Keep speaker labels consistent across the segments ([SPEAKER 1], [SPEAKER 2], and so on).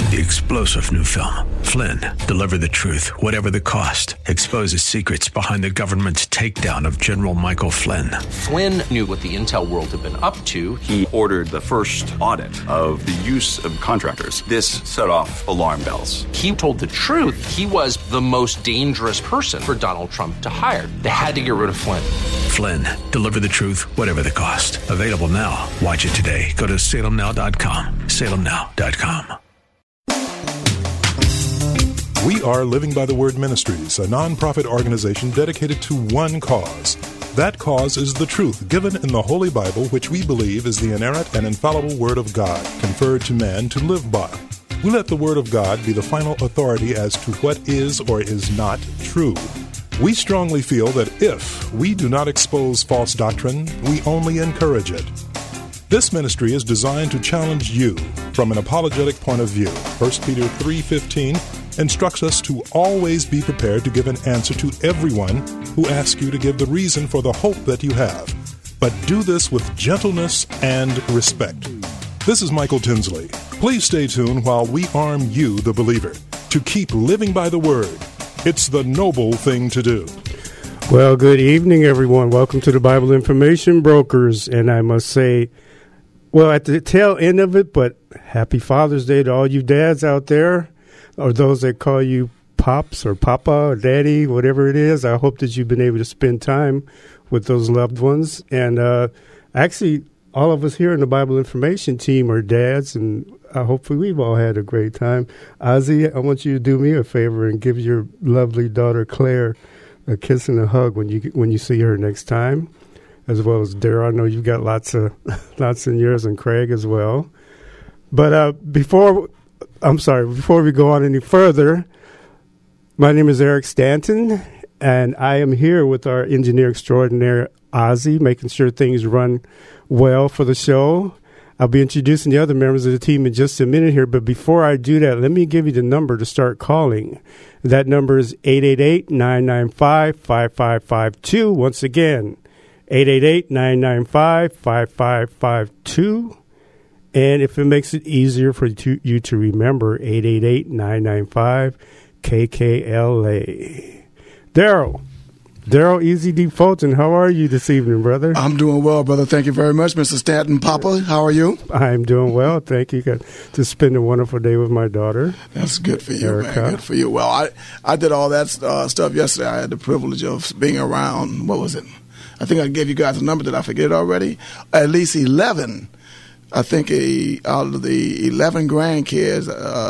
[SPEAKER 1] The explosive new film, Flynn, deliver the truth, whatever the cost, exposes secrets behind the government's takedown of General Michael Flynn.
[SPEAKER 2] Flynn knew what the intel world had been up to.
[SPEAKER 3] He ordered the first audit of the use of contractors. This set off alarm bells.
[SPEAKER 2] He told the truth. He was the most dangerous person for Donald Trump to hire. They had to get rid of Flynn.
[SPEAKER 1] Flynn, deliver the truth, whatever the cost. Available now. Watch it today. Go to salemnow.com. salemnow.com.
[SPEAKER 4] We are Living by the Word Ministries, a nonprofit organization dedicated to one cause. That cause is the truth given in the Holy Bible, which we believe is the inerrant and infallible Word of God, conferred to man to live by. We let the Word of God be the final authority as to what is or is not true. We strongly feel that if we do not expose false doctrine, we only encourage it. This ministry is designed to challenge you from an apologetic point of view. 1 Peter 3:15 instructs us to always be prepared to give an answer to everyone who asks you to give the reason for the hope that you have. But do this with gentleness and respect. This is Michael Tinsley. Please stay tuned while we arm you, the believer, to keep living by the Word. It's the noble thing to do.
[SPEAKER 5] Well, good evening, everyone. Welcome to the Bible Information Brokers. And I must say, well, at the tail end of it, but happy Father's Day to all you dads out there, or those that call you Pops or Papa or Daddy, whatever it is. I hope that you've been able to spend time with those loved ones. And actually, all of us here in the Bible Information team are dads, and hopefully we've all had a great time. Ozzy, I want you to do me a favor and give your lovely daughter Claire a kiss and a hug when you see her next time, as well as Daryl. I know you've got lots in yours, and Craig as well. But before we go on any further, my name is Eric Stanton, and I am here with our engineer extraordinaire, Ozzy, making sure things run well for the show. I'll be introducing the other members of the team in just a minute here, but before I do that, let me give you the number to start calling. That number is 888-995-5552. Once again, 888-995-5552. And if it makes it easier for you to remember, 888-995-KKLA. Daryl Easy D. Fulton, how are you this evening, brother?
[SPEAKER 6] I'm doing well, brother. Thank you very much, Mr. Stanton. Papa, how are you?
[SPEAKER 5] I'm doing well. Thank you. Got to spend a wonderful day with my daughter.
[SPEAKER 6] That's good for you,
[SPEAKER 5] Erica.
[SPEAKER 6] man. Good for you. Well, I did all that stuff yesterday. I had the privilege of being around, what was it? I think I gave you guys a number. Did I forget it already? At least 11. I think out of the 11 grandkids,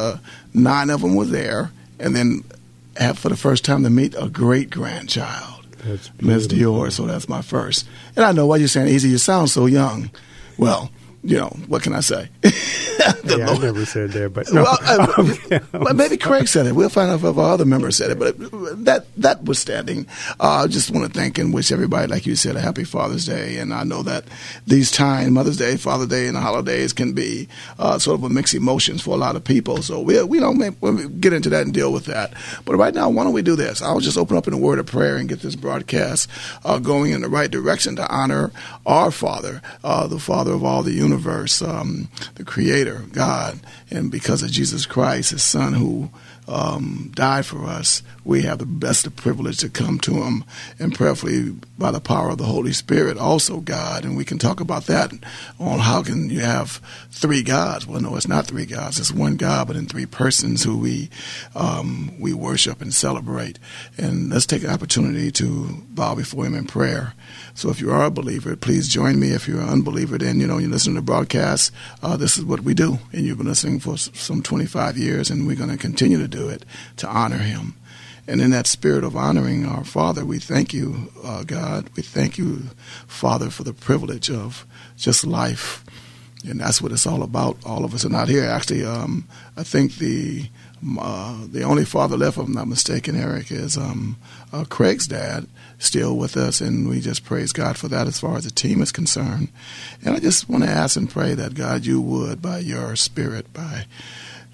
[SPEAKER 6] 9 of them were there. And then have for the first time to meet a great-grandchild. Ms. Dior, so that's my first. And I know why you're saying, Easy, you sound so young. Well, what can I say?
[SPEAKER 5] I never said that, but no.
[SPEAKER 6] Well, maybe Craig said it. We'll find out if our other members said it. But that was standing. I just want to thank and wish everybody, like you said, a happy Father's Day. And I know that these times, Mother's Day, Father's Day, and the holidays can be sort of a mixed emotions for a lot of people. So we don't get into that and deal with that. But right now, why don't we do this? I'll just open up in a word of prayer and get this broadcast going in the right direction to honor our Father, the Father of all the universe, the Creator, God. And because of Jesus Christ, His Son, who died for us, we have the best privilege to come to Him, and prayerfully by the power of the Holy Spirit, also God. And we can talk about that on how can you have three gods. Well, no, it's not three gods. It's one God, but in three persons who we worship and celebrate. And let's take an opportunity to bow before Him in prayer. So if you are a believer, please join me. If you're an unbeliever, then, you listen to the broadcast. This is what we do. And you've been listening for some 25 years, and we're going to continue to do it to honor Him. And in that spirit of honoring our Father, we thank you, God. We thank you, Father, for the privilege of just life. And that's what it's all about. All of us are not here. Actually, I think the only father left, if I'm not mistaken, Eric, is Craig's dad, still with us, and we just praise God for that as far as the team is concerned. And I just want to ask and pray that, God, you would, by your Spirit, by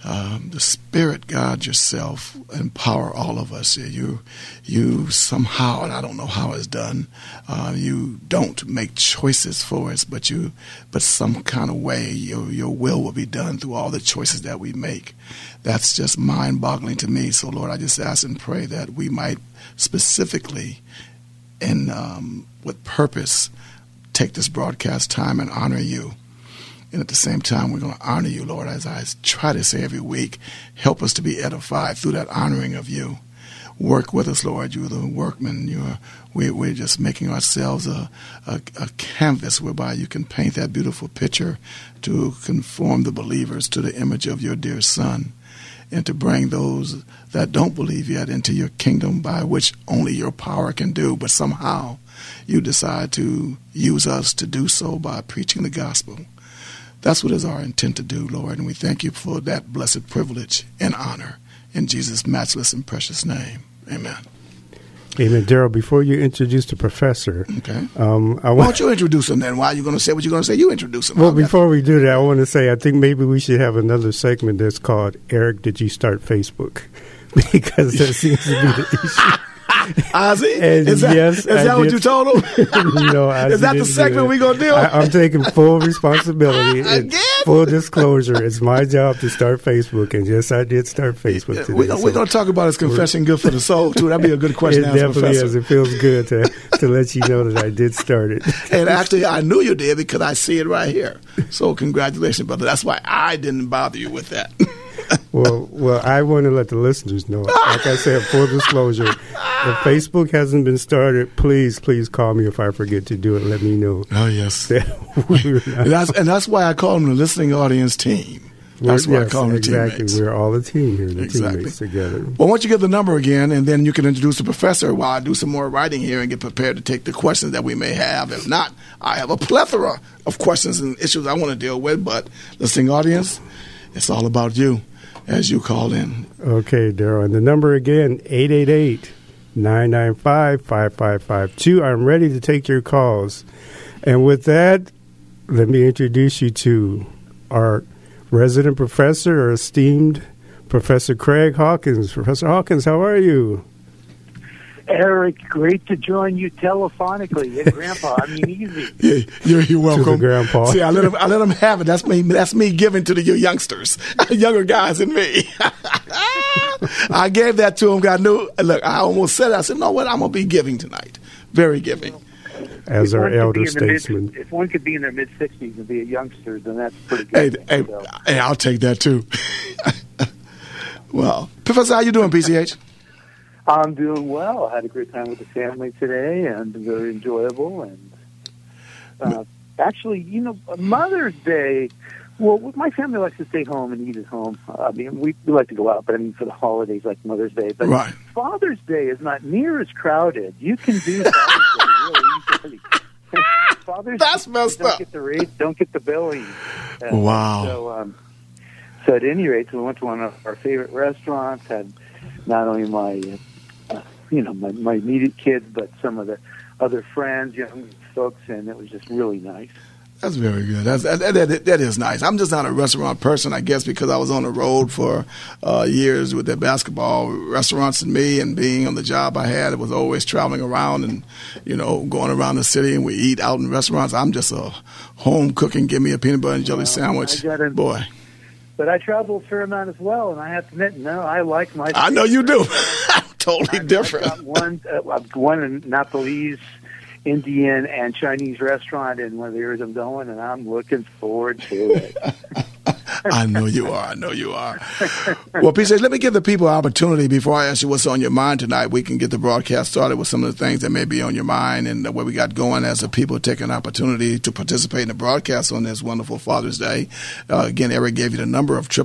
[SPEAKER 6] the Spirit, God yourself, empower all of us. You somehow, and I don't know how it's done, you don't make choices for us, but some kind of way your will be done through all the choices that we make. That's just mind-boggling to me. So, Lord, I just ask and pray that we might specifically and with purpose take this broadcast time and honor you. And at the same time, we're going to honor you, Lord, as I try to say every week. Help us to be edified through that honoring of you. Work with us, Lord. You're the workman. We're just making ourselves a canvas whereby you can paint that beautiful picture to conform the believers to the image of your dear Son, and to bring those that don't believe yet into your kingdom, by which only your power can do. But somehow you decide to use us to do so by preaching the gospel. That's what is our intent to do, Lord, and we thank you for that blessed privilege and honor. In Jesus' matchless and precious name, amen.
[SPEAKER 5] Amen. Daryl, before you introduce the professor,
[SPEAKER 6] okay. Why don't you introduce him then? Why are you going to say what you're going to say? You introduce him.
[SPEAKER 5] Well, before we do that, I want to say I think maybe we should have another segment that's called Eric, Did You Start Facebook? Because that seems to be the issue.
[SPEAKER 6] Ozzy? Is that what you told him?
[SPEAKER 5] No,
[SPEAKER 6] is that the segment we're going to do?
[SPEAKER 5] I'm taking full responsibility and full disclosure. It's my job to start Facebook, and yes, I did start Facebook today.
[SPEAKER 6] We're going to talk about his confession good for the soul, too. That'd be a good question to ask
[SPEAKER 5] Professor. It definitely is. It feels good to let you know that I did start it.
[SPEAKER 6] And actually, I knew you did because I see it right here. So congratulations, brother. That's why I didn't bother you with that.
[SPEAKER 5] Well, I want to let the listeners know. Like I said, full disclosure, if Facebook hasn't been started, please call me if I forget to do it. Let me know.
[SPEAKER 6] Oh, yes. That's why I call them the listening audience team. That's why I call them the
[SPEAKER 5] teammates. Exactly. We're all a team here, teammates together.
[SPEAKER 6] Well, why don't you give the number again, and then you can introduce the professor while I do some more writing here and get prepared to take the questions that we may have. If not, I have a plethora of questions and issues I want to deal with, but listening audience, it's all about you as you call in.
[SPEAKER 5] Okay, Daryl. And the number again, 888-995-5552. I'm ready to take your calls. And with that, let me introduce you to our resident professor, our esteemed Professor Craig Hawkins. Professor Hawkins, how are you?
[SPEAKER 7] Eric, great to join you telephonically. Yeah, Grandpa, I mean, easy.
[SPEAKER 6] Yeah, you're welcome.
[SPEAKER 5] To the grandpa.
[SPEAKER 6] See, I let him have it. That's me giving to the youngsters, younger guys than me. I gave that to him. Look, I almost said it. I said, no, what? I'm going to be giving tonight. Very giving.
[SPEAKER 5] As our elder statesman.
[SPEAKER 7] If one could be in their mid-60s and be a youngster, then that's pretty good.
[SPEAKER 6] Hey, I'll take that, too. Well, Professor, how you doing, PCH?
[SPEAKER 7] I'm doing well. I had a great time with the family today, and very enjoyable. And actually, Mother's Day. Well, my family likes to stay home and eat at home. I mean, we like to go out, but I mean for the holidays like Mother's Day. But
[SPEAKER 6] right.
[SPEAKER 7] Father's Day is not near as crowded. You can do Father's Day really easily. Father's
[SPEAKER 6] That's messed
[SPEAKER 7] don't
[SPEAKER 6] up.
[SPEAKER 7] Get the rates, don't get the billing.
[SPEAKER 6] Wow.
[SPEAKER 7] So at any rate, we went to one of our favorite restaurants. Had not only my my immediate kids, but some of the other friends, young folks, and it was just really nice.
[SPEAKER 6] That's very good. That is nice. I'm just not a restaurant person, I guess, because I was on the road for years with the basketball restaurants and me, and being on the job I had, it was always traveling around and, going around the city, and we eat out in restaurants. I'm just a home cooking, give me a peanut butter and jelly sandwich. Boy.
[SPEAKER 7] But I travel a fair amount as well, and I have to admit, I like my...
[SPEAKER 6] I know you do. Totally different.
[SPEAKER 7] I've got one in Nepalese, Indian, and Chinese restaurant in one of the areas I'm going, and I'm looking forward to it.
[SPEAKER 6] I know you are. Well, PJ, let me give the people an opportunity before I ask you what's on your mind tonight. We can get the broadcast started with some of the things that may be on your mind and what we got going as the people take an opportunity to participate in the broadcast on this wonderful Father's Day. Again, Eric gave you the number of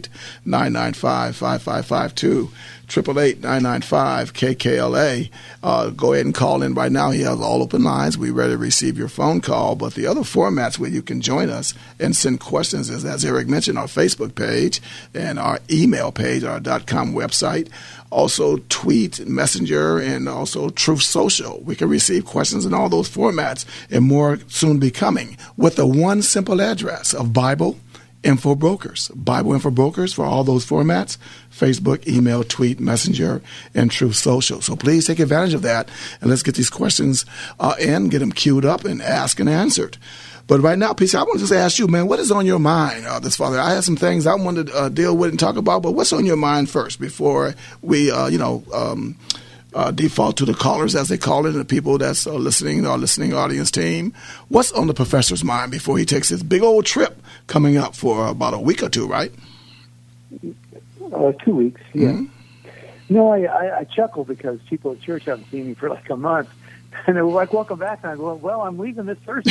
[SPEAKER 6] 888-995-5552. 888-995-KKLA. Go ahead and call in right now. He has all open lines. We're ready to receive your phone call. But the other formats where you can join us and send questions is, as Eric mentioned, our Facebook page and our email page, our .com website. Also, tweet, messenger, and also Truth Social. We can receive questions in all those formats and more soon be coming with the one simple address of Bible Info Brokers, Bible Info Brokers for all those formats, Facebook, email, tweet, messenger, and Truth Social. So please take advantage of that, and let's get these questions in, get them queued up, and asked and answered. But right now, PC, I want to just ask you, man, what is on your mind this Father? I have some things I wanted to deal with and talk about, but what's on your mind first before we, default to the callers, as they call it, and the people that's listening, our listening audience team? What's on the professor's mind before he takes his big old trip coming up for about a week or two, right?
[SPEAKER 7] 2 weeks, yeah.
[SPEAKER 6] Mm-hmm.
[SPEAKER 7] No, I chuckle because people at church haven't seen me for like a month. And they were like, welcome back. And I go, well, I'm leaving this Thursday.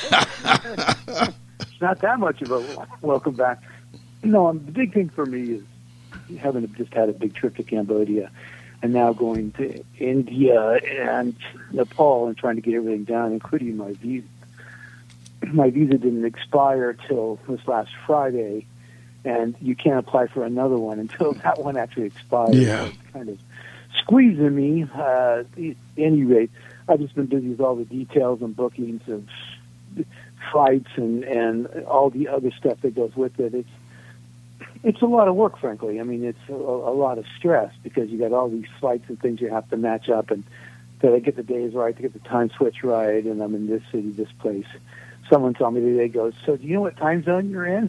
[SPEAKER 7] It's not that much of a welcome back. No, the big thing for me is having just had a big trip to Cambodia and now going to India and Nepal and trying to get everything done, including my visa. My visa didn't expire till this last Friday, and you can't apply for another one until that one actually expires.
[SPEAKER 6] Yeah.
[SPEAKER 7] So it's kind of squeezing me. At any rate, I've just been busy with all the details and bookings of flights and all the other stuff that goes with it. It's a lot of work, frankly. I mean, it's a lot of stress because you got all these flights and things you have to match up, and that I get the days right, to get the time switch right, and I'm in this city, this place. Someone told me today, goes, so do you know what time zone you're in?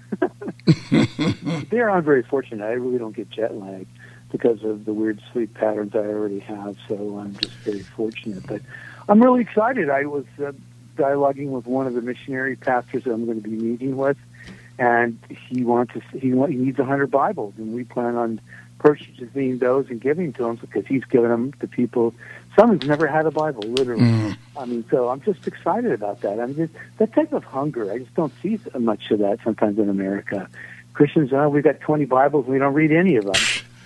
[SPEAKER 7] There, I'm very fortunate. I really don't get jet lag because of the weird sleep patterns I already have, so I'm just very fortunate. But I'm really excited. I was dialoguing with one of the missionary pastors that I'm going to be meeting with, and he needs 100 Bibles, and we plan on purchasing those and giving to him because he's giving them to people. Someone's never had a Bible, literally. Mm. I mean, so I'm just excited about that. I mean, that type of hunger, I just don't see much of that sometimes in America. Christians, we've got 20 Bibles, and we don't read any of them.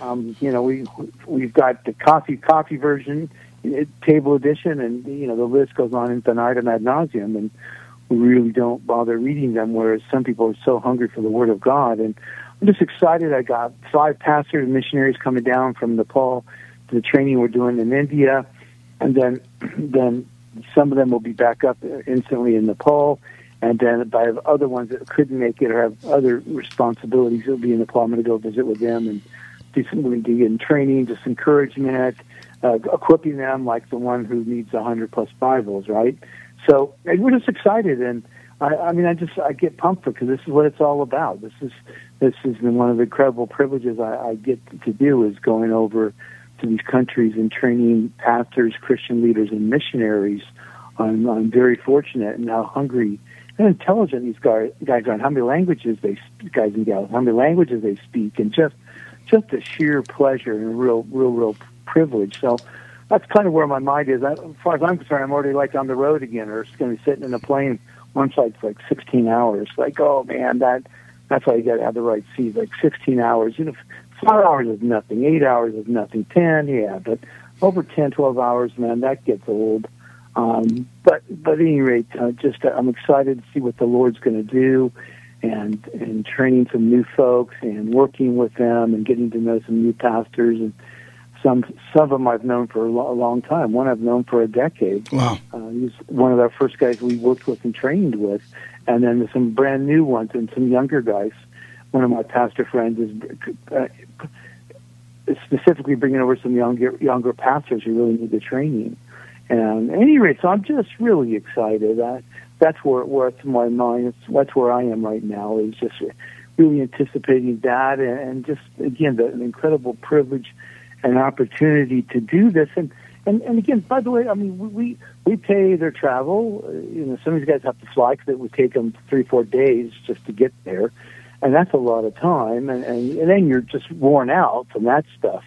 [SPEAKER 7] We've got the coffee version, table edition, and the list goes on infinitum ad nauseum, and we really don't bother reading them. Whereas some people are so hungry for the Word of God, and I'm just excited. I got 5 pastors and missionaries coming down from Nepal to the training we're doing in India, and then some of them will be back up instantly in Nepal. And then by other ones that couldn't make it or have other responsibilities, it'll be in Nepal. I'm going to go visit with them and do some in training, just encouragement, equipping them like the one who needs 100+ Bibles, right? So we're just excited, and I get pumped because this is what it's all about. This is one of the incredible privileges I get to do is going over to these countries and training pastors, Christian leaders, and missionaries. I'm very fortunate and how hungry and intelligent these guys are, and how many languages they speak, and just a sheer pleasure and real privilege. So that's kind of where my mind is. As far as I'm concerned, I'm already like on the road again, or it's going to be sitting in a plane. One flight's like 16 hours. Like, oh man, that's why you got to have the right seat. Like 16 hours. 5 hours is nothing. 8 hours is nothing. 10, yeah, but over 10, 12 hours, man, that gets old. But at any rate, I'm excited to see what the Lord's going to do, and training some new folks and working with them and getting to know some new pastors, and some of them I've known for a long time. One I've known for a decade. Wow. He's one of our first guys we worked with and trained with, and then there's some brand new ones and some younger guys. One of my pastor friends is specifically bringing over some younger pastors who really need the training. And at any rate, so I'm just really excited. That's where it's my mind. That's where I am right now. Is just really anticipating that, and just again an incredible privilege and opportunity to do this. And again, by the way, I mean we pay their travel. Some of these guys have to fly because it would take them 3-4 days just to get there, and that's a lot of time. And then you're just worn out from that stuff.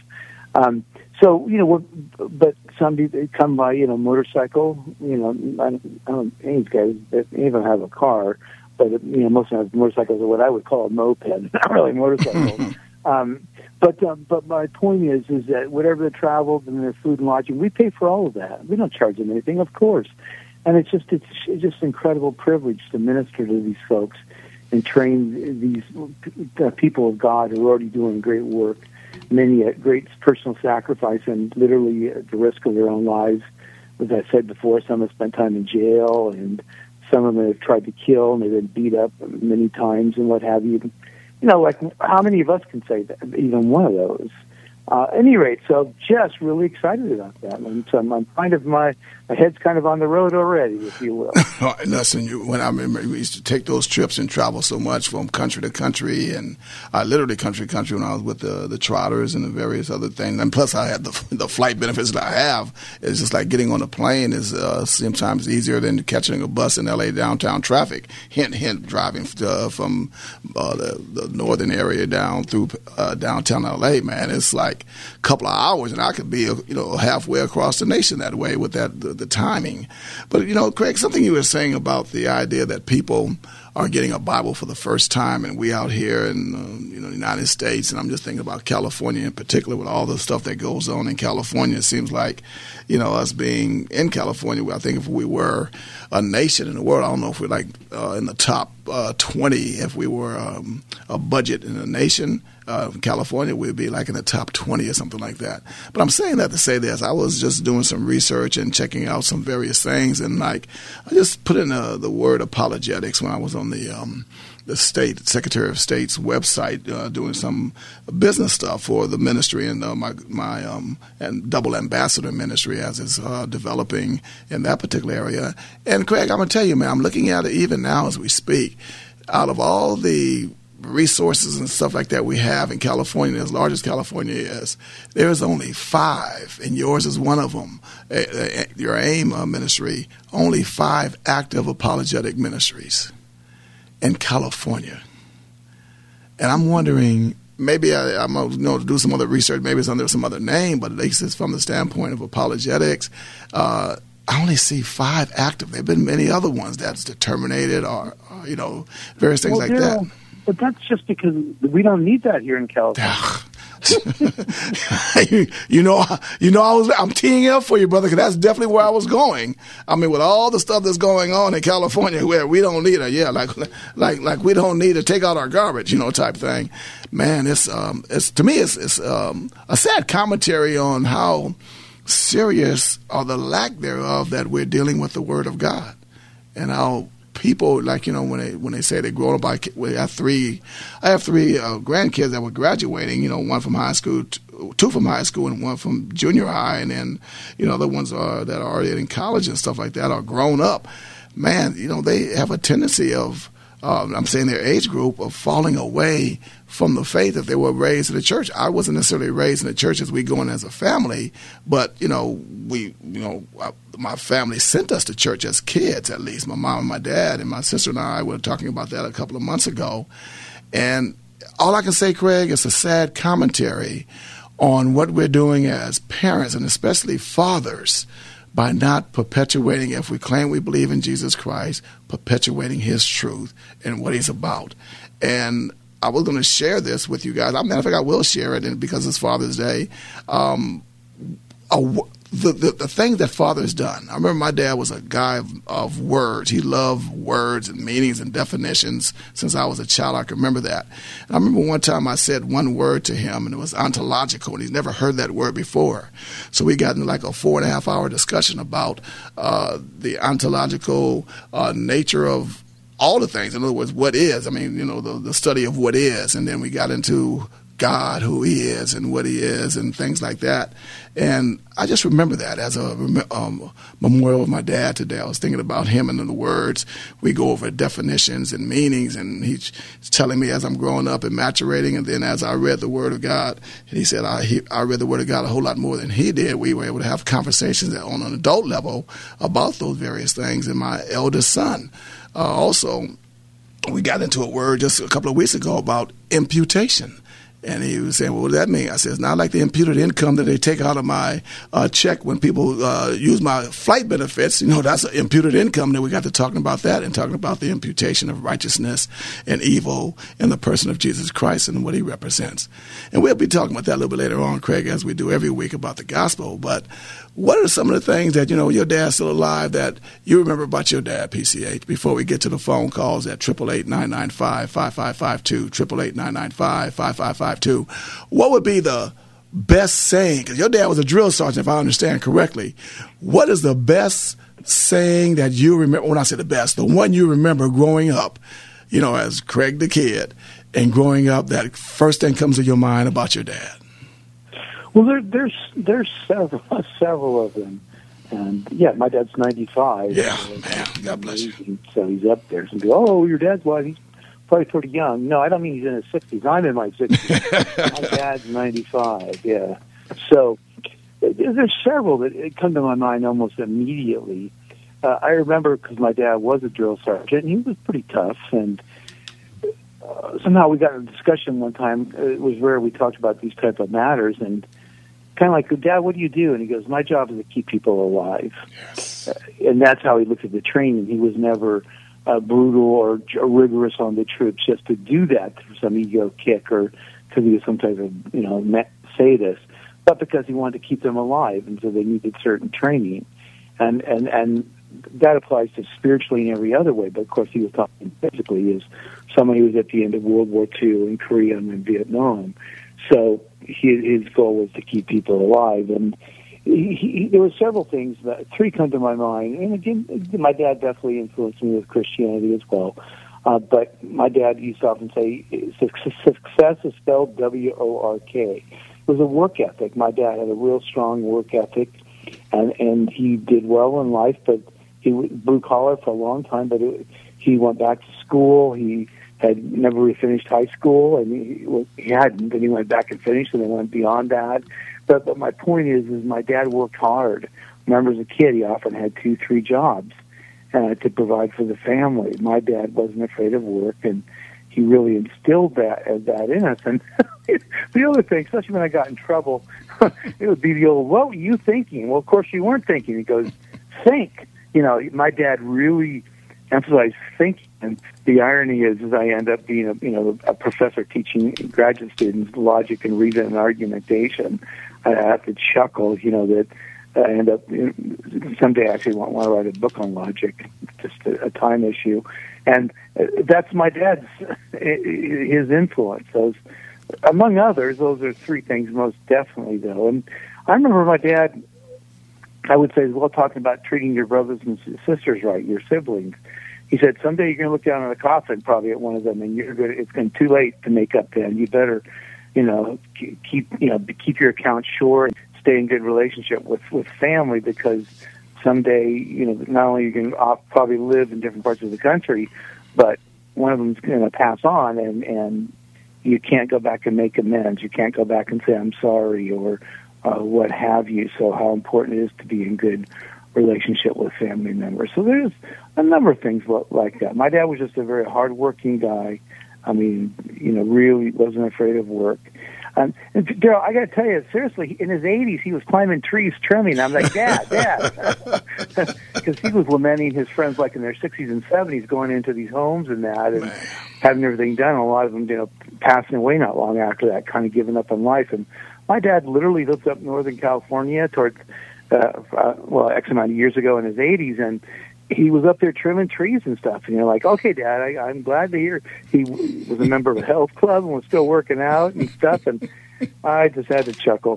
[SPEAKER 7] But some people come by, motorcycle. I don't any guys that even have a car, but most of them have motorcycles are what I would call a moped, not really motorcycles. But my point is that whatever the travel and their food and lodging, we pay for all of that. We don't charge them anything, of course. And it's just an incredible privilege to minister to these folks and train these people of God who are already doing great work. Many at great personal sacrifice and literally at the risk of their own lives. As I said before, some have spent time in jail, and some of them have tried to kill, and they've been beat up many times and what have you. like how many of us can say that, even one of those? At any rate, so just really excited about that. And so I'm kind of my head's kind of on the road already, if you will.
[SPEAKER 6] Listen, when I remember we used to take those trips and travel so much from country to country, and literally country to country when I was with the Trotters and the various other things. And plus, I had the flight benefits that I have. It's just like getting on a plane is sometimes easier than catching a bus in L.A. downtown traffic. Hint, hint, driving from the northern area down through downtown L.A., man, it's like a couple of hours, and I could be halfway across the nation that way with the timing. But Craig, something you were saying about the idea that people are getting a Bible for the first time, and we out here in the United States, and I'm just thinking about California in particular with all the stuff that goes on in California. It seems like us being in California, I think if we were a nation in the world, I don't know if we're like in the top 20. If we were a budget in a nation, California would be like in the top 20 or something like that. But I'm saying that to say this. I was just doing some research and checking out some various things, and I just put in the word apologetics when I was on the state Secretary of State's website doing some business stuff for the ministry and my and double ambassador ministry as it's developing in that particular area. And Craig, I'm going to tell you, man, I'm looking at it even now as we speak. Out of all the resources and stuff like that we have in California, as large as California is, there's only 5, and yours is one of them. Your AIM ministry, only 5 active apologetic ministries in California. And I'm wondering, maybe I'm going to do some other research, maybe it's under some other name, but at least it's from the standpoint of apologetics. I only see 5 active. There have been many other ones that's determinated or various things like that.
[SPEAKER 7] But that's just because we don't need that here in California. I'm teeing up for you, brother, because that's definitely where I was going. I mean, with all the stuff that's going on in California, where we don't need like we don't need to take out our garbage, type thing. Man, it's to me, it's a sad commentary on how serious or the lack thereof that we're dealing with the Word of God, and how people, when they say they're grown up, I have three grandkids that were graduating, one from high school, 2 from high school, and 1 from junior high, and then, the ones that are already in college and stuff like that are grown up. Man, they have a tendency of, I'm saying their age group, of falling away from the faith if they were raised in the church. I wasn't necessarily raised in the church as we go in as a family, but, my family sent us to church as kids, at least. My mom and my dad and my sister and I were talking about that a couple of months ago. And all I can say, Craig, is a sad commentary on what we're doing as parents, and especially fathers, by not perpetuating, if we claim we believe in Jesus Christ, perpetuating his truth and what he's about. And I was going to share this with you guys. Matter of fact, I will share it because it's Father's Day. The thing that Father has done. I remember my dad was a guy of words. He loved words and meanings and definitions. Since I was a child, I can remember that. And I remember one time I said one word to him, and it was ontological, and he's never heard that word before. So we got into like a 4.5-hour discussion about the ontological nature of all the things. In other words, what is. I mean, the study of what is. And then we got into God, who he is and what he is and things like that. And I just remember that as a memorial of my dad today. I was thinking about him and the words. We go over definitions and meanings, and he's telling me as I'm growing up and maturating. And then as I read the Word of God, and he said I read the Word of God a whole lot more than he did. We were able to have conversations on an adult level about those various things. And my eldest son also, we got into a word just a couple of weeks ago about imputation. And he was saying, well, what does that mean? I said, it's not like the imputed income that they take out of my check when people use my flight benefits. That's an imputed income. And then we got to talking about that and talking about the imputation of righteousness and evil in the person of Jesus Christ and what he represents. And we'll be talking about that a little bit later on, Craig, as we do every week about the gospel. But what are some of the things that, your dad's still alive that you remember about your dad, PCH, before we get to the phone calls at 888-995-5552, 888-995-5552? What would be the best saying? Because your dad was a drill sergeant, if I understand correctly. What is the best saying that you remember? When I say the best, the one you remember growing up, as Craig the kid,
[SPEAKER 6] and growing up that first thing comes to your mind about your dad?
[SPEAKER 7] Well, there's several of them. And, yeah, my dad's 95.
[SPEAKER 6] Yeah, man, God bless you.
[SPEAKER 7] So he's up there. Some people, oh, your dad's what? He's probably pretty young. No, I don't mean he's in his 60s. I'm in my 60s. My dad's 95, yeah. So there's several that come to my mind almost immediately. I remember because my dad was a drill sergeant, and he was pretty tough. And somehow we got in a discussion one time. It was where we talked about these type of matters, and kind of like, Dad, what do you do? And he goes, my job is to keep people alive. Yes. And that's how he looked at the training. He was never brutal or rigorous on the troops just to do that for some ego kick or because he was some type of, sadist, but because he wanted to keep them alive, and so they needed certain training. And that applies to spiritually in every other way, but of course he was talking physically as someone who was at the end of World War II in Korea and in Vietnam. So his goal was to keep people alive, and there were several things. Three come to my mind, and again, my dad definitely influenced me with Christianity as well. But my dad used to often say, "Success is spelled W-O-R-K." It was a work ethic. My dad had a real strong work ethic, and he did well in life. But he was blue collar for a long time. But he went back to school. He had never finished high school, and he hadn't, and he went back and finished, and then went beyond that. But my point is my dad worked hard. I remember as a kid, he often had 2-3 jobs to provide for the family. My dad wasn't afraid of work, and he really instilled that in us. And the other thing, especially when I got in trouble, it would be the old, what were you thinking? Well, of course you weren't thinking. He goes, think. My dad really emphasized thinking. And the irony is I end up being a professor teaching graduate students logic and reason and argumentation. I have to chuckle, that I end up someday I actually want to write a book on logic, just a time issue. And that's my dad's, his influence. Those, among others, those are three things most definitely, though. And I remember my dad, I would say, well, talking about treating your brothers and sisters right, your siblings. He said, someday you're going to look down on a coffin probably at one of them, and it's going to be too late to make up then. You better, keep your accounts short, stay in good relationship with family, because someday, not only you can probably live in different parts of the country, but one of them's going to pass on, and you can't go back and make amends. You can't go back and say, I'm sorry, or what have you. So how important it is to be in good relationship with family members. So there's a number of things like that. My dad was just a very hardworking guy. I mean, really wasn't afraid of work. And Daryl, I got to tell you, seriously, in his 80s, he was climbing trees, trimming. I'm like, Dad, because he was lamenting his friends like in their 60s and 70s going into these homes and that, and having everything done. A lot of them, passing away not long after that, kind of giving up on life. And my dad literally lived up Northern California towards X amount of years ago in his 80s, and he was up there trimming trees and stuff. And you're like, okay, Dad, I'm glad to hear he was a member of a health club and was still working out and stuff. And I just had to chuckle.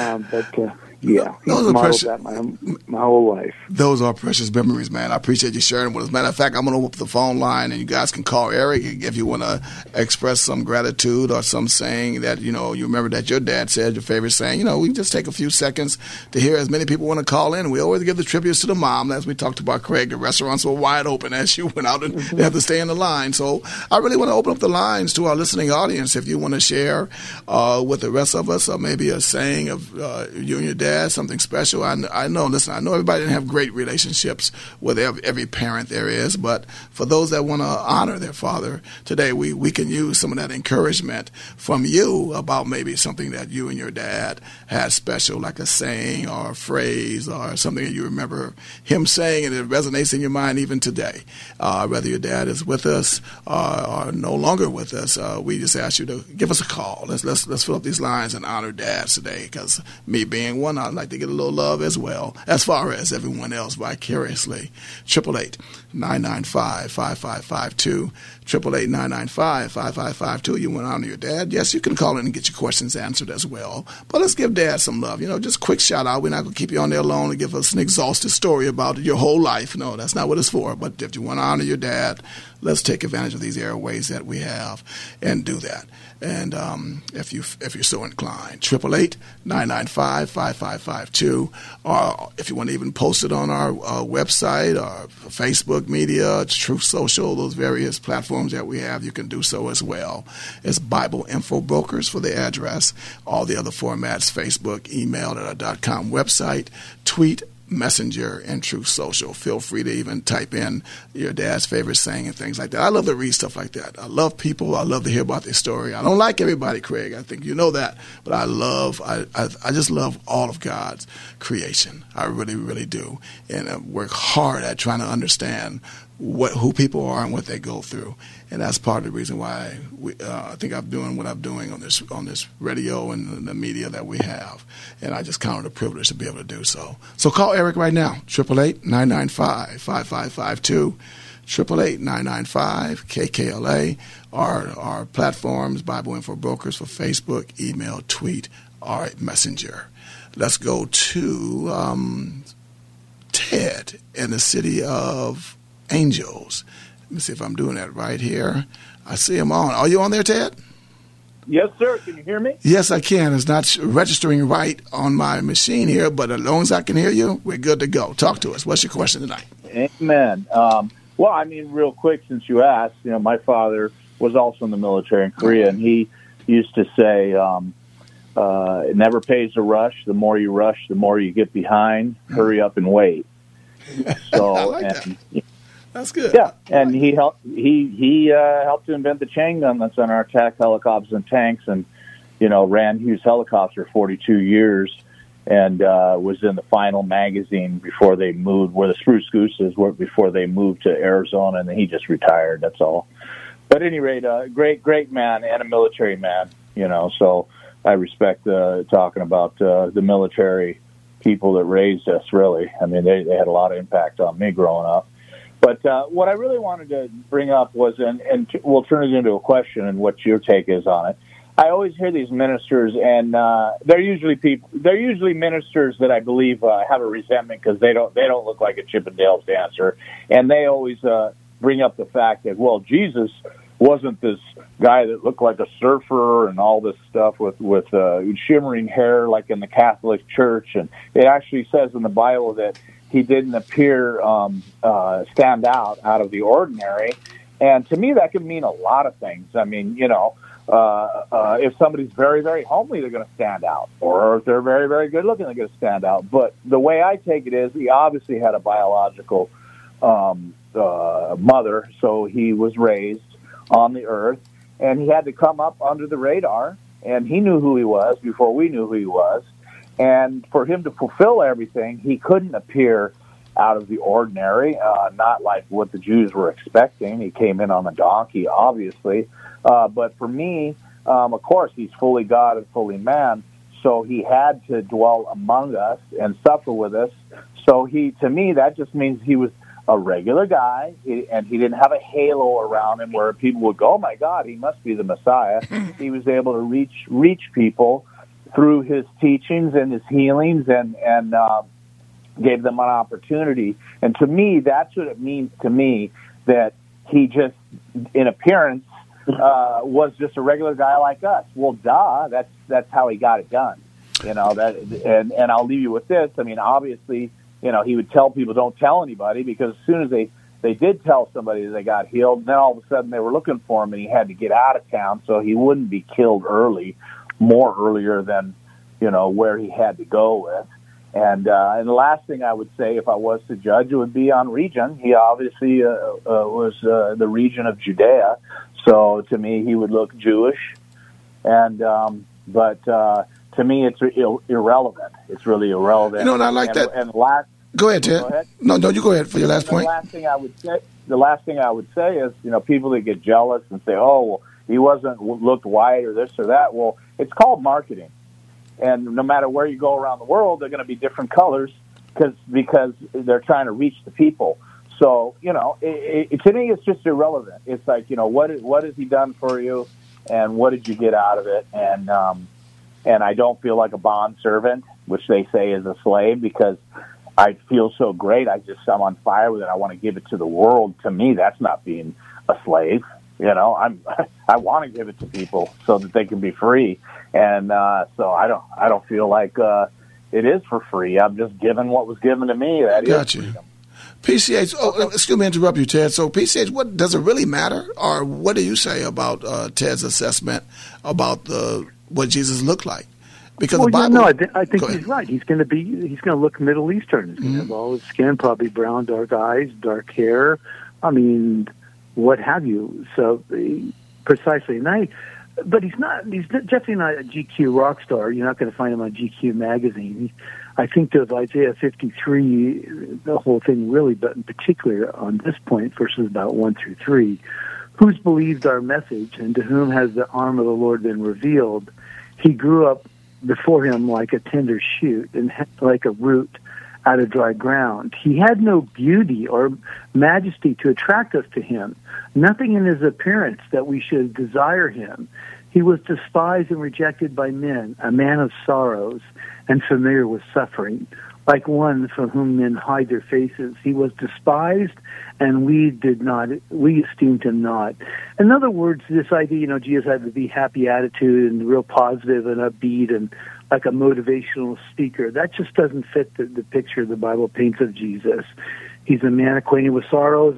[SPEAKER 7] Yeah, he's modeled that my whole life.
[SPEAKER 6] Those are precious memories, man. I appreciate you sharing with us. Matter of fact, I'm going to open up the phone line, and you guys can call Eric if you want to express some gratitude or some saying that, you remember that your dad said, your favorite saying. We just take a few seconds to hear as many people want to call in. We always give the tributes to the mom. As we talked about, Craig, the restaurants were wide open as you went out and they have to stay in the line. So I really want to open up the lines to our listening audience. If you want to share with the rest of us, or maybe a saying of you and your dad, something special. I know everybody didn't have great relationships with every parent there is, but for those that want to honor their father today, we can use some of that encouragement from you about maybe something that you and your dad had special, like a saying or a phrase or something that you remember him saying and it resonates in your mind even today. Whether your dad is with us or no longer with us, we just ask you to give us a call. Let's fill up these lines and honor dads today, because me being one, I'd like to get a little love as well, as far as everyone else vicariously. 888-995-5552. 888-995-5552. You want to honor your dad? Yes, you can call in and get your questions answered as well. But let's give Dad some love. Just quick shout out. We're not going to keep you on there alone and give us an exhaustive story about your whole life. No, that's not what it's for. But if you want to honor your dad, let's take advantage of these airways that we have and do that. And if you're so inclined, 888-995-5552, or if you want to even post it on our website or Facebook media, Truth Social, those various platforms that we have, you can do so as well. It's Bible Info Brokers for the address. All the other formats: Facebook, email at our .com website, tweet, Messenger, and Truth Social. Feel free to even type in your dad's favorite saying and things like that. I love to read stuff like that. I love people. I love to hear about their story. I don't like everybody, Craig. I think you know that. But I just love all of God's creation. I really, really do. And I work hard at trying to understand who people are and what they go through. And that's part of the reason why I think I'm doing what I'm doing on this radio and the media that we have. And I just count it a privilege to be able to do so. So call Eric right now, 888-995-5552, 888-995-KKLA, our platforms, Bible Info Brokers for Facebook, email, tweet, or Messenger. Let's go to Ted in the city of Angels. Let me see if I'm doing that right here. I see him on. Are you on there, Ted?
[SPEAKER 8] Yes, sir. Can you hear me?
[SPEAKER 6] Yes, I can. It's not registering right on my machine here, but as long as I can hear you, we're good to go. Talk to us. What's your question tonight?
[SPEAKER 8] Amen. Well, I mean, real quick, since you asked, my father was also in the military in Korea, and he used to say, it never pays to rush. The more you rush, the more you get behind. Hurry up and wait. So,
[SPEAKER 6] I like that. That's good.
[SPEAKER 8] Yeah, and he helped to invent the chain gun that's on our attack helicopters and tanks, and ran Hughes helicopter 42 years, and was in the final magazine before they moved, where the Spruce Gooses were before they moved to Arizona, and then he just retired. That's all. But at any rate, great man and a military man. So I respect talking about the military people that raised us. Really, I mean, they had a lot of impact on me growing up. But what I really wanted to bring up was, and we'll turn it into a question and what your take is on it. I always hear these ministers, and they're usually ministers that I believe have a resentment because they don't look like a Chippendales dancer, and they always bring up the fact that, well, Jesus wasn't this guy that looked like a surfer and all this stuff with shimmering hair like in the Catholic Church, and it actually says in the Bible that he didn't appear stand out of the ordinary. And to me, that can mean a lot of things. I mean, if somebody's very, very homely, they're going to stand out. Or if they're very, very good looking, they're going to stand out. But the way I take it is he obviously had a biological mother, so he was raised on the earth, and he had to come up under the radar, and he knew who he was before we knew who he was. And for him to fulfill everything, he couldn't appear out of the ordinary, not like what the Jews were expecting. He came in on a donkey, obviously. But for me, of course, he's fully God and fully man, so he had to dwell among us and suffer with us. So to me, that just means he was a regular guy, and he didn't have a halo around him where people would go, oh, my God, he must be the Messiah. He was able to reach people through his teachings and his healings, and gave them an opportunity. And to me, that's what it means to me, that he just, in appearance, was just a regular guy like us. Well, that's how he got it done. And I'll leave you with this. I mean, obviously, he would tell people, don't tell anybody, because as soon as they did tell somebody they got healed, then all of a sudden they were looking for him, and he had to get out of town so he wouldn't be killed more earlier than, where he had to go with. And the last thing I would say, if I was to judge, it would be on region. He obviously was the region of Judea, so to me he would look Jewish. And but to me it's irrelevant. It's really irrelevant.
[SPEAKER 6] And I like that.
[SPEAKER 8] And last,
[SPEAKER 6] go ahead, Ted. Go ahead. No, you go ahead for your last point.
[SPEAKER 8] The last thing I would say is, people that get jealous and say, oh, well, he looked white or this or that. Well, it's called marketing. And no matter where you go around the world, they're going to be different colors because they're trying to reach the people. So, to me, it's just irrelevant. It's like, what has he done for you, and what did you get out of it? And I don't feel like a bond servant, which they say is a slave, because I feel so great. I'm on fire with it. I want to give it to the world. To me, that's not being a slave. You know, I want to give it to people so that they can be free, and so I don't feel like it is for free. I'm just giving what was given to me. That
[SPEAKER 6] Gotcha.
[SPEAKER 8] is freedom.
[SPEAKER 6] PCH, excuse me to interrupt you, Ted. So PCH, what does it really matter, or what do you say about Ted's assessment about what Jesus looked like? Because the Bible.
[SPEAKER 7] I think he's right. He's going to look Middle Eastern. He's going to have olive skin, probably brown, dark eyes, dark hair. I mean, what have you? So precisely, but he's definitely not a GQ rock star. You're not going to find him on GQ magazine. I think of Isaiah 53, the whole thing really, but in particular on this point, verses about 1 through 3, who's believed our message, and to whom has the arm of the Lord been revealed? He grew up before him like a tender shoot and like a root out of dry ground. He had no beauty or majesty to attract us to him, nothing in his appearance that we should desire him. He was despised and rejected by men, a man of sorrows and familiar with suffering, like one from whom men hide their faces. He was despised, and we esteemed him not. In other words, this idea, Jesus had to be happy attitude and real positive and upbeat and like a motivational speaker. That just doesn't fit the picture the Bible paints of Jesus. He's a man acquainted with sorrows.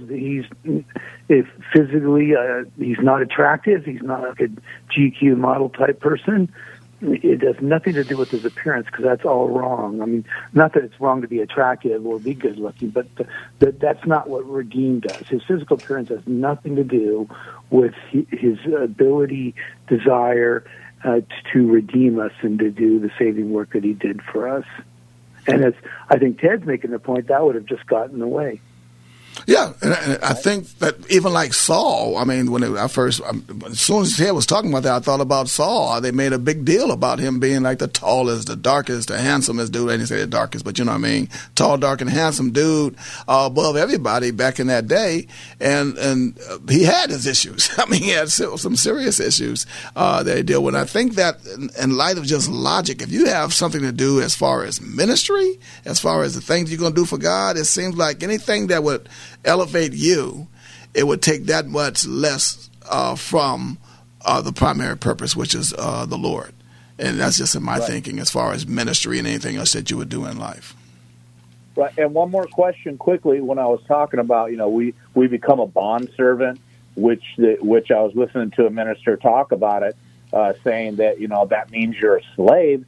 [SPEAKER 7] If physically he's not attractive, he's not like a GQ model type person. It has nothing to do with his appearance, because that's all wrong. I mean, not that it's wrong to be attractive or be good looking, but that's not what redeemed does. His physical appearance has nothing to do with his ability, desire to redeem us and to do the saving work that he did for us. And I think Ted's making the point that would have just gotten away.
[SPEAKER 6] Yeah, and I think that even like Saul, I mean, as soon as Ted was talking about that, I thought about Saul. They made a big deal about him being like the tallest, the darkest, the handsomest dude. I didn't say the darkest, but you know what I mean? Tall, dark, and handsome dude above everybody back in that day. And he had his issues. I mean, he had some serious issues that he dealt with. And I think that in light of just logic, if you have something to do as far as ministry, as far as the things you're going to do for God, it seems like anything that would elevate you, it would take that much less from the primary purpose, which is the Lord. And that's just in my thinking as far as ministry and anything else that you would do in life.
[SPEAKER 8] Right. And one more question quickly. When I was talking about, we become a bondservant, which I was listening to a minister talk about it, saying that, that means you're a slave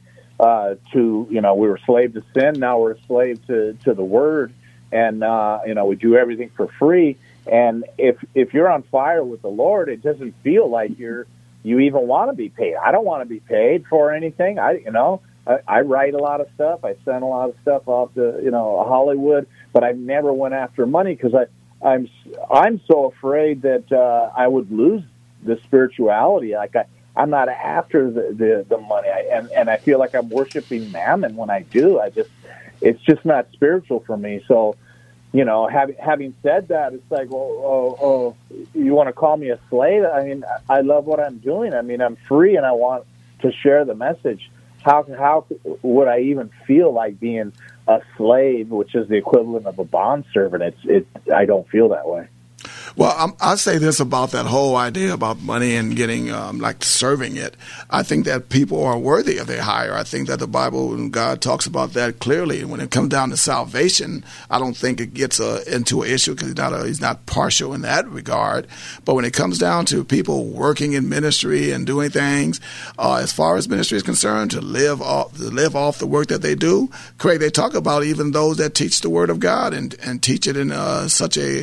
[SPEAKER 8] to, we were a slave to sin. Now we're a slave to the word. And, we do everything for free. And if you're on fire with the Lord, it doesn't feel like you even want to be paid. I don't want to be paid for anything. I write a lot of stuff. I send a lot of stuff off to, Hollywood, but I never went after money because I'm so afraid that I would lose the spirituality. Like I'm not after the money. And I feel like I'm worshiping mammon when I do. It's just not spiritual for me. So, having said that, it's like, well, you want to call me a slave? I mean, I love what I'm doing. I mean, I'm free and I want to share the message. How would I even feel like being a slave, which is the equivalent of a bondservant? I don't feel that way.
[SPEAKER 6] Well, I'll say this about that whole idea about money and getting, serving it. I think that people are worthy of their hire. I think that the Bible and God talks about that clearly. And when it comes down to salvation, I don't think it gets into an issue because he's not partial in that regard. But when it comes down to people working in ministry and doing things, as far as ministry is concerned, to live off the work that they do, Craig, they talk about even those that teach the Word of God and teach it in such a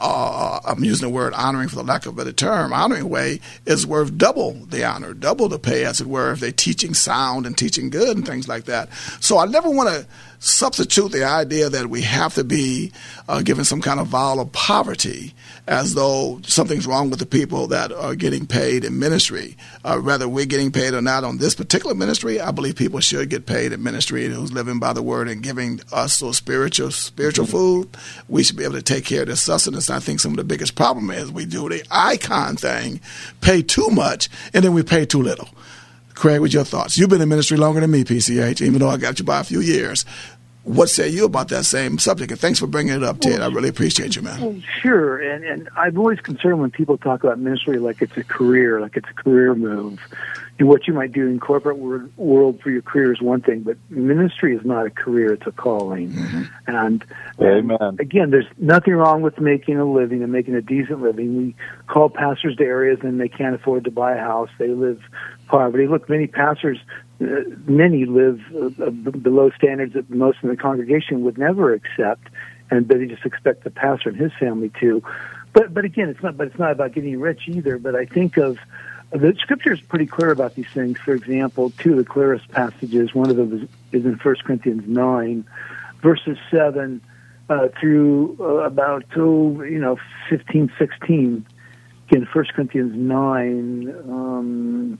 [SPEAKER 6] I'm using the word honoring for the lack of a better term, honoring way is worth double the honor, double the pay, as it were, if they're teaching sound and teaching good and things like that. So I never want to substitute the idea that we have to be given some kind of vow of poverty as though something's wrong with the people that are getting paid in ministry. Whether we're getting paid or not on this particular ministry, I believe people should get paid in ministry, and who's living by the word and giving us those spiritual food. We should be able to take care of their sustenance. I think some of the biggest problem is we do the icon thing, pay too much, and then we pay too little. Craig, what's your thoughts? You've been in ministry longer than me, PCH, even though I got you by a few years. what say you about that same subject? And thanks for bringing it up, Ted. I really appreciate you, man.
[SPEAKER 7] Well, sure, and I'm always concerned when people talk about ministry like it's a career move. And what you might do in corporate world for your career is one thing, but ministry is not a career; it's a calling. Mm-hmm. And
[SPEAKER 8] Amen.
[SPEAKER 7] Again, there's nothing wrong with making a living and making a decent living. We call pastors to areas and they can't afford to buy a house; they live poverty. Look, many pastors. Many live below standards that most of the congregation would never accept, but they just expect the pastor and his family to. But again, it's not about getting rich either. But I think of the Scripture is pretty clear about these things. For example, two of the clearest passages. One of them is in 1 Corinthians 9, verses 7 through about 15, 16. Again, 1 Corinthians 9.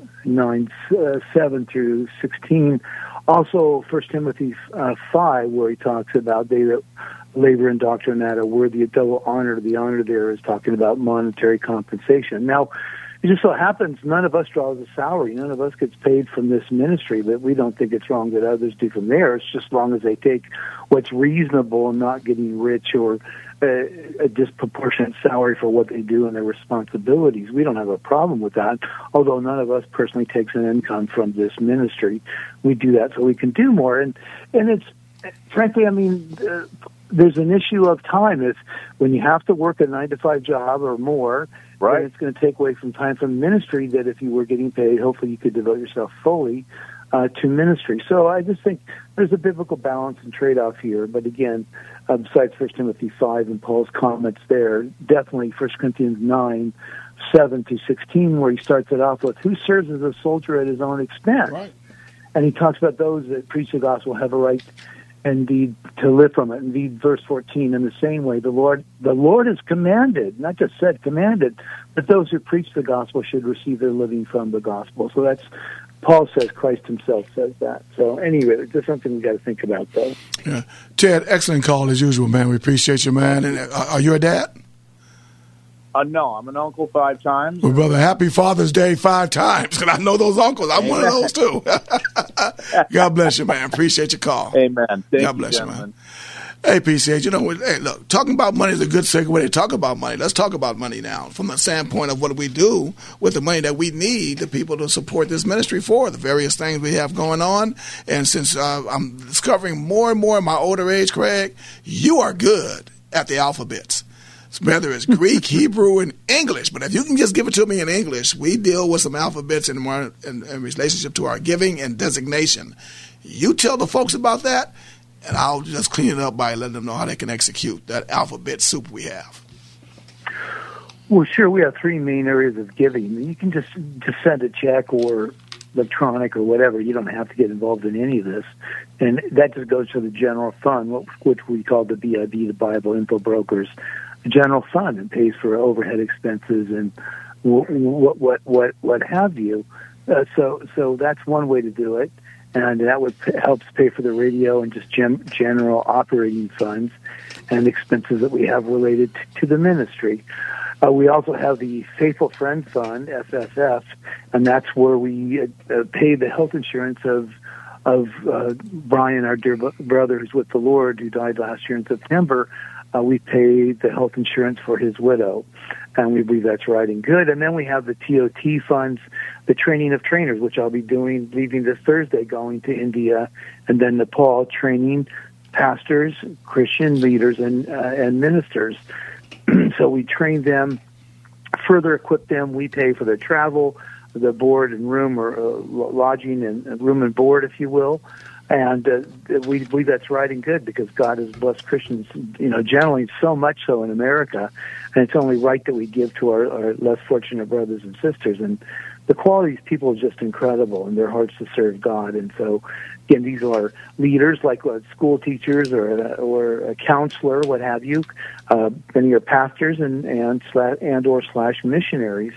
[SPEAKER 7] 7 through 16. Also, 1 Timothy 5, where he talks about they that labor in doctrine that are worthy of double honor. The honor there is talking about monetary compensation. Now, it just so happens none of us draws a salary. None of us gets paid from this ministry, but we don't think it's wrong that others do from theirs, just as long as they take what's reasonable and not getting rich or a disproportionate salary for what they do and their responsibilities. We don't have a problem with that, although none of us personally takes an income from this ministry. We do that so we can do more. And it's, frankly, there's an issue of time. It's when you have to work a 9-to-5 job or more, right, then it's going to take away from time from ministry that if you were getting paid, hopefully you could devote yourself fully to ministry. So I just think there's a biblical balance and trade-off here. But again, besides 1 Timothy 5 and Paul's comments there, definitely 1 Corinthians 9, 7 through 16, where he starts it off with, who serves as a soldier at his own expense? Right. And he talks about those that preach the gospel have a right indeed to live from it. Indeed, verse 14, in the same way, the Lord has commanded, not just said, commanded, that those who preach the gospel should receive their living from the gospel. So that's, Paul says, Christ himself says that. So anyway, it's just something we got to think about, though.
[SPEAKER 6] Yeah. Ted, excellent call as usual, man. We appreciate you, man. And are you a dad?
[SPEAKER 8] No, I'm an uncle 5 times.
[SPEAKER 6] Well, brother, happy Father's Day 5 times. And I know those uncles. I'm one of those, too. God bless you, man. Appreciate your call.
[SPEAKER 8] Amen.
[SPEAKER 6] God bless you, man. Hey, PCH, hey, look, talking about money is a good segue to talk about money. Let's talk about money now from the standpoint of what we do with the money that we need the people to support this ministry for, the various things we have going on. And since I'm discovering more and more in my older age, Craig, you are good at the alphabets, whether it's Greek, Hebrew, and English. But if you can just give it to me in English, we deal with some alphabets in relationship to our giving and designation. You tell the folks about that, and I'll just clean it up by letting them know how they can execute that alphabet soup we have.
[SPEAKER 7] Well, sure. We have 3 main areas of giving. You can just send a check or electronic or whatever. You don't have to get involved in any of this. And that just goes to the general fund, which we call the BIB, the Bible Info Brokers general fund, and pays for overhead expenses and what have you. So that's one way to do it. And that helps pay for the radio and just general operating funds and expenses that we have related to the ministry. We also have the Faithful Friend Fund, FFF, and that's where we pay the health insurance of Brian, our dear brother who's with the Lord, who died last year in September. We pay the health insurance for his widow, and we believe that's right and good. And then we have the TOT funds, the training of trainers, which I'll be leaving this Thursday, going to India and then Nepal, training pastors, Christian leaders, and ministers. So we train them, further equip them. We pay for their travel, the board and room, or lodging and room and board, if you will. And we believe that's right and good because God has blessed Christians, generally so much so in America, and it's only right that we give to our less fortunate brothers and sisters. And the quality of these people is just incredible, and their hearts to serve God. And so, again, these are leaders like school teachers or a counselor, what have you. Many are pastors and/or missionaries.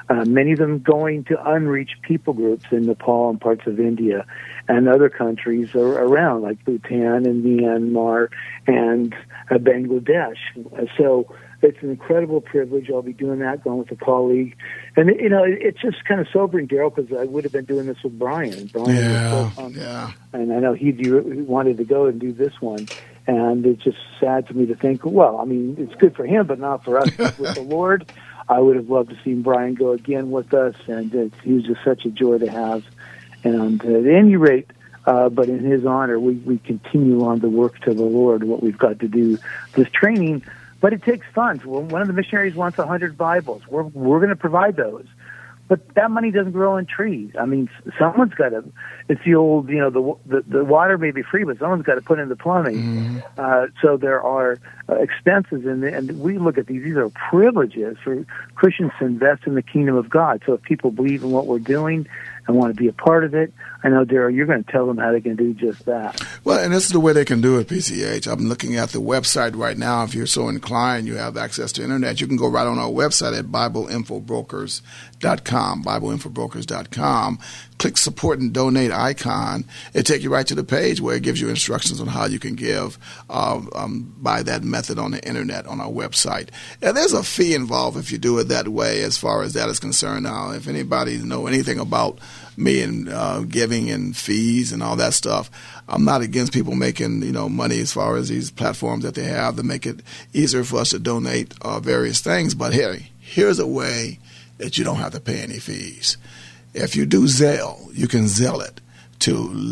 [SPEAKER 7] many of them going to unreached people groups in Nepal and parts of India and other countries around, like Bhutan and Myanmar and Bangladesh. So it's an incredible privilege. I'll be doing that, going with a colleague. And, it's just kind of sobering, Daryl, because I would have been doing this with Brian.
[SPEAKER 6] Yeah.
[SPEAKER 7] And I know he wanted to go and do this one. And it's just sad to me to think, well, I mean, it's good for him, but not for us. With the Lord, I would have loved to see Brian go again with us, and he was just such a joy to have. And at any rate, but in his honor, we continue on to work to the Lord, what we've got to do, this training. But it takes funds. One of the missionaries wants 100 Bibles. We're going to provide those. But that money doesn't grow on trees. I mean, someone's got to. It's the old, the water may be free, but someone's got to put in the plumbing. So there are expenses, and we look at these. These are privileges for Christians to invest in the kingdom of God. So if people believe in what we're doing and want to be a part of it, I know, Daryl, you're going to tell them how they can do just that.
[SPEAKER 6] Well, and this is the way they can do it, PCH. I'm looking at the website right now. If you're so inclined, you have access to internet, you can go right on our website at BibleInfoBrokers.com, BibleInfoBrokers.com. Click support and donate icon. It takes you right to the page where it gives you instructions on how you can give by that method on the internet on our website. And there's a fee involved if you do it that way as far as that is concerned. Now, if anybody know anything about me and giving and fees and all that stuff, I'm not against people making money as far as these platforms that they have to make it easier for us to donate various things. But here's a way that you don't have to pay any fees. If you do Zelle, you can Zelle it to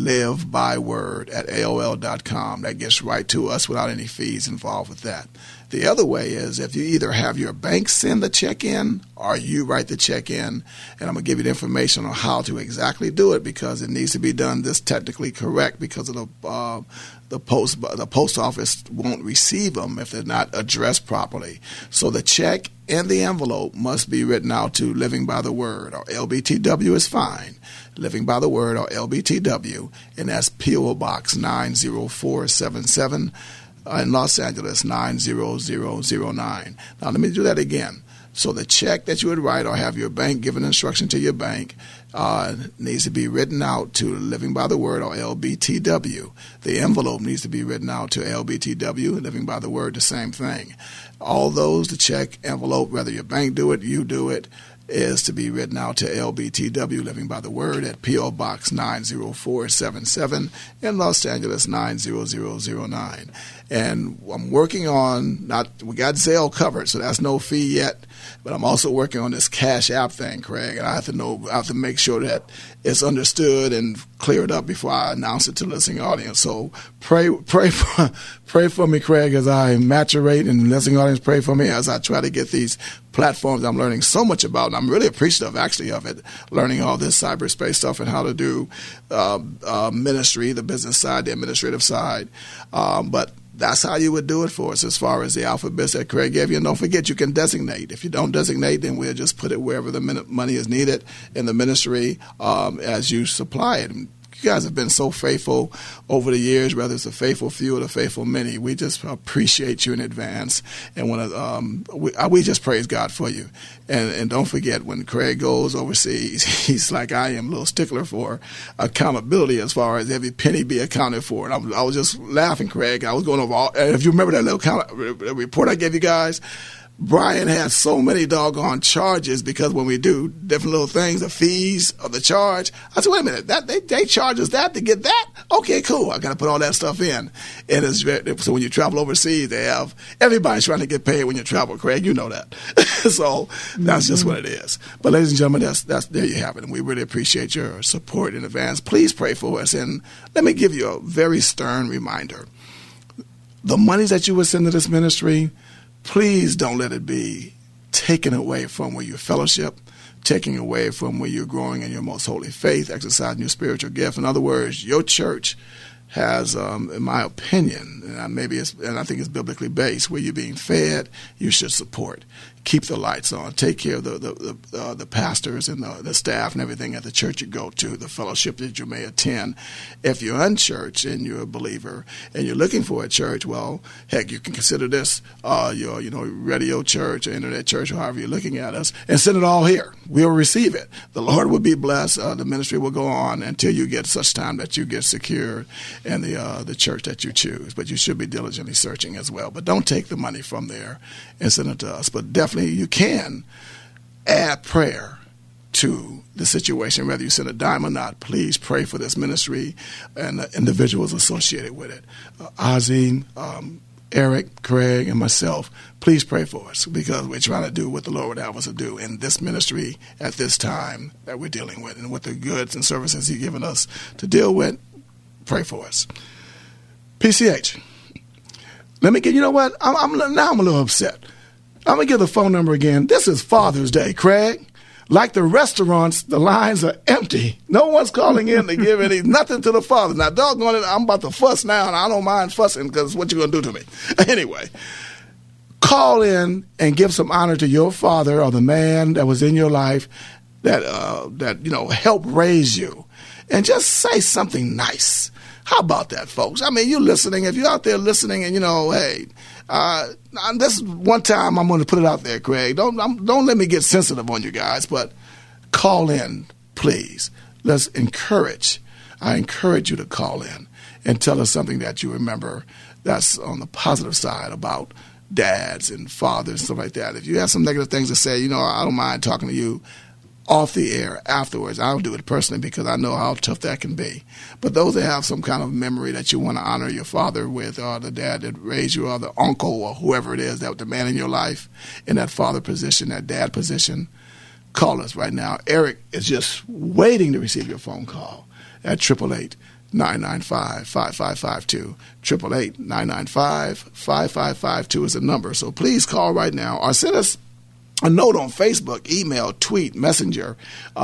[SPEAKER 6] livebyword@aol.com. That gets right to us without any fees involved with that. The other way is if you either have your bank send the check in or you write the check in, and I'm going to give you the information on how to exactly do it because it needs to be done this technically correct because of the post office won't receive them if they're not addressed properly. So the check and the envelope must be written out to Living by the Word, or LBTW is fine. Living by the Word, or LBTW, and that's P.O. Box 90477 in Los Angeles 90009. Now let me do that again. So the check that you would write or have your bank give an instruction to your bank needs to be written out to Living by the Word, or LBTW. The envelope needs to be written out to LBTW, Living by the Word, the same thing. All those, the check, envelope, whether your bank do it, you do it, is to be written out to LBTW, Living by the Word, at P.O. Box 90477 in Los Angeles 90009. And I'm working on, we got Zelle covered, so that's no fee yet, but I'm also working on this Cash App thing, Craig, and I have to make sure that it's understood and cleared up before I announce it to the listening audience. So pray for me, Craig, as I maturate, and the listening audience pray for me as I try to get these platforms I'm learning so much about, and I'm really appreciative actually of it, learning all this cyberspace stuff and how to do ministry, the business side, the administrative side, but that's how you would do it for us as far as the alphabets that Craig gave you. And don't forget, you can designate. If you don't designate, then we'll just put it wherever the money is needed in the ministry as you supply it. You guys have been so faithful over the years, whether it's a faithful few or the faithful many. We just appreciate you in advance, and we just praise God for you. And don't forget, when Craig goes overseas, he's like I am, a little stickler for accountability as far as every penny be accounted for. And I was just laughing, Craig. I was going over all, and if you remember that little report I gave you guys, Brian has so many doggone charges because when we do different little things, the fees of the charge, I said, wait a minute, they charge us that to get that? Okay, cool. I got to put all that stuff in. And so when you travel overseas, everybody's trying to get paid when you travel, Craig. You know that. So that's just what it is. But ladies and gentlemen, that's there you have it. And we really appreciate your support in advance. Please pray for us. And let me give you a very stern reminder. The monies that you would send to this ministry, please don't let it be taken away from where you fellowship, taking away from where you're growing in your most holy faith, exercising your spiritual gift. In other words, your church has, in my opinion, and I think it's biblically based, where you're being fed, you should support. Keep the lights on. Take care of the pastors and the staff and everything at the church you go to, the fellowship that you may attend. If you're unchurched and you're a believer and you're looking for a church, well, heck, you can consider this your radio church or internet church or however you're looking at us, and send it all here. We'll receive it. The Lord will be blessed. The ministry will go on until you get such time that you get secured in the church that you choose. But you should be diligently searching as well. But don't take the money from there and send it to us. But definitely you can add prayer to the situation, whether you send a dime or not. Please pray for this ministry and the individuals associated with it. Ozzy, Eric, Craig, and myself, please pray for us, because we're trying to do what the Lord would have us to do in this ministry at this time that we're dealing with, and with the goods and services He's given us to deal with. Pray for us. PCH, let me get, you know what? I'm a little upset. I'm going to give the phone number again. This is Father's Day, Craig. Like the restaurants, the lines are empty. No one's calling in to give nothing to the father. Now, doggone it, I'm about to fuss now, and I don't mind fussing because what you going to do to me. Anyway, call in and give some honor to your father or the man that was in your life that helped raise you. And just say something nice. How about that, folks? I mean, you're listening. If you're out there listening and, hey, this one time I'm going to put it out there, Craig. Don't let me get sensitive on you guys, but call in, please. Let's encourage. I encourage you to call in and tell us something that you remember that's on the positive side about dads and fathers and stuff like that. If you have some negative things to say, I don't mind talking to you off the air afterwards. I don't do it personally because I know how tough that can be. But those that have some kind of memory that you want to honor your father with, or the dad that raised you, or the uncle, or whoever it is, that the man in your life in that father position, that dad position, call us right now. Eric is just waiting to receive your phone call at 888-995-5552. 888-995-5552 is the number. So please call right now, or send us a note on Facebook, email, tweet, messenger,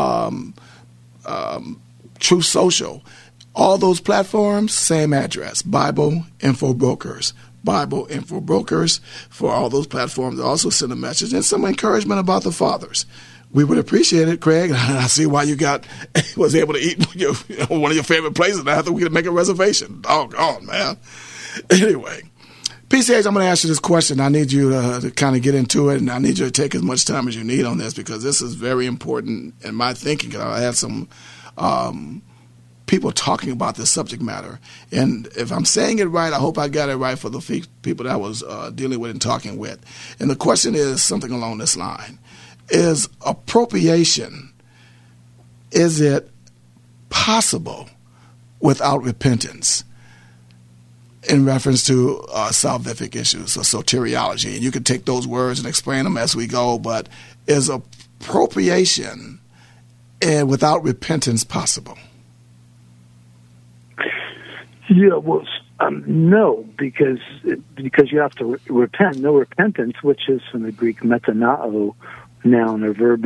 [SPEAKER 6] Truth Social. All those platforms, same address, Bible Info Brokers. Bible Info Brokers for all those platforms. Also send a message and some encouragement about the fathers. We would appreciate it, Craig. I see why you was able to eat one of your favorite places. I thought we could make a reservation. Doggone, man. Anyway. PCH, I'm going to ask you this question. I need you to kind of get into it, and I need you to take as much time as you need on this, because this is very important in my thinking. I had some people talking about this subject matter, and if I'm saying it right, I hope I got it right for the people that I was dealing with and talking with. And the question is something along this line. Is appropriation, is it possible without repentance? In reference to salvific issues or soteriology. And you can take those words and explain them as we go, but is appropriation without repentance possible?
[SPEAKER 9] Yeah, well, no, because you have to repent. No repentance, which is from the Greek metanao, noun, or verb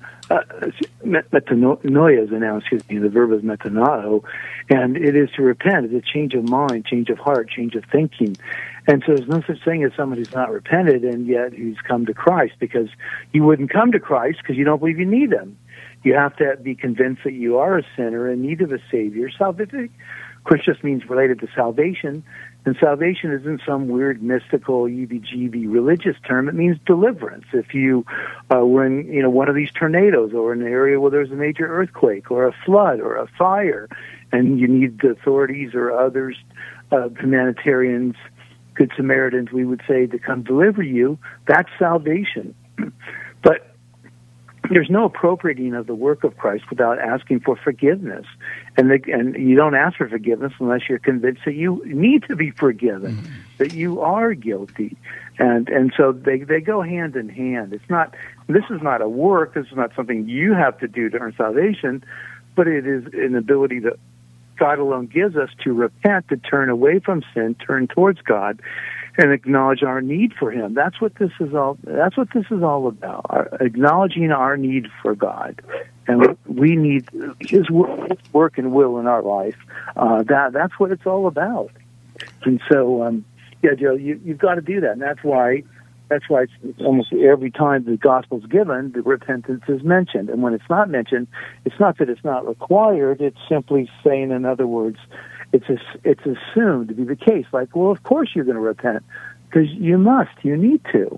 [SPEAKER 9] metanoia is a noun, the verb is metanao, and it is to repent. It's a change of mind, change of heart, change of thinking. And so there's no such thing as someone who's not repented and yet who's come to Christ, because you wouldn't come to Christ because you don't believe you need him. You have to be convinced that you are a sinner in need of a Savior. Salvific, which just means related to salvation. And salvation isn't some weird, mystical, EBGB religious term. It means deliverance. If you were in one of these tornadoes, or in an area where there's a major earthquake or a flood or a fire, and you need the authorities or others, humanitarians, Good Samaritans, we would say, to come deliver you, that's salvation. But there's no appropriating of the work of Christ without asking for forgiveness. And you don't ask for forgiveness unless you're convinced that you need to be forgiven, that you are guilty. And so they go hand in hand. This is not a work, this is not something you have to do to earn salvation, but it is an ability that God alone gives us to repent, to turn away from sin, turn towards God, and acknowledge our need for him. That's what this is all about. Acknowledging our need for God And we need His work and will in our life. That's what it's all about. And so, Joe, you've got to do that. And that's why it's almost every time the gospel's given, the repentance is mentioned. And when it's not mentioned, it's not that it's not required. It's simply saying, in other words, it's assumed to be the case. Like, well, of course you're going to repent because you need to.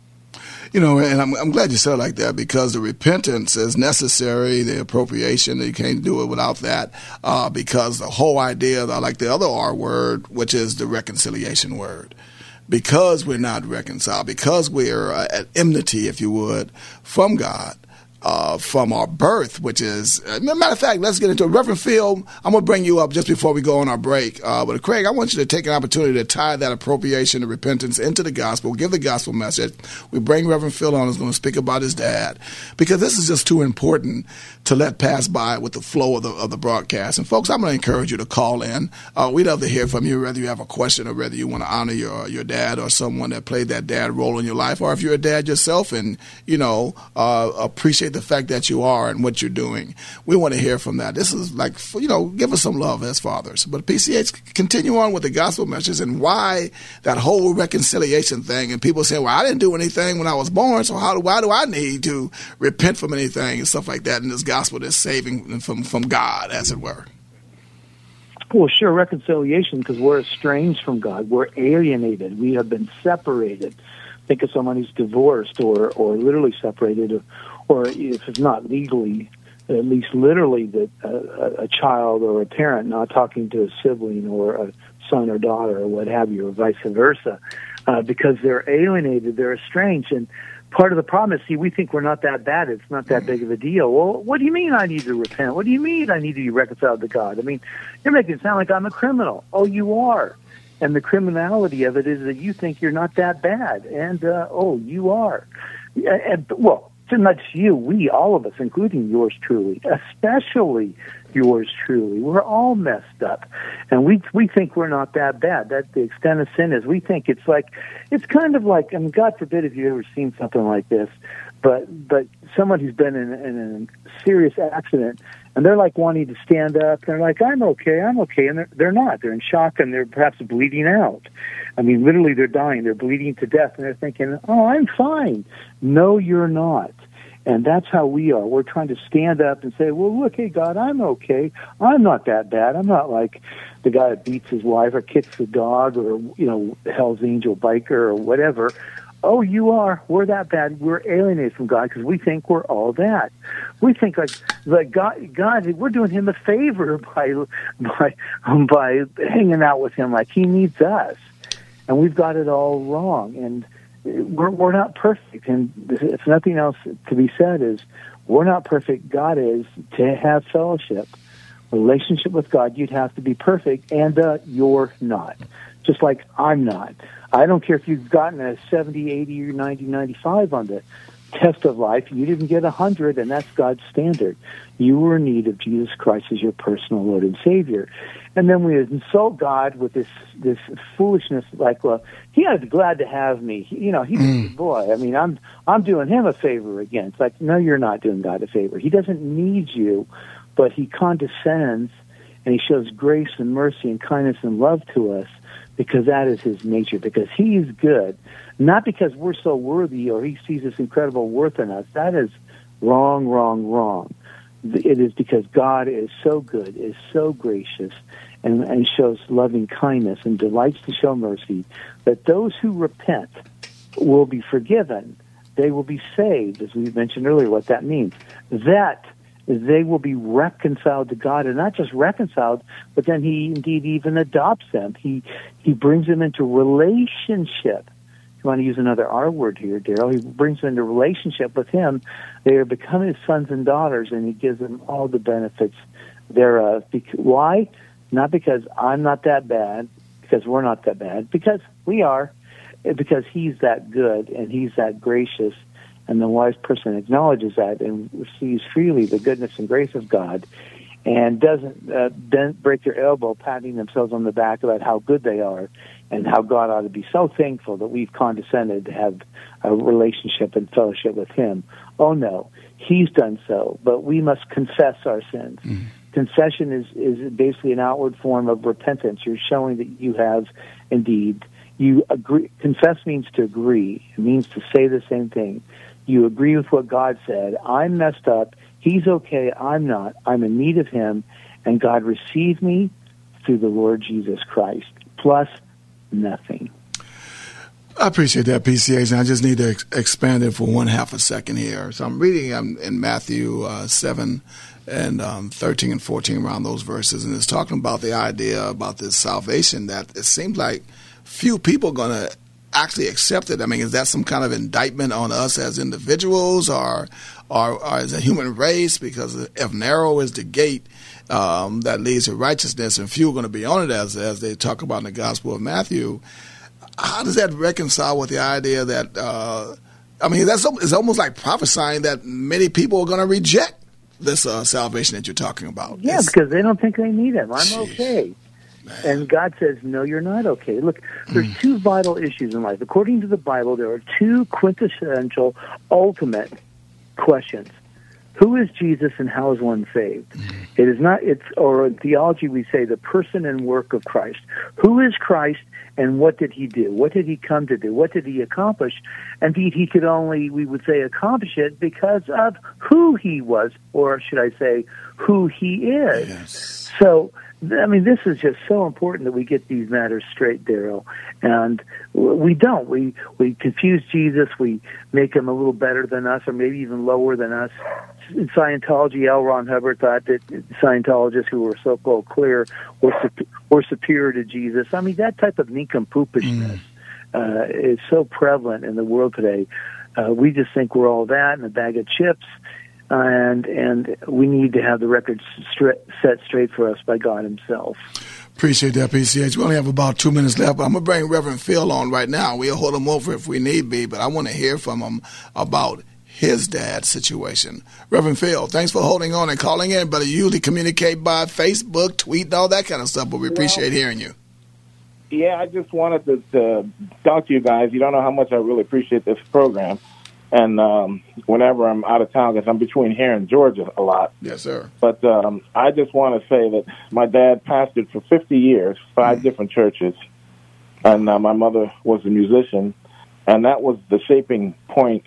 [SPEAKER 6] And I'm glad you said it like that, because the repentance is necessary, the appropriation, you can't do it without that, because the whole idea, like the other R word, which is the reconciliation word, because we're not reconciled, because we're at enmity, if you would, from God, from our birth, which is, matter of fact, let's get into it. Reverend Phil, I'm going to bring you up just before we go on our break. But Craig, I want you to take an opportunity to tie that appropriation and repentance into the gospel, give the gospel message. We bring Reverend Phil on, who's going to speak about his dad, because this is just too important to let pass by with the flow of the broadcast. And folks, I'm going to encourage you to call in. We'd love to hear from you, whether you have a question or whether you want to honor your dad or someone that played that dad role in your life, or if you're a dad yourself and, appreciate the fact that you are and what you're doing. We want to hear from that. This is like, give us some love as fathers. But PCH, continue on with the gospel message and why that whole reconciliation thing. And people saying, well, I didn't do anything when I was born, so why do I need to repent from anything and stuff like that in this gospel that's saving from God, as it were?
[SPEAKER 9] Well, sure, reconciliation, because we're estranged from God. We're alienated. We have been separated. Think of someone who's divorced or literally separated, or if it's not legally, at least literally, that a child or a parent not talking to a sibling or a son or daughter or what have you, or vice versa, because they're alienated, they're estranged. And part of the problem is, we think we're not that bad. It's not that big of a deal. Well, what do you mean I need to repent? What do you mean I need to be reconciled to God? I mean, you're making it sound like I'm a criminal. Oh, you are. And the criminality of it is that you think you're not that bad. And, you are. Well, it's not just you, we, all of us, including yours truly, especially yours truly. We're all messed up. And we think we're not that bad. That the extent of sin is, we think it's kind of like, God forbid if you've ever seen something like this, but someone who's been in a serious accident, and they're like wanting to stand up, and they're like, I'm okay, and they're not. They're in shock, and they're perhaps bleeding out. I mean, literally, they're dying. They're bleeding to death, and they're thinking, oh, I'm fine. No, you're not. And that's how we are. We're trying to stand up and say, well, look, hey, God, I'm okay. I'm not that bad. I'm not like the guy that beats his wife or kicks the dog or, Hell's Angel biker or whatever. Oh, you are. We're that bad. We're alienated from God because we think we're all that. We think like God, we're doing him a favor by hanging out with him like he needs us, and we've got it all wrong. And we're not perfect. And if nothing else to be said is, we're not perfect. God is. To have fellowship, relationship with God, you'd have to be perfect, and you're not. Just like I'm not. I don't care if you've gotten a 70, 80, or 90, 95 on the test of life. You didn't get 100, and that's God's standard. You were in need of Jesus Christ as your personal Lord and Savior. And then we insult God with this foolishness, like, well, he ought to be glad to have me. He's boy. I mean, I'm doing him a favor again. It's like, no, you're not doing God a favor. He doesn't need you, but he condescends, and he shows grace and mercy and kindness and love to us, because that is his nature, because he's good, not because we're so worthy or he sees this incredible worth in us. That is wrong, wrong, wrong. It is because God is so good, is so gracious, and shows loving kindness and delights to show mercy, that those who repent will be forgiven. They will be saved, as we mentioned earlier what that means. That they will be reconciled to God, and not just reconciled, but then he indeed even adopts them. He brings them into relationship. If you want to use another R word here, Daryl, he brings them into relationship with him. They are becoming his sons and daughters, and he gives them all the benefits thereof. Why? Not because I'm not that bad, because we're not that bad, because we are, because he's that good and he's that gracious. And the wise person acknowledges that and receives freely the goodness and grace of God, and doesn't break their elbow patting themselves on the back about how good they are and how God ought to be so thankful that we've condescended to have a relationship and fellowship with him. Oh, no. He's done so, but we must confess our sins. Confession is basically an outward form of repentance. You're showing that you have indeed, you agree. Confess means to agree. It means to say the same thing. You agree with what God said. I'm messed up. He's okay. I'm not. I'm in need of Him. And God received me through the Lord Jesus Christ, plus nothing.
[SPEAKER 6] I appreciate that, PCH, and I just need to expand it for 1/2 a second here. So I'm reading in Matthew 7 and 13 and 14, around those verses, and it's talking about the idea about this salvation that it seems like few people are going to actually accept it. I mean, is that some kind of indictment on us as individuals or as a human race? Because if narrow is the gate that leads to righteousness, and few are going to be on it, as they talk about in the Gospel of Matthew, how does that reconcile with the idea that, it's almost like prophesying that many people are going to reject this salvation that you're talking about?
[SPEAKER 9] Yeah, because they don't think they need Him. I'm okay. Man. And God says, no, you're not okay. Look, there's two vital issues in life. According to the Bible, there are two quintessential, ultimate questions. Who is Jesus and how is one saved? It is not, or in theology we say the person and work of Christ. Who is Christ and what did He do? What did He come to do? What did He accomplish? Indeed, He could only, we would say, accomplish it because of who He was, or should I say, who He is.
[SPEAKER 6] Yes.
[SPEAKER 9] So, I mean, this is just so important that we get these matters straight, Daryl. And we don't. We confuse Jesus. We make Him a little better than us, or maybe even lower than us. In Scientology, L. Ron Hubbard thought that Scientologists who were so-called clear were superior to Jesus. I mean, that type of nincompoopishness is so prevalent in the world today. We just think we're all that and a bag of chips. And we need to have the record set straight for us by God Himself.
[SPEAKER 6] Appreciate that, PCH. We only have about 2 minutes left, but I'm going to bring Reverend Phil on right now. We'll hold him over if we need be, but I want to hear from him about his dad's situation. Reverend Phil, thanks for holding on and calling in, but you usually communicate by Facebook, tweet, and all that kind of stuff, but we appreciate hearing you.
[SPEAKER 10] Yeah, I just wanted to talk to you guys. You don't know how much I really appreciate this program. And whenever I'm out of town, because I'm between here and Georgia a lot.
[SPEAKER 6] Yes, sir.
[SPEAKER 10] But I just want to say that my dad pastored for 50 years, 5 different churches, and my mother was a musician, and that was the shaping point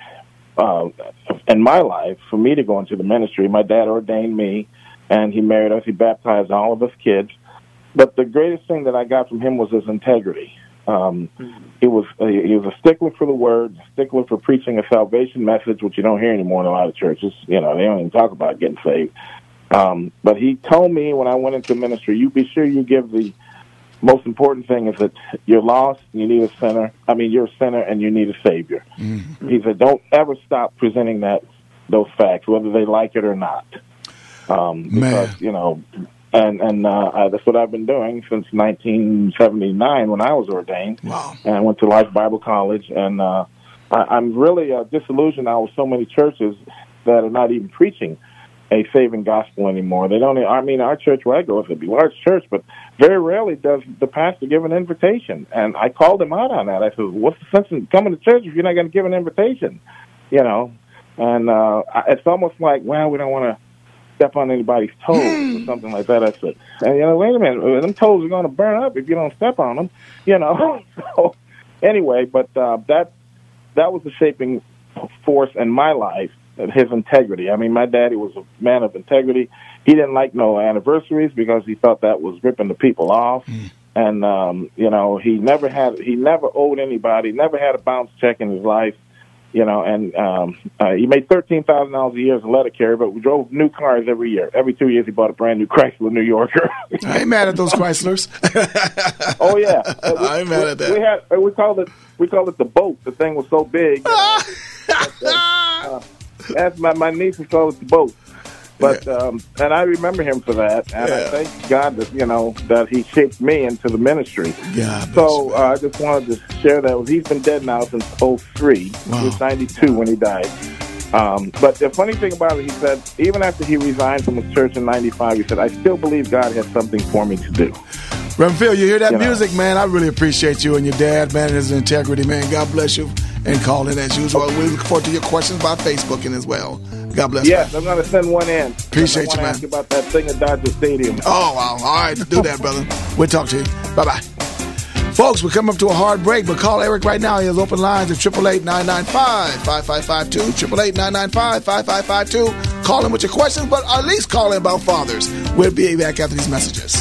[SPEAKER 10] in my life for me to go into the ministry. My dad ordained me, and he married us. He baptized all of us kids. But the greatest thing that I got from him was his integrity. He was a stickler for the word, a stickler for preaching a salvation message, which you don't hear anymore in a lot of churches. You know, they don't even talk about getting saved. But he told me when I went into ministry, you be sure you give the most important thing is that you're lost, you need a sinner. I mean, you're a sinner and you need a Savior. Mm-hmm. He said, don't ever stop presenting those facts, whether they like it or not. Because, you know, and that's what I've been doing since 1979 when I was ordained.
[SPEAKER 6] Wow. And
[SPEAKER 10] I went to Life Bible College, and I'm really disillusioned now with so many churches that are not even preaching a saving gospel anymore. They don't. I mean, our church where I go is a large church, but very rarely does the pastor give an invitation. And I called him out on that. I said, "What's the sense in coming to church if you're not going to give an invitation?" You know, and it's almost like, well, we don't want to step on anybody's toes or something like that. I said, and, you know, wait a minute, them toes are going to burn up if you don't step on them. You know. So anyway, but that was the shaping force in my life. His integrity. I mean, my daddy was a man of integrity. He didn't like no anniversaries because he thought that was ripping the people off. And, you know, he never owed anybody, never had a bounce check in his life, you know, and he made $13,000 a year as a letter carrier, but we drove new cars every year. Every 2 years he bought a brand new Chrysler New Yorker.
[SPEAKER 6] I ain't mad at those Chryslers.
[SPEAKER 10] Oh, yeah.
[SPEAKER 6] I ain't mad at that.
[SPEAKER 10] We called it the boat. The thing was so big. That's my niece would call it the boat, but and I remember him for that, and I thank God that, you know, that he shaped me into the ministry.
[SPEAKER 6] Yeah.
[SPEAKER 10] So I just wanted to share that. He's been dead now since 2003. Wow. He was 92 when he died. But the funny thing about it, he said, even after he resigned from the church in 95, he said, I still believe God has something for me to do.
[SPEAKER 6] Reverend Phil, you hear that music, man? I really appreciate you and your dad, man, and his integrity, man. God bless you, and call in as usual. We look forward to your questions by Facebooking as well. God bless.
[SPEAKER 10] Yes, I'm going to send one in.
[SPEAKER 6] Appreciate you, man.
[SPEAKER 10] Ask you about that thing at Dodger Stadium.
[SPEAKER 6] Oh, wow. All right, do that, brother. We'll talk to you. Bye-bye. Folks, we're coming up to a hard break, but call Eric right now. He has open lines at 888-995-5552, 888-995-5552. Call him with your questions, but at least call him about fathers. We'll be back after these messages.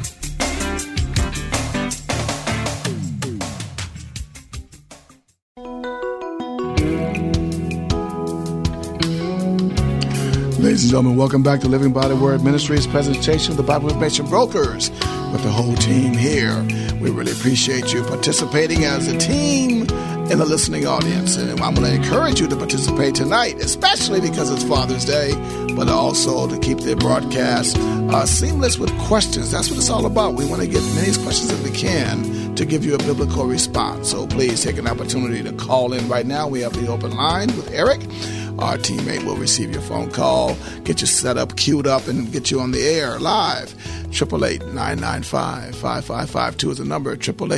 [SPEAKER 6] Ladies and gentlemen, welcome back to Living by the Word Ministries presentation of the Bible Information Brokers with the whole team here. We really appreciate you participating as a team in the listening audience. And I'm going to encourage you to participate tonight, especially because it's Father's Day, but also to keep the broadcast seamless with questions. That's what it's all about. We want to get many questions as we can to give you a biblical response. So please take an opportunity to call in right now. We have the open line with Eric. Our teammate will receive your phone call, get you set up, queued up, and get you on the air live. 888-995-5552 is the number.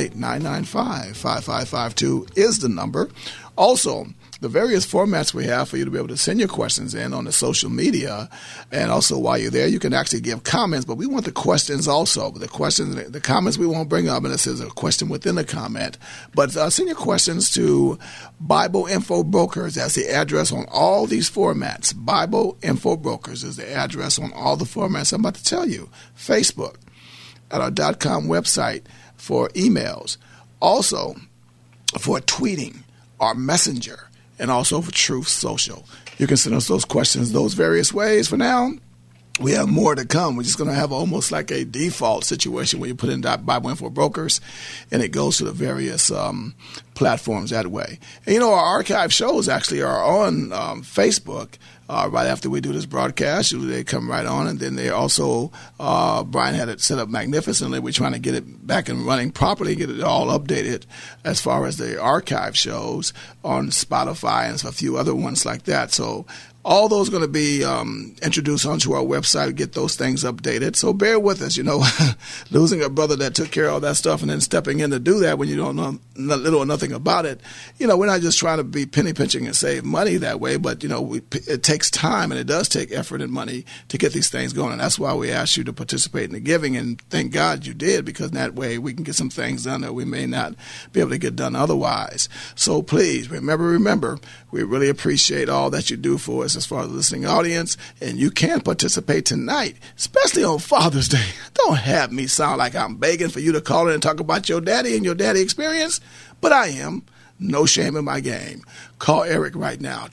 [SPEAKER 6] 888-995-5552 is the number. Also, the various formats we have for you to be able to send your questions in on the social media. And also, while you're there, you can actually give comments, but we want the questions also. The questions, the comments we won't bring up, and this is a question within the comment. But send your questions to Bible Info Brokers. That's the address on all these formats. Bible Info Brokers is the address on all the formats I'm about to tell you. Facebook, at our .com website for emails. Also, for tweeting, our messenger, and also for Truth Social. You can send us those questions those various ways. For now, we have more to come. We're just going to have almost like a default situation where you put in Bible Info Brokers, and it goes to the various platforms that way. And, you know, our archive shows actually are on Facebook. Right after we do this broadcast, they come right on, and then they also, Brian had it set up magnificently. We're trying to get it back and running properly, get it all updated as far as the archive shows on Spotify and a few other ones like that. So all those are going to be introduced onto our website, get those things updated. So bear with us, you know, losing a brother that took care of all that stuff and then stepping in to do that when you don't know little or nothing about it. You know, we're not just trying to be penny pinching and save money that way, but, you know, it takes time and it does take effort and money to get these things going. And that's why we asked you to participate in the giving. And thank God you did, because that way we can get some things done that we may not be able to get done otherwise. So please remember, we really appreciate all that you do for us as far as the listening audience, and you can participate tonight, especially on Father's Day. Don't have me sound like I'm begging for you to call in and talk about your daddy and your daddy experience, but I am. No shame in my game. Call Eric right now,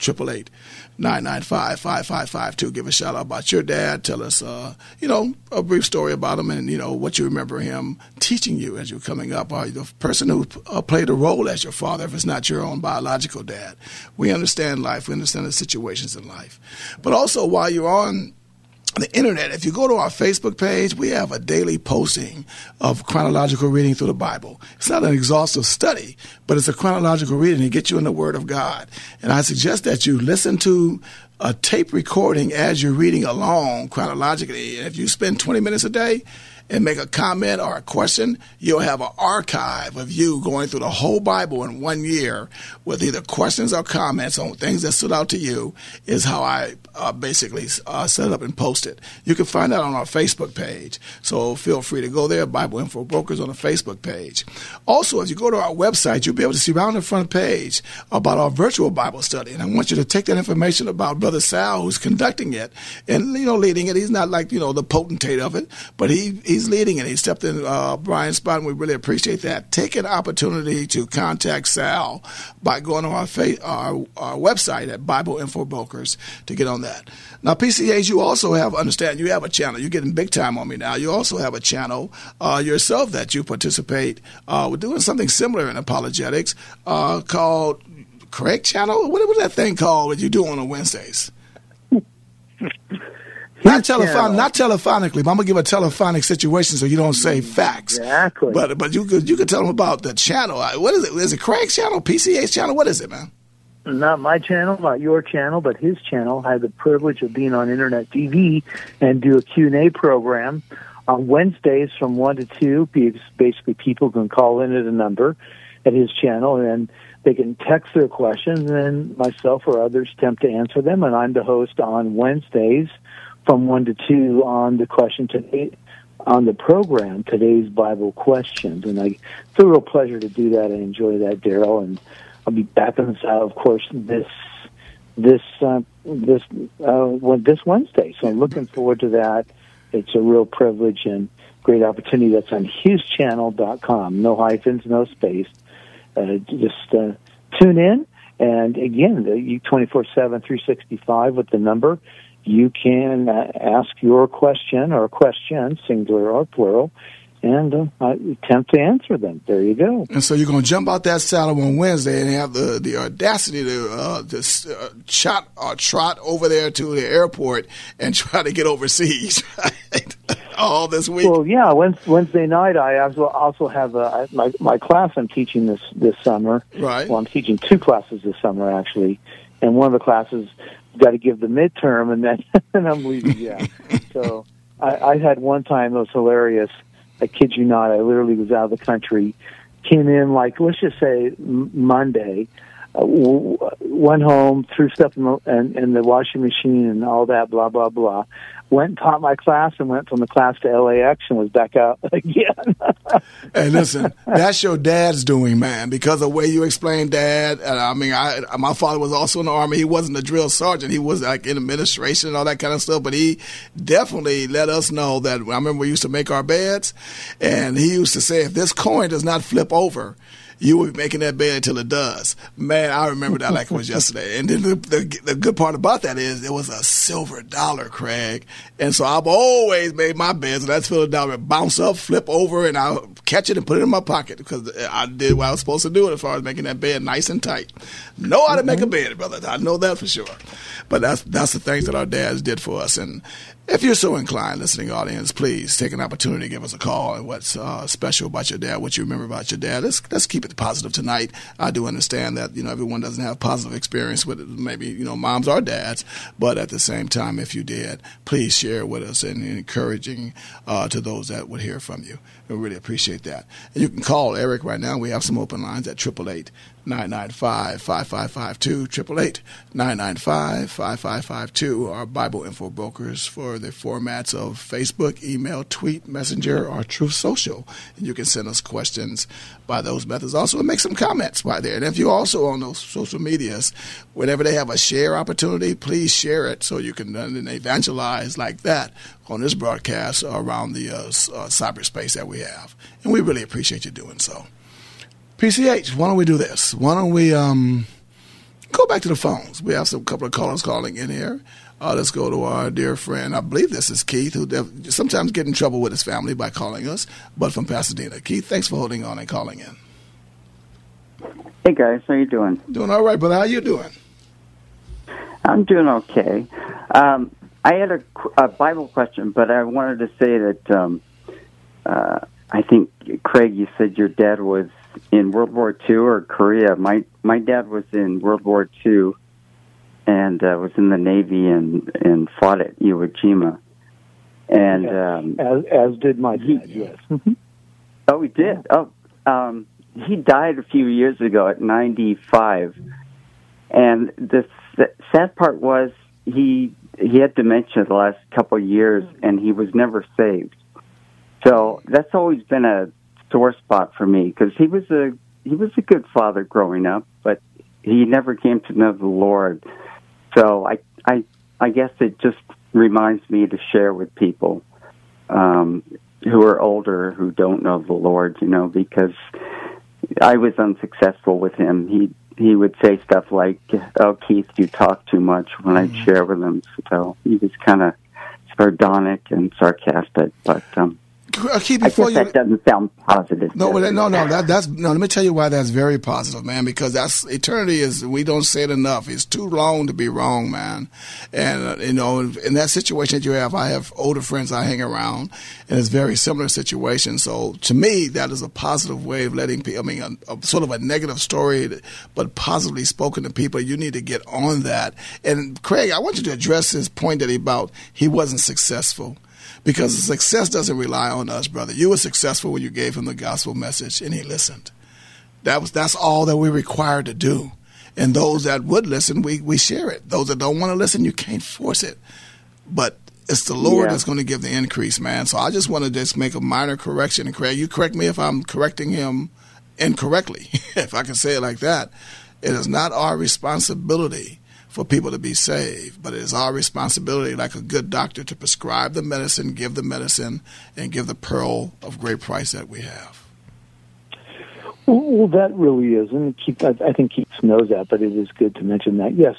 [SPEAKER 6] 888-995-5552. Give a shout out about your dad. Tell us, a brief story about him and, what you remember him teaching you as you're coming up, or the person who played a role as your father, if it's not your own biological dad. We understand life. We understand the situations in life. But also, while you're on the internet, if you go to our Facebook page, we have a daily posting of chronological reading through the Bible. It's not an exhaustive study, but it's a chronological reading to get you in the Word of God. And I suggest that you listen to a tape recording as you're reading along chronologically. And if you spend 20 minutes a day and make a comment or a question, you'll have an archive of you going through the whole Bible in 1 year with either questions or comments on things that stood out to you, is how I basically set it up and post it. You can find that on our Facebook page. So feel free to go there, Bible Info Brokers on the Facebook page. Also, if you go to our website, you'll be able to see right on the front page about our virtual Bible study. And I want you to take that information about Brother Sal, who's conducting it and, leading it. He's not like, the potentate of it, but he's leading it. He stepped in Brian's spot, and we really appreciate that. Take an opportunity to contact Sal by going on our website at Bible Info Brokers to get on that. Now, PCAs, you also have a channel. You're getting big time on me now. You also have a channel yourself that you participate. We're doing something similar in apologetics called Correct Channel. What was that thing called that you do on Wednesdays? Not telephonically, but I'm gonna give a telephonic situation so you don't say facts.
[SPEAKER 9] Exactly.
[SPEAKER 6] But you could tell them about the channel. What is it? Is it Craig's channel? PCA's channel? What is it, man?
[SPEAKER 9] Not my channel, not your channel, but his channel. I have the privilege of being on Internet TV and do a Q&A program on Wednesdays from 1 to 2. Basically, people can call in at a number at his channel, and They can text their questions, and then myself or others attempt to answer them. And I'm the host on Wednesdays from 1 to 2 on the question today, on the program, Today's Bible Questions. And it's a real pleasure to do that. I enjoy that, Daryl. And I'll be back in the saddle, of course, this Wednesday. So I'm looking forward to that. It's a real privilege and great opportunity. That's on HughesChannel.com. No hyphens, no space. Just tune in. And again, you 24/7, 365 with the number. You can ask your question or questions, singular or plural, and attempt to answer them. There you go.
[SPEAKER 6] And so you're going to jump out that saddle on Wednesday and have the audacity to trot over there to the airport and try to get overseas, right? All this week.
[SPEAKER 9] Well, yeah, Wednesday night I also have my class I'm teaching this summer.
[SPEAKER 6] Right.
[SPEAKER 9] Well, I'm teaching 2 classes this summer, actually, and one of the classes got to give the midterm, and then and I'm leaving. Yeah. So I had one time that was hilarious. I kid you not. I literally was out of the country, came in like, let's just say Monday, went home, threw stuff in the washing machine and all that, blah, blah, blah. Went and taught my class and went from the class to LAX and was back out again.
[SPEAKER 6] Hey, listen, that's your dad's doing, man, because of the way you explain Dad. I mean, my father was also in the Army. He wasn't a drill sergeant. He was like in administration and all that kind of stuff, but he definitely let us know that. I remember we used to make our beds, and he used to say, if this coin does not flip over, you will be making that bed until it does. Man, I remember that like it was yesterday. And then the good part about that is it was a silver dollar, Craig. And so I've always made my beds, and that silver dollar bounce up, flip over, and I'll catch it and put it in my pocket because I did what I was supposed to do as far as making that bed nice and tight. Know how to make a bed, brother. I know that for sure. But that's the things that our dads did for us. And if you're so inclined, listening audience, please take an opportunity to give us a call. And what's special about your dad, what you remember about your dad. Let's keep it positive tonight. I do understand that, everyone doesn't have positive experience with it. Maybe, moms or dads. But at the same time, if you did, please share with us and encouraging to those that would hear from you. We really appreciate that. And you can call Eric right now. We have some open lines at 888-995-5552, 888-995-5552. Our Bible Info Brokers for the formats of Facebook, email, tweet, messenger, or Truth Social. And you can send us questions by those methods also and make some comments by there. And if you're also on those social medias, whenever they have a share opportunity, please share it so you can then evangelize like that on this broadcast around the cyberspace that we have. And we really appreciate you doing so. PCH, why don't we do this? Why don't we go back to the phones? We have a couple of callers calling in here. Let's go to our dear friend. I believe this is Keith, who sometimes get in trouble with his family by calling us, but from Pasadena. Keith, thanks for holding on and calling in.
[SPEAKER 11] Hey, guys. How you doing?
[SPEAKER 6] Doing all right, brother. How you doing?
[SPEAKER 11] I'm doing okay. I had a Bible question, but I wanted to say that I think, Craig, you said your dad was in World War II or Korea. My dad was in World War II and was in the Navy and fought at Iwo Jima. And
[SPEAKER 9] as did my dad, yes.
[SPEAKER 11] Oh, he did? Oh, he died a few years ago at 95. And the sad part was he had dementia the last couple of years, and he was never saved. So that's always been a sore spot for me because he was a good father growing up, but he never came to know the Lord. So I guess it just reminds me to share with people who are older who don't know the Lord, because I was unsuccessful with him. He would say stuff like, "Oh, Keith, you talk too much," when I'd share with him. So he was kind of sardonic and sarcastic, but
[SPEAKER 6] Keith,
[SPEAKER 11] I guess that doesn't sound positive.
[SPEAKER 6] No, that's let me tell you why that's very positive, man. Because eternity we don't say it enough. It's too long to be wrong, man. And in that situation that you have, I have older friends I hang around, and it's very similar situation. So to me, that is a positive way of letting people. I mean, a sort of a negative story, but positively spoken to people. You need to get on that. And Craig, I want you to address his point about he wasn't successful. Because success doesn't rely on us, brother. You were successful when you gave him the gospel message, and he listened. That's all that we're required to do. And those that would listen, we share it. Those that don't want to listen, you can't force it. But it's the Lord that's going to give the increase, man. So I just want to just make a minor correction. And Craig, you correct me if I'm correcting him incorrectly, if I can say it like that. It is not our responsibility for people to be saved, but it is our responsibility, like a good doctor, to prescribe the medicine, give the medicine, and give the pearl of great price that we have.
[SPEAKER 9] Well, that really is, and I think Keith knows that, but it is good to mention that. Yes,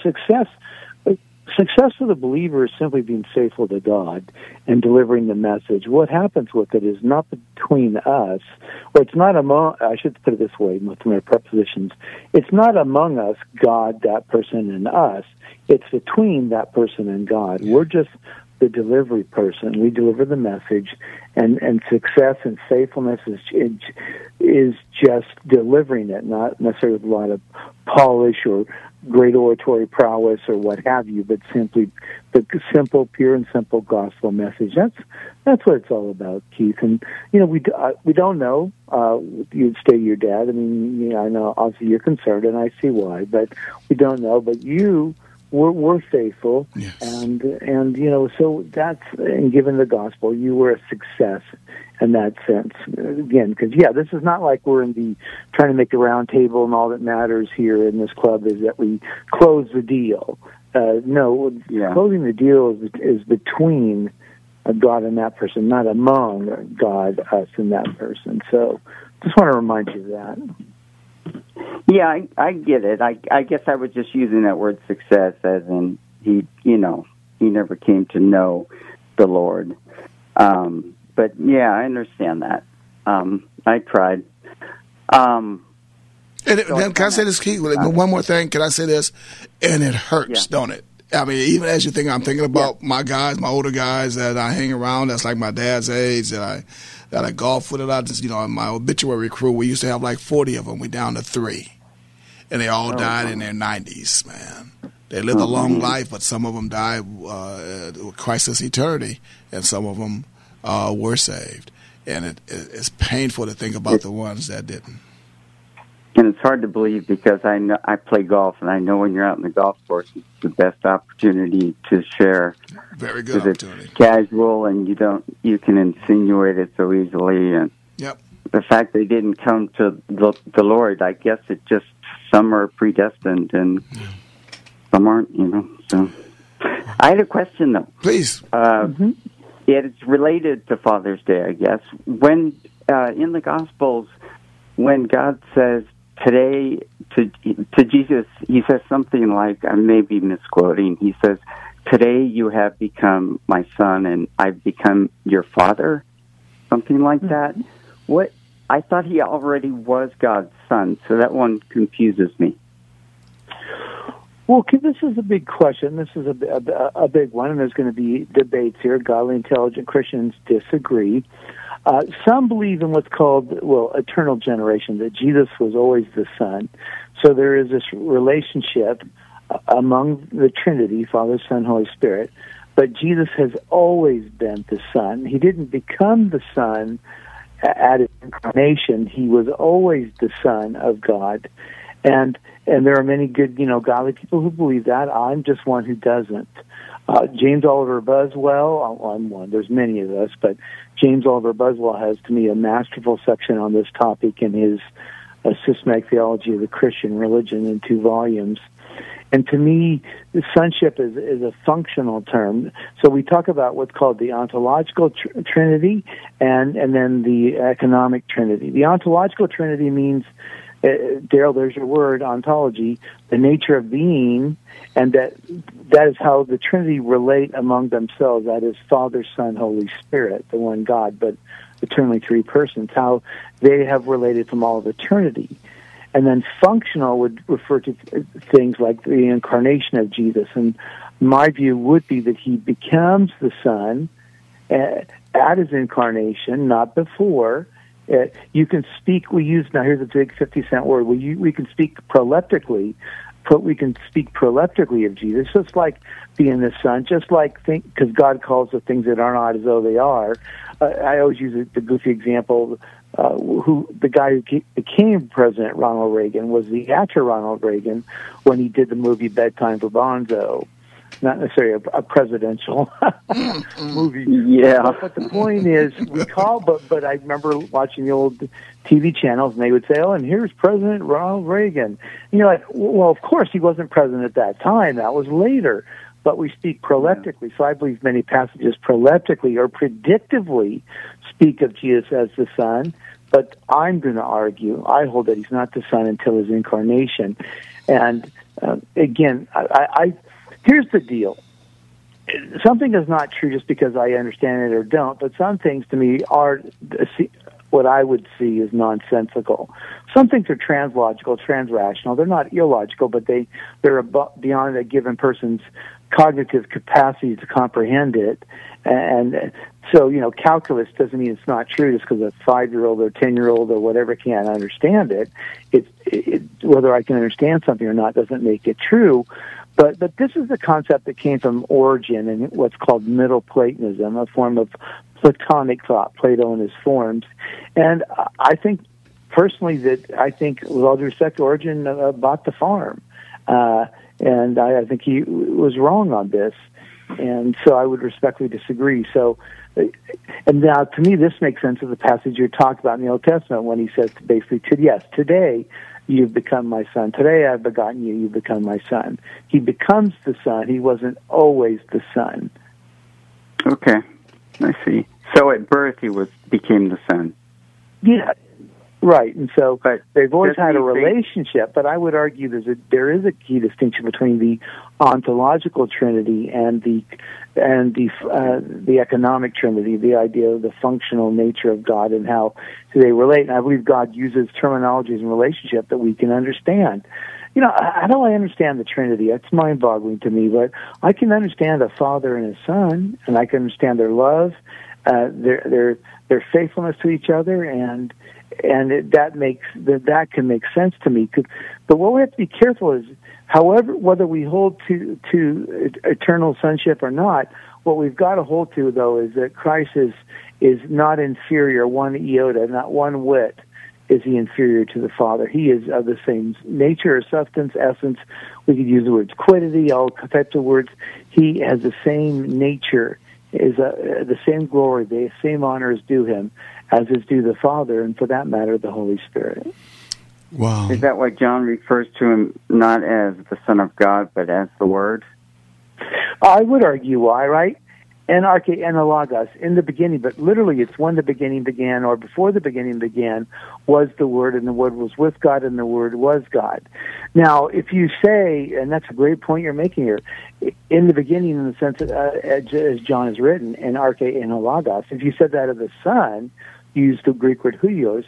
[SPEAKER 9] success for the believer is simply being faithful to God and delivering the message. What happens with it is not between us, or it's not among, I should put it this way with my prepositions, it's not among us, God, that person, and us. It's between that person and God. We're just the delivery person. We deliver the message, and success and faithfulness is just delivering it, not necessarily with a lot of polish or great oratory prowess or what have you, but simply the simple, pure and simple gospel message. That's what it's all about, Keith. And we don't know. You'd stay your dad. I mean, I know obviously you're concerned, and I see why, but we don't know. But we're faithful, yes. and so that's, and given the gospel, you were a success in that sense. Again, because this is not like we're trying to make the round table, and all that matters here in this club is that we close the deal. Closing the deal is between God and that person, not among God, us, and that person. So, just want to remind you of that.
[SPEAKER 11] Yeah, I get it. I guess I was just using that word success as in he never came to know the Lord. But yeah, I understand that. I tried.
[SPEAKER 6] Can I say this, Keith? One more thing. Can I say this? And it hurts, don't it? I mean, even as you think, I'm thinking about my guys, my older guys that I hang around. That's like my dad's age that I golf with. I just, in my obituary crew, we used to have like 40 of them. We down to 3, and they all died in their 90s. Man, they lived a long life, but some of them died crisis eternity, and some of them were saved. And it's painful to think about the ones that didn't.
[SPEAKER 11] And it's hard to believe because I play golf, and I know when you're out in the golf course, it's the best opportunity to share.
[SPEAKER 6] Very good opportunity.
[SPEAKER 11] It's casual, and you can insinuate it so easily. And the fact they didn't come to the Lord, I guess it just, some are predestined and some aren't. So I had a question though.
[SPEAKER 6] Please.
[SPEAKER 11] It's related to Father's Day, I guess. When in the Gospels, when God says today to Jesus, he says something like, I may be misquoting, he says, "Today you have become my son and I've become your father," something like that. What? I thought he already was God's son, so that one confuses me.
[SPEAKER 9] Well, this is a big question. This is a big one, and there's going to be debates here. Godly, intelligent Christians disagree. Some believe in what's called, eternal generation, that Jesus was always the Son. So there is this relationship among the Trinity, Father, Son, Holy Spirit, but Jesus has always been the Son. He didn't become the Son at his incarnation. He was always the Son of God. And there are many good, godly people who believe that. I'm just one who doesn't. James Oliver Buswell, I'm one. There's many of us, but James Oliver Buswell has, to me, a masterful section on this topic in his Systematic Theology of the Christian Religion in 2 volumes. And to me, the sonship is a functional term. So we talk about what's called the ontological trinity and then the economic trinity. The ontological trinity means, Daryl, there's your word, ontology, the nature of being, and that is how the Trinity relate among themselves. That is Father, Son, Holy Spirit, the one God, but eternally 3 persons, how they have related from all of eternity. And then functional would refer to things like the incarnation of Jesus. And my view would be that he becomes the Son at his incarnation, not before. You can speak, now here's a big 50-cent word, we can speak proleptically, of Jesus, just like being the Son, just like because God calls the things that are not as though they are. I always use the goofy example, who the guy who became President Ronald Reagan was the actor Ronald Reagan when he did the movie Bedtime for Bonzo. Not necessarily a presidential movie.
[SPEAKER 11] Yeah.
[SPEAKER 9] But the point is, but I remember watching the old TV channels, and they would say, "Oh, and here's President Ronald Reagan." And you're like, well, of course he wasn't president at that time. That was later. But we speak proleptically. So I believe many passages proleptically or predictively speak of Jesus as the Son. But I'm going to argue, I hold that he's not the Son until his incarnation. And again, here's the deal. Something is not true just because I understand it or don't, but some things to me are what I would see as nonsensical. Some things are translogical, transrational. They're not illogical, but they're beyond a given person's cognitive capacity to comprehend it. And so, calculus doesn't mean it's not true just because a 5-year-old or 10-year-old or whatever can't understand it. Whether I can understand something or not doesn't make it true. But this is the concept that came from Origen and what's called Middle Platonism, a form of Platonic thought, Plato and his forms. And I think, personally, with all due respect, Origen bought the farm. And I think he was wrong on this. And so I would respectfully disagree. So, and now to me, this makes sense of the passage you're talking about in the Old Testament when he says basically, today you've become my son. Today I've begotten you, you've become my son. He becomes the son. He wasn't always the son.
[SPEAKER 11] Okay, I see. So at birth he became the son.
[SPEAKER 9] Yeah, right. And so they've always had a relationship, but I would argue there is a key distinction between the ontological Trinity and the economic Trinity, the idea of the functional nature of God and how they relate. And I believe God uses terminologies in relationship that we can understand. How do I understand the Trinity? That's mind-boggling to me, but I can understand a father and a son, and I can understand their love, their faithfulness to each other, and that can make sense to me. But what we have to be careful is, whether we hold to eternal sonship or not, what we've got to hold to, though, is that Christ is not inferior one iota, not one whit is he inferior to the Father. He is of the same nature, substance, essence. We could use the words quiddity, all types of words. He has the same nature, is the same glory, the same honor is due him as is due the Father, and for that matter, the Holy Spirit.
[SPEAKER 6] Wow.
[SPEAKER 11] Is that why John refers to him not as the Son of God, but as the Word?
[SPEAKER 9] I would argue why, right? Anarche analogos, in the beginning, but literally it's when the beginning began, or before the beginning began, was the Word, and the Word was with God, and the Word was God. Now, if you say, and that's a great point you're making here, in the beginning, in the sense as John has written, anarche analogos, if you said that of the Son, you used the Greek word huios,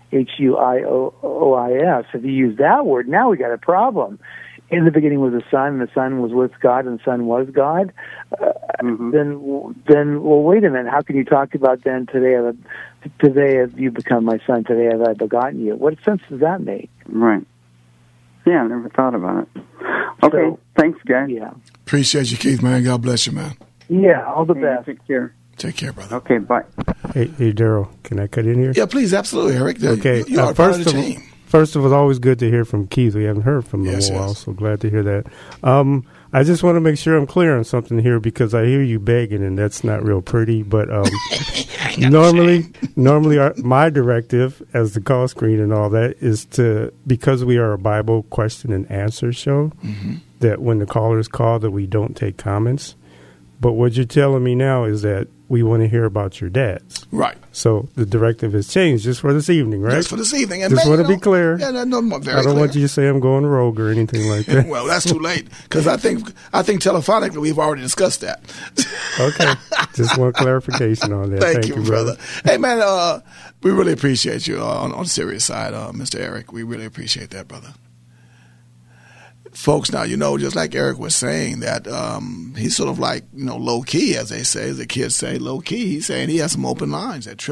[SPEAKER 9] Huiois. If you use that word, now we got a problem. In the beginning was the Son, and the Son was with God, and the Son was God. Then, well, wait a minute. How can you talk about then today have you become my son? Today have I begotten you? What sense does that make?
[SPEAKER 11] Right. Yeah, I never thought about it. Okay, so, thanks, guys.
[SPEAKER 9] Yeah.
[SPEAKER 6] Appreciate you, Keith, man. God bless you, man.
[SPEAKER 9] Yeah, all the best.
[SPEAKER 11] Take care.
[SPEAKER 6] Take care, brother.
[SPEAKER 11] Okay, bye.
[SPEAKER 5] Hey, Daryl, can I cut in here?
[SPEAKER 6] Yeah, please, absolutely, Eric.
[SPEAKER 5] Okay.
[SPEAKER 6] You are part of the team.
[SPEAKER 5] First of all, it's always good to hear from Keith. We haven't heard from him in a while, so glad to hear that. I just want to make sure I'm clear on something here because I hear you begging, and that's not real pretty. But normally, my directive as the call screen and all that is because we are a Bible question and answer show, that when the callers call, that we don't take comments. But what you're telling me now is that we want to hear about your dads.
[SPEAKER 6] Right.
[SPEAKER 5] So the directive has changed just for this evening, right?
[SPEAKER 6] Just for this evening. And
[SPEAKER 5] just want to be clear.
[SPEAKER 6] Yeah, no, very
[SPEAKER 5] I don't
[SPEAKER 6] clear.
[SPEAKER 5] want you to say I'm going rogue or anything like that.
[SPEAKER 6] Well, that's too late because I think telephonically we've already discussed that.
[SPEAKER 5] Okay. Just want clarification on that.
[SPEAKER 6] Thank you, brother. Hey, man, we really appreciate you on the serious side, Mr. Eric. We really appreciate that, brother. folks now, just like Eric was saying, that he's sort of like, low key, as they say, as the kids say, low key. He's saying he has some open lines at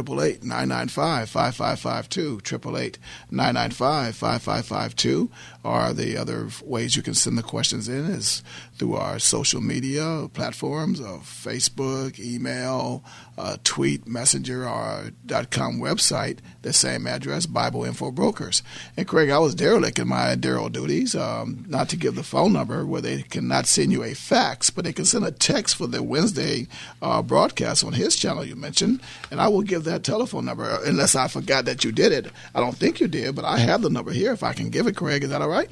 [SPEAKER 6] 888-995-5552, 888-995-5552. Or the other ways you can send the questions in is through our social media platforms of Facebook, email, tweet, messenger, or .com website, the same address, Bible Info Brokers. And Craig, I was derelict in my Daryl duties, not to give the phone number where they cannot send you a fax, but they can send a text for the Wednesday broadcast on his channel you mentioned, and I will give that telephone number, unless I forgot that you did it. I don't think you did, but I have the number here. If I can give it, Craig, is that all right?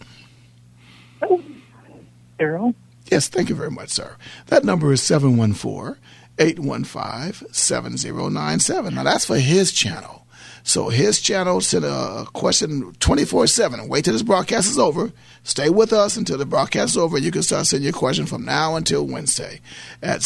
[SPEAKER 9] Daryl?
[SPEAKER 6] Yes, thank you very much, sir. That number is 714-815-7097. Now, that's for his channel. So his channel, send a question 24/7. Wait till this broadcast is over. Stay with us until the broadcast is over. You can start sending your question from now until Wednesday at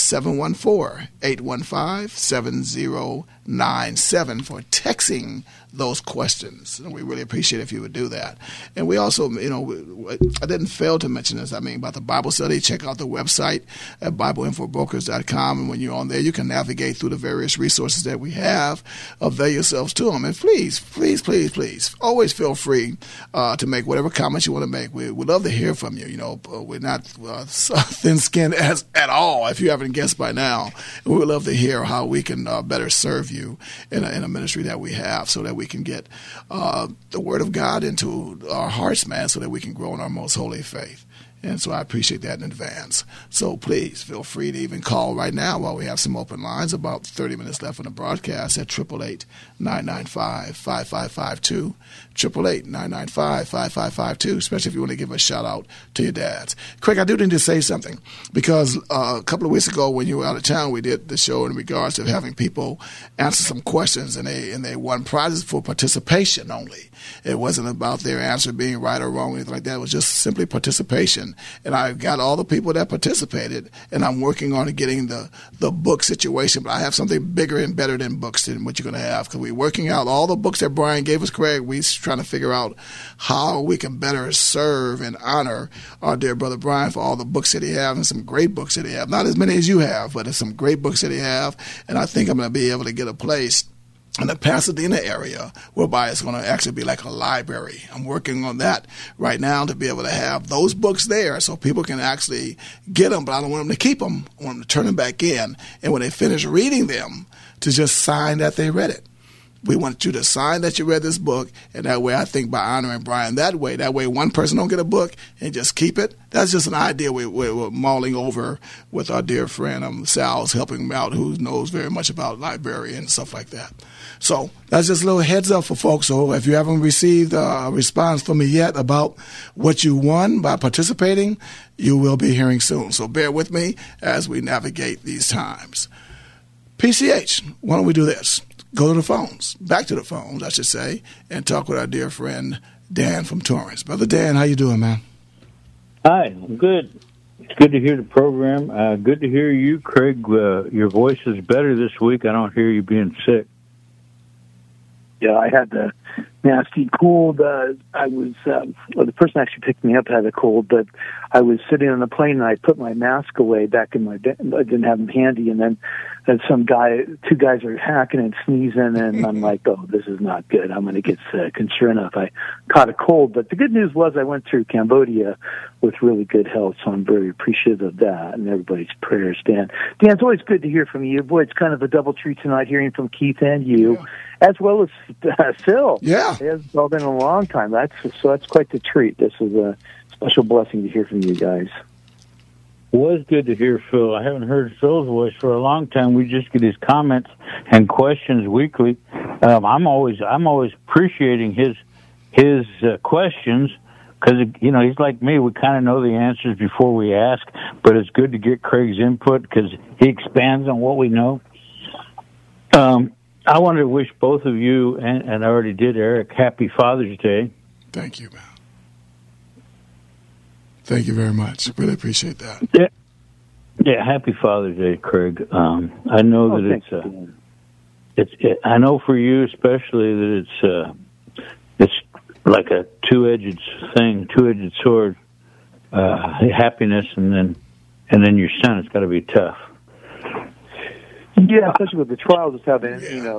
[SPEAKER 6] 714-815-7097 for texting those questions. And we really appreciate it if you would do that. And we also, I didn't fail to mention this. About the Bible study, check out the website at BibleInfoBrokers.com. And when you're on there, you can navigate through the various resources that we have. Avail yourselves to them. And please, always feel free to make whatever comments you want to make. We'd love to hear from you. We're not thin-skinned at all, if you haven't guessed by now. We would love to hear how we can better serve you in a ministry that we have, so that we can get the Word of God into our hearts, man, so that we can grow in our most holy faith. And so I appreciate that in advance. So please feel free to even call right now while we have some open lines, about 30 minutes left on the broadcast, at 888-995-5552, 888-995-5552, especially if you want to give a shout-out to your dads. Craig, I do need to say something, because a couple of weeks ago when you were out of town, we did the show in regards to having people answer some questions, and they won prizes for participation only. It wasn't about their answer being right or wrong or anything like that. It was just simply participation. And I got all the people that participated, and I'm working on getting the book situation. But I have something bigger and better than books than what you're going to have, because we're working out all the books that Brian gave us, Craig. We're trying to figure out how we can better serve and honor our dear brother Brian for all the books that he has, and some great books that he has. Not as many as you have, but there's some great books that he have. And I think I'm going to be able to get a place in the Pasadena area, whereby it's going to actually be like a library. I'm working on that right now to be able to have those books there so people can actually get them, but I don't want them to keep them. I want them to turn them back in, and when they finish reading them, to just sign that they read it. We want you to sign that you read this book, and that way, I think by honoring Brian that way one person don't get a book and just keep it. That's just an idea we're mulling over with our dear friend Sal's helping him out, who knows very much about library and stuff like that. So that's just a little heads up for folks. So if you haven't received a response from me yet about what you won by participating, you will be hearing soon. So bear with me as we navigate these times. PCH, why don't we do this? Go to the phones, back to the phones, I should say, and talk with our dear friend Dan from Torrance. Brother Dan, how you doing, man?
[SPEAKER 12] Hi, I'm good. It's good to hear the program. Good to hear you, Craig. Your voice is better this week. I don't hear you being sick.
[SPEAKER 9] Yeah, I had the nasty cold. The person actually picked me up had a cold, but I was sitting on the plane and I put my mask away back in I didn't have them handy, and then two guys are hacking and sneezing, and I'm like, oh, this is not good. I'm going to get sick. And sure enough, I caught a cold. But the good news was I went through Cambodia with really good health, so I'm very appreciative of that and everybody's prayers. Dan, it's always good to hear from you. Boy, it's kind of a double treat tonight hearing from Keith and you, as well as Phil.
[SPEAKER 6] Yeah.
[SPEAKER 9] It hasn't all been a long time. That's quite the treat. This is a special blessing to hear from you guys.
[SPEAKER 12] It was good to hear Phil. I haven't heard Phil's voice for a long time. We just get his comments and questions weekly. I'm always appreciating his questions, because he's like me. We kind of know the answers before we ask, but it's good to get Craig's input because he expands on what we know. I wanted to wish both of you, and I already did, Eric, happy Father's Day.
[SPEAKER 6] Thank you, man. Thank you very much. Really appreciate that.
[SPEAKER 12] Yeah. Happy Father's Day, Craig. I know that I know for you especially that it's like a two-edged sword. happiness, and then your son. It's got to be tough.
[SPEAKER 9] Yeah, especially with the trial just having,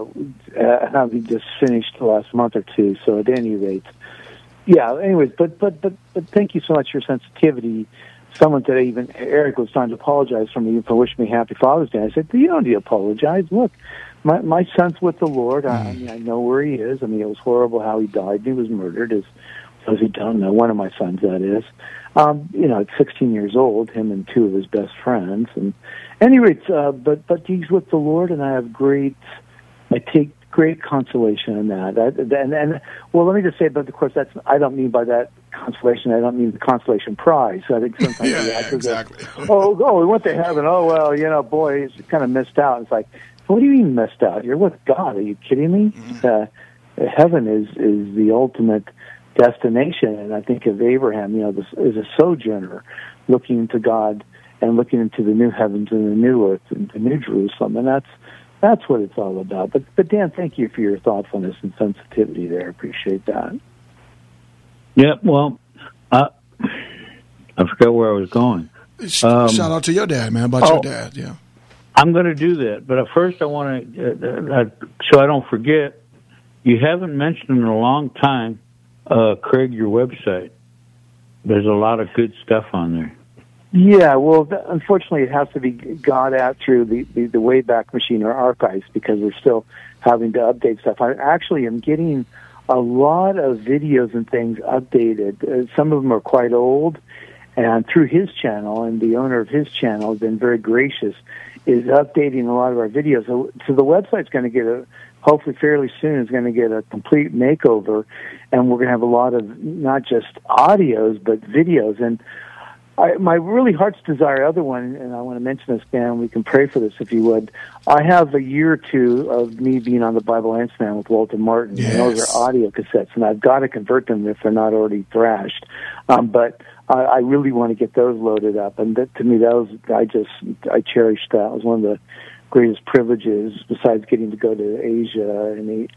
[SPEAKER 9] having just finished the last month or two. So at any rate, yeah. Anyways, but thank you so much for your sensitivity. Someone today, even Eric, was trying to apologize for me for wishing me Happy Father's Day. I said, "You don't need to apologize. Look, my son's with the Lord. I mean, I know where he is. I mean, it was horrible how he died. He was murdered. As those who don't know, one of my sons, that is. At 16 years old, him and two of his best friends. And anyway, but he's with the Lord, and I take great consolation in that. And well, let me just say, but of course, I don't mean by that consolation. I don't mean the consolation prize. I think sometimes
[SPEAKER 6] exactly.
[SPEAKER 9] We went to heaven. Oh well, boy, he's kind of missed out. It's like, what do you mean missed out? You're with God. Are you kidding me? Heaven is the ultimate destination, and I think of Abraham, as a sojourner looking to God and looking into the new heavens and the new earth and the new Jerusalem, and that's what it's all about. But Dan, thank you for your thoughtfulness and sensitivity there. I appreciate that.
[SPEAKER 12] Yeah, well, I forgot where I was going.
[SPEAKER 6] Shout out to your dad, man, about your dad, yeah.
[SPEAKER 12] I'm going to do that, but first I want to, so I don't forget, you haven't mentioned in a long time, Craig, your website. There's a lot of good stuff on there.
[SPEAKER 9] Yeah, well, unfortunately, it has to be got at through the Wayback Machine or archives, because we're still having to update stuff. I actually am getting a lot of videos and things updated. Some of them are quite old, and through his channel, and the owner of his channel has been very gracious, is updating a lot of our videos. So the website's going to get hopefully fairly soon, is going to get a complete makeover, and we're going to have a lot of not just audios, but videos. And my really heart's desire, other one, and I want to mention this, Dan, we can pray for this if you would. I have a year or two of me being on the Bible Answer Man with Walter Martin, and those are audio cassettes, and I've got to convert them if they're not already thrashed. But I really want to get those loaded up, and that, to me, I cherished that. It was one of the greatest privileges, besides getting to go to Asia, and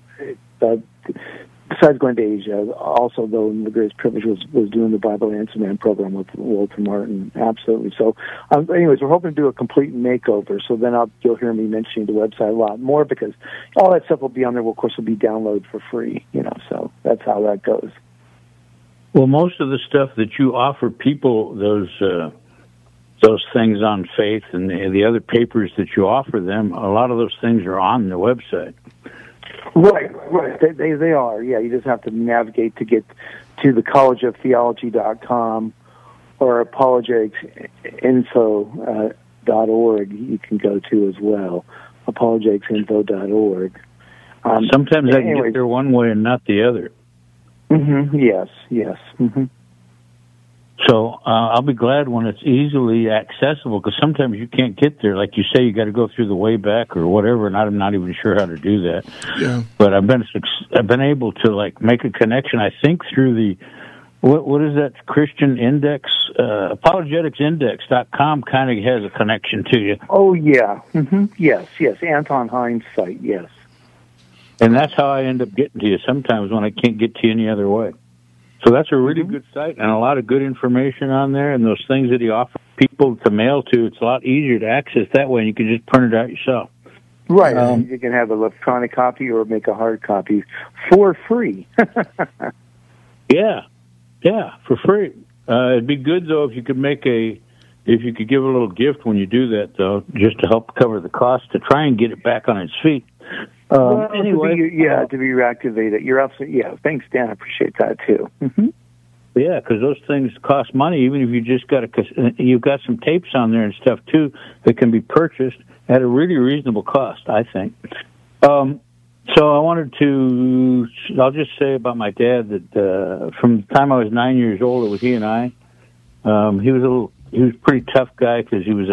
[SPEAKER 9] besides going to Asia, also, though, the greatest privilege was doing the Bible Answer Man program with Walter Martin. Absolutely. So, anyways, we're hoping to do a complete makeover. So then you'll hear me mentioning the website a lot more, because all that stuff will be on there. Of course, will be downloaded for free. So that's how that goes.
[SPEAKER 12] Well, most of the stuff that you offer people, those things on faith and the other papers that you offer them, a lot of those things are on the website.
[SPEAKER 9] Right. They are. Yeah, you just have to navigate to get to the collegeoftheology.com or apologeticsinfo.org. You can go to as well, apologeticsinfo.org.
[SPEAKER 12] Sometimes I can get there one way and not the other.
[SPEAKER 9] Mm-hmm. Yes. Mm-hmm.
[SPEAKER 12] So I'll be glad when it's easily accessible, because sometimes you can't get there. Like you say, you got to go through the Wayback or whatever, and I'm not even sure how to do that.
[SPEAKER 6] Yeah.
[SPEAKER 12] But I've been able to make a connection. I think through the what is that Christian Index? ApologeticSindex.com kind of has a connection to you.
[SPEAKER 9] Oh yeah. Mm-hmm. Yes. Anton Hines' site. Yes.
[SPEAKER 12] And that's how I end up getting to you sometimes when I can't get to you any other way. So that's a really good site, and a lot of good information on there, and those things that he offers people to mail to, it's a lot easier to access that way, and you can just print it out yourself.
[SPEAKER 9] Right. You can have an electronic copy or make a hard copy for free.
[SPEAKER 12] Yeah, for free. It'd be good, though, if you could give a little gift when you do that, though, just to help cover the cost to try and get it back on its feet.
[SPEAKER 9] Anyway, to be reactivated. You're absolutely, thanks, Dan. I appreciate that too. Mm-hmm.
[SPEAKER 12] Yeah, because those things cost money. Even if you just you've got some tapes on there and stuff too that can be purchased at a really reasonable cost, I think. So I'll just say about my dad that from the time I was 9 years old, it was he and I. He was a pretty tough guy, because he was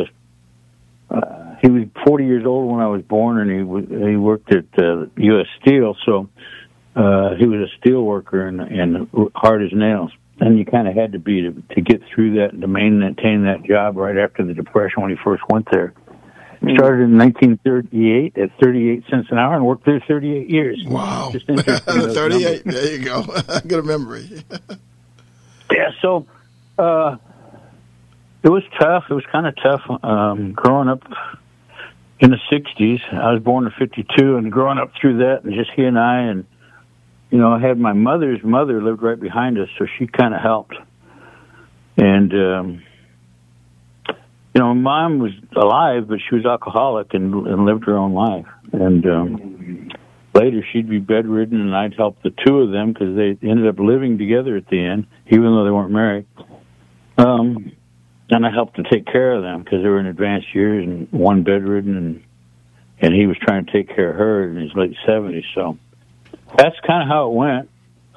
[SPEAKER 12] 40 years old when I was born, and he worked at U.S. Steel, so he was a steel worker and hard as nails. And you kind of had to be to get through that and to maintain that job right after the Depression when he first went there. Started in 1938 at 38 cents an hour and worked there 38 years.
[SPEAKER 6] Wow.
[SPEAKER 12] Just interesting.
[SPEAKER 6] 38, there you go. Good memory.
[SPEAKER 12] Yeah, so It was tough. It was kind of tough growing up in the 60s. I was born in 52, and growing up through that, and just he and I, and, you know, I had my mother's mother lived right behind us, so she kind of helped. And, you know, mom was alive, but she was alcoholic and lived her own life. And later she'd be bedridden, and I'd help the two of them because they ended up living together at the end, even though they weren't married. And I helped to take care of them because they were in advanced years, and one bedridden, and he was trying to take care of her in his late 70s. So that's kind of how it went.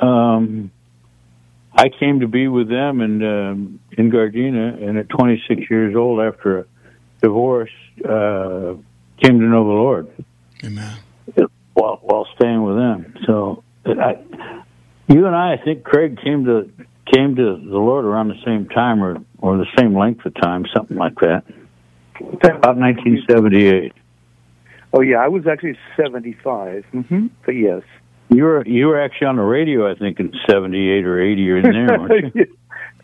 [SPEAKER 12] I came to be with them in Gardena, and at 26 years old, after a divorce, came to know the Lord.
[SPEAKER 6] Amen.
[SPEAKER 12] While staying with them. So you and I think Craig came to the Lord around the same time, or the same length of time, something like that. About 1978.
[SPEAKER 9] Oh yeah, I was actually 75. Mm-hmm. But yes,
[SPEAKER 12] you were actually on the radio, I think, in 78 or 80 or in there, weren't you?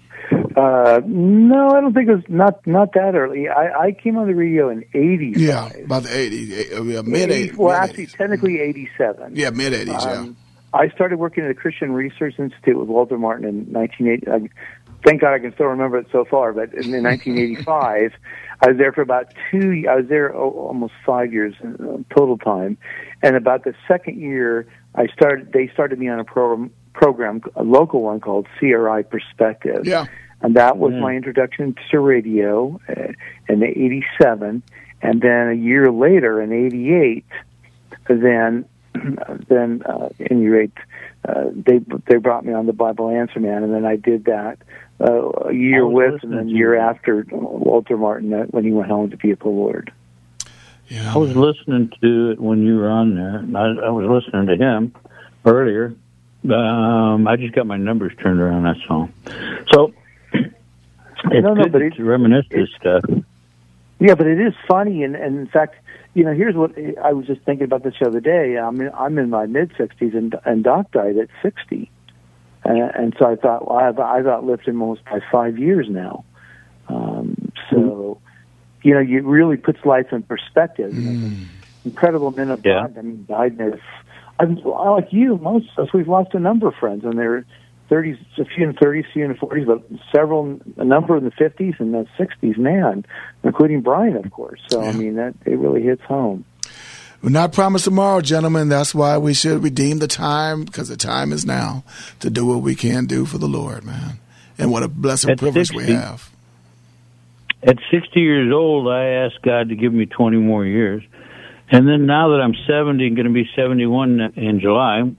[SPEAKER 9] No, I don't think it was not that early. I came on the radio in 80.
[SPEAKER 6] Yeah, about the 80s, mid-80s.
[SPEAKER 9] Well, actually, technically 87.
[SPEAKER 6] Yeah, mid-80s, yeah.
[SPEAKER 9] I started working at the Christian Research Institute with Walter Martin in 1980. Thank God I can still remember it so far. But in 1985, I was there for about 2 years. I was there almost 5 years total time. And about the second year, they started me on a program, a local one called CRI Perspective.
[SPEAKER 6] Yeah.
[SPEAKER 9] And that was my introduction to radio in 87. And then a year later, in 88, then at any rate, they brought me on the Bible Answer Man, and then I did that a year with, and then a year after Walter Martin when he went home to be with the Lord.
[SPEAKER 6] Yeah,
[SPEAKER 12] I was listening to it when you were on there, and I was listening to him earlier. I just got my numbers turned around, that's all. So it's good to reminisce this stuff.
[SPEAKER 9] Yeah, but it is funny, and in fact, you know, here's what I was just thinking about this the other day. I'm in my mid-60s, and Doc died at 60. And so I thought, well, I've outlived him almost by 5 years now. So, you know, it really puts life in perspective. You know, incredible men of God. I mean, died in their... like you, most of us, we've lost a number of friends in their 30s, a few in the 30s, a few in the 40s, but a number in the 50s and the 60s, man, including Brian, of course. So, I mean, it really hits home.
[SPEAKER 6] We're not promised tomorrow, gentlemen. That's why we should redeem the time, because the time is now to do what we can do for the Lord, man. And what a blessed privilege we have.
[SPEAKER 12] At 60 years old, I asked God to give me 20 more years. And then now that I'm 70 and going to be 71 in July,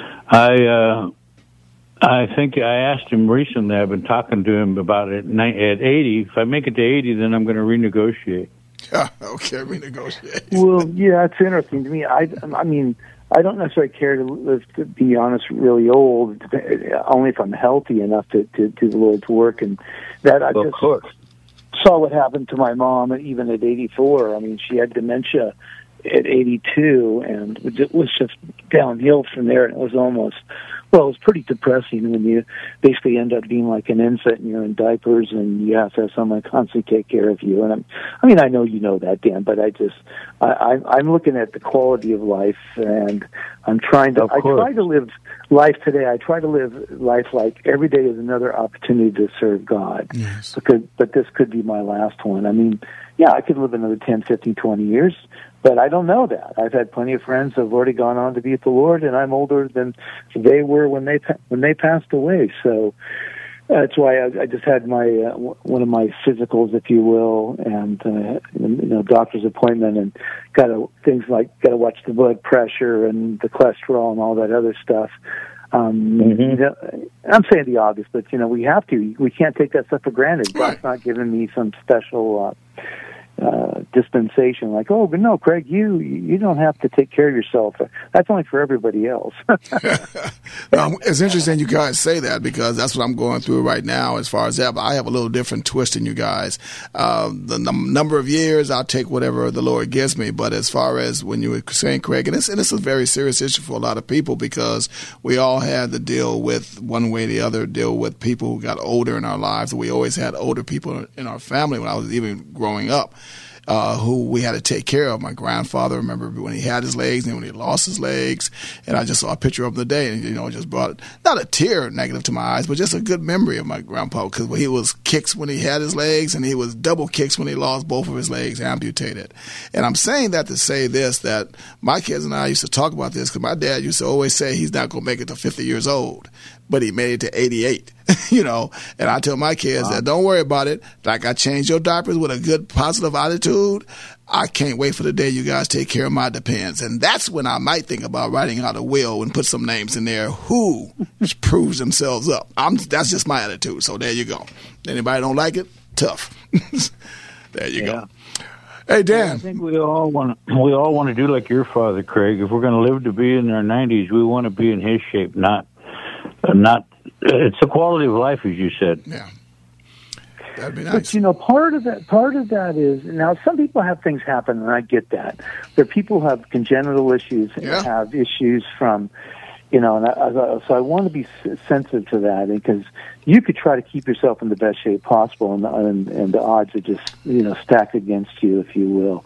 [SPEAKER 12] I think I asked him recently, I've been talking to him about it, at 80. If I make it to 80, then I'm going to renegotiate.
[SPEAKER 6] Okay, renegotiate.
[SPEAKER 9] Well, yeah, it's interesting to me. I mean, I don't necessarily care to live, to be honest, really old, only if I'm healthy enough to do the Lord's work. And that I just saw what happened to my mom, even at 84. I mean, she had dementia at 82, and it was just downhill from there. And it was almost, well, it was pretty depressing when you basically end up being like an infant and you're in diapers and you have to have someone constantly take care of you. And I mean, I know you know that, Dan, but I'm looking at the quality of life, and I try to live life today. I try to live life like every day is another opportunity to serve God.
[SPEAKER 6] Yes.
[SPEAKER 9] But this could be my last one. I mean, yeah, I could live another 10, 15, 20 years. But I don't know that. I've had plenty of friends who have already gone on to be with the Lord, and I'm older than they were when they passed away. So that's why I just had my one of my physicals, if you will, and doctor's appointment, and got to watch the blood pressure and the cholesterol and all that other stuff. I'm saying the obvious, but we have to. We can't take that stuff for granted. God's not giving me some special. dispensation, like, oh, but no, Craig, you don't have to take care of yourself. That's only for everybody else.
[SPEAKER 6] It's interesting you guys say that, because that's what I'm going through right now as far as that. But I have a little different twist than you guys. The number of years, I'll take whatever the Lord gives me. But as far as when you were saying, Craig, and this is a very serious issue for a lot of people, because we all had to deal with, one way or the other, deal with people who got older in our lives. We always had older people in our family when I was even growing up. Who we had to take care of. My grandfather, remember when he had his legs and when he lost his legs, and I just saw a picture of him today, and it just brought not a tear negative to my eyes, but just a good memory of my grandpa, because he was kicks when he had his legs, and he was double kicks when he lost both of his legs amputated. And I'm saying that to say this, that my kids and I used to talk about this, because my dad used to always say he's not going to make it to 50 years old, but he made it to 88. And I tell my kids that don't worry about it. Like, I changed your diapers with a good positive attitude. I can't wait for the day you guys take care of my depends. And that's when I might think about writing out a will and put some names in there who proves themselves up. That's just my attitude. So there you go. Anybody don't like it? Tough. There you go. Hey, Dan.
[SPEAKER 12] I think we all want to do like your father, Craig. If we're going to live to be in our 90s, we want to be in his shape, not. It's the quality of life, as you said.
[SPEAKER 6] Yeah, that'd be nice.
[SPEAKER 9] But part of that is, now some people have things happen, and I get that. There are people who have congenital issues and have issues from, so I want to be sensitive to that, because you could try to keep yourself in the best shape possible, and the odds are just stacked against you, if you will.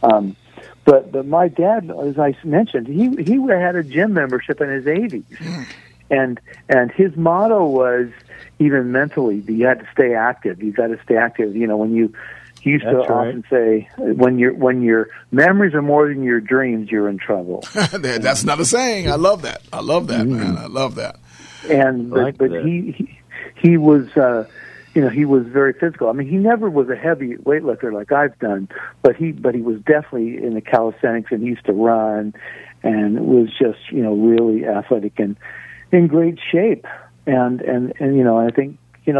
[SPEAKER 9] But my dad, as I mentioned, he had a gym membership in his 80s. And his motto was, even mentally, you had to stay active. You got to stay active. When he used to often say, when your memories are more than your dreams, you're in trouble.
[SPEAKER 6] That's another saying. I love that. Man. I love that.
[SPEAKER 9] And but he was he was very physical. I mean, he never was a heavy weightlifter like I've done, but he was definitely in the calisthenics, and he used to run, and was just really athletic and in great shape, and I think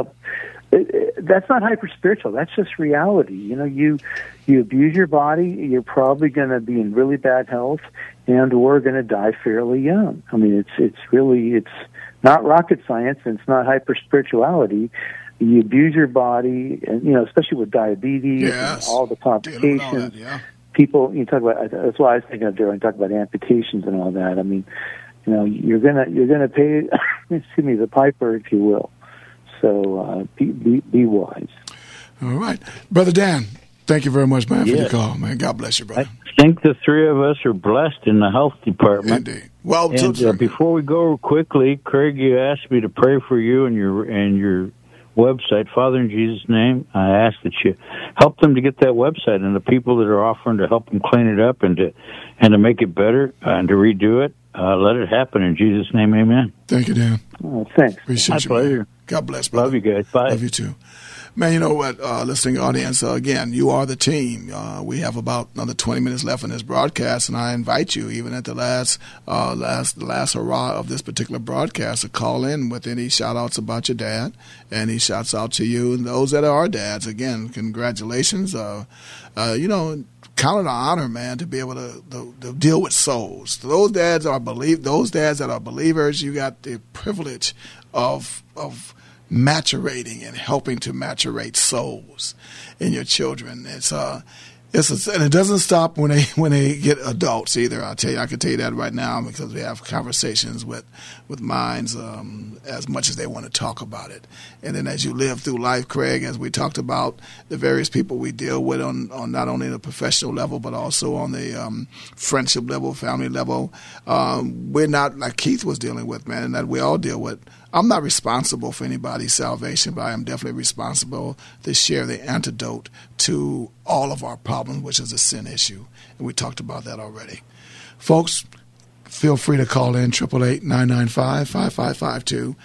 [SPEAKER 9] that's not hyper spiritual. That's just reality. You abuse your body, you're probably going to be in really bad health, and or going to die fairly young. I mean, it's not rocket science, and it's not hyper spirituality. You abuse your body, and especially with diabetes and all the complications. People, you talk about. That's why I was thinking of during talk about amputations and all that. I mean. You're gonna pay, the piper, if you will. So be wise.
[SPEAKER 6] All right, Brother Dan. Thank you very much, man, for your call, man. God bless you, brother.
[SPEAKER 12] I think the three of us are blessed in the health department.
[SPEAKER 6] Indeed. Well,
[SPEAKER 12] before we go quickly, Craig, you asked me to pray for you and your website. Father, in Jesus' name, I ask that you help them to get that website, and the people that are offering to help them clean it up and to make it better and to redo it. Let it happen in Jesus' name, amen.
[SPEAKER 6] Thank you, Dan.
[SPEAKER 9] Oh, thanks.
[SPEAKER 6] Appreciate you.
[SPEAKER 12] My pleasure.
[SPEAKER 6] Man. God bless, brother.
[SPEAKER 12] Love you guys. Bye.
[SPEAKER 6] Love you too. Man, you know what, listening audience, again, you are the team. We have about another 20 minutes left in this broadcast, and I invite you, even at the last hurrah of this particular broadcast, to call in with any shout-outs about your dad, and he shouts out to you and those that are our dads. Again, congratulations. Count it an honor, man, to be able to deal with souls. Those dads that are believers, you got the privilege of maturating and helping to maturate souls in your children. And it doesn't stop when they get adults either. I can tell you that right now, because we have conversations with minds as much as they want to talk about it. And then as you live through life, Craig, as we talked about the various people we deal with on not only the professional level but also on the friendship level, family level, we're not like Keith was dealing with, man, and that we all deal with. I'm not responsible for anybody's salvation, but I am definitely responsible to share the antidote to all of our problems, which is a sin issue. And we talked about that already. Folks, feel free to call in 888-995-5552.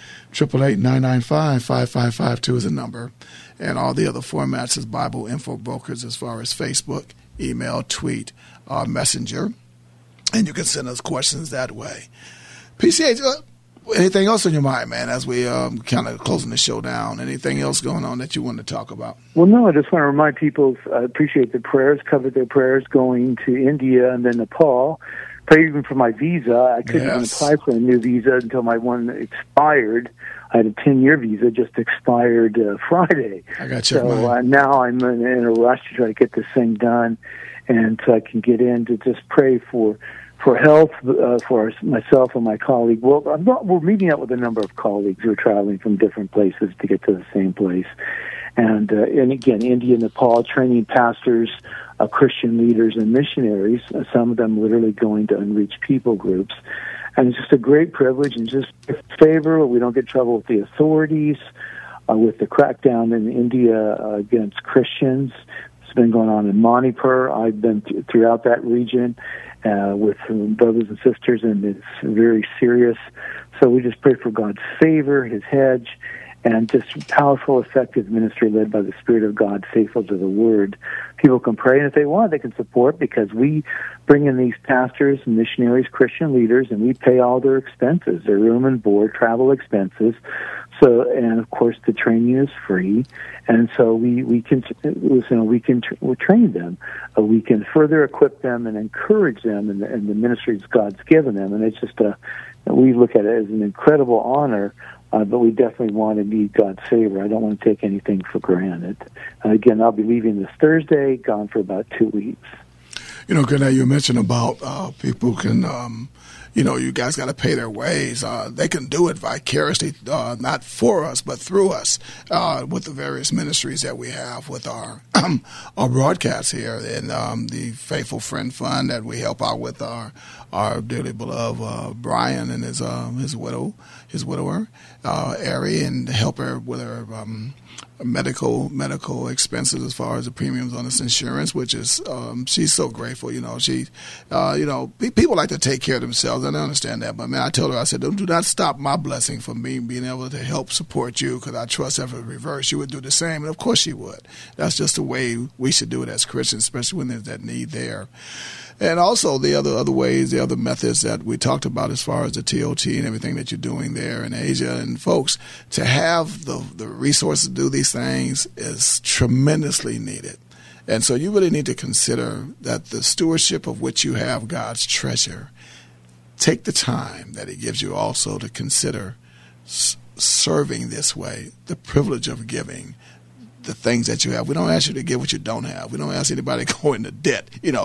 [SPEAKER 6] 888-995-5552 is the number. And all the other formats is Bible Info Brokers as far as Facebook, email, tweet, Messenger. And you can send us questions that way. PCH, Anything else on your mind, man, as we kind of closing the show down? Anything else going on that you want to talk about?
[SPEAKER 9] Well, no, I just want to remind people, I appreciate the prayers, covered their prayers going to India and then Nepal. Pray even for my visa. I couldn't even apply for a new visa until my one expired. I had a 10-year visa, just expired Friday.
[SPEAKER 6] I got you.
[SPEAKER 9] So now I'm in a rush to try to get this thing done, and so I can get in to just pray for health for myself and my colleague. Well, we're meeting up with a number of colleagues who are traveling from different places to get to the same place. And again, India, Nepal, training pastors, Christian leaders, and missionaries, some of them literally going to unreached people groups. And it's just a great privilege and just a favor. We don't get in trouble with the authorities, with the crackdown in India against Christians. It's been going on in Manipur. I've been throughout that region with brothers and sisters, and it's very serious. So we just pray for God's favor, His hedge, and just powerful, effective ministry led by the Spirit of God, faithful to the Word. People can pray, and if they want, they can support, because we bring in these pastors, missionaries, Christian leaders, and we pay all their expenses, their room and board, travel expenses. So, and of course, the training is free, and so we can train them. We can further equip them and encourage them in the ministries God's given them, and it's just we look at it as an incredible honor. But we definitely want to need God's favor. I don't want to take anything for granted. Again, I'll be leaving this Thursday, gone for about 2 weeks.
[SPEAKER 6] You know, Grenade, you mentioned about people can, you guys got to pay their ways. They can do it vicariously, not for us, but through us, with the various ministries that we have with our broadcasts here, and the Faithful Friend Fund that we help out with our dearly beloved Brian and his widower, Ari, and help her with her medical expenses as far as the premiums on this insurance, which is she's so grateful. People like to take care of themselves, and I understand that. But man, I told her, I said, do not stop my blessing from me being able to help support you, because I trust if it reversed, you would do the same, and of course she would. That's just the way we should do it as Christians, especially when there's that need there. And also the other ways, the other methods that we talked about as far as the TOT and everything that you're doing there in Asia. And folks, to have the resources to do these things is tremendously needed. And so you really need to consider that the stewardship of which you have God's treasure, take the time that He gives you also to consider serving this way, the privilege of giving the things that you have. We don't ask you to give what you don't have. We don't ask anybody to go into debt.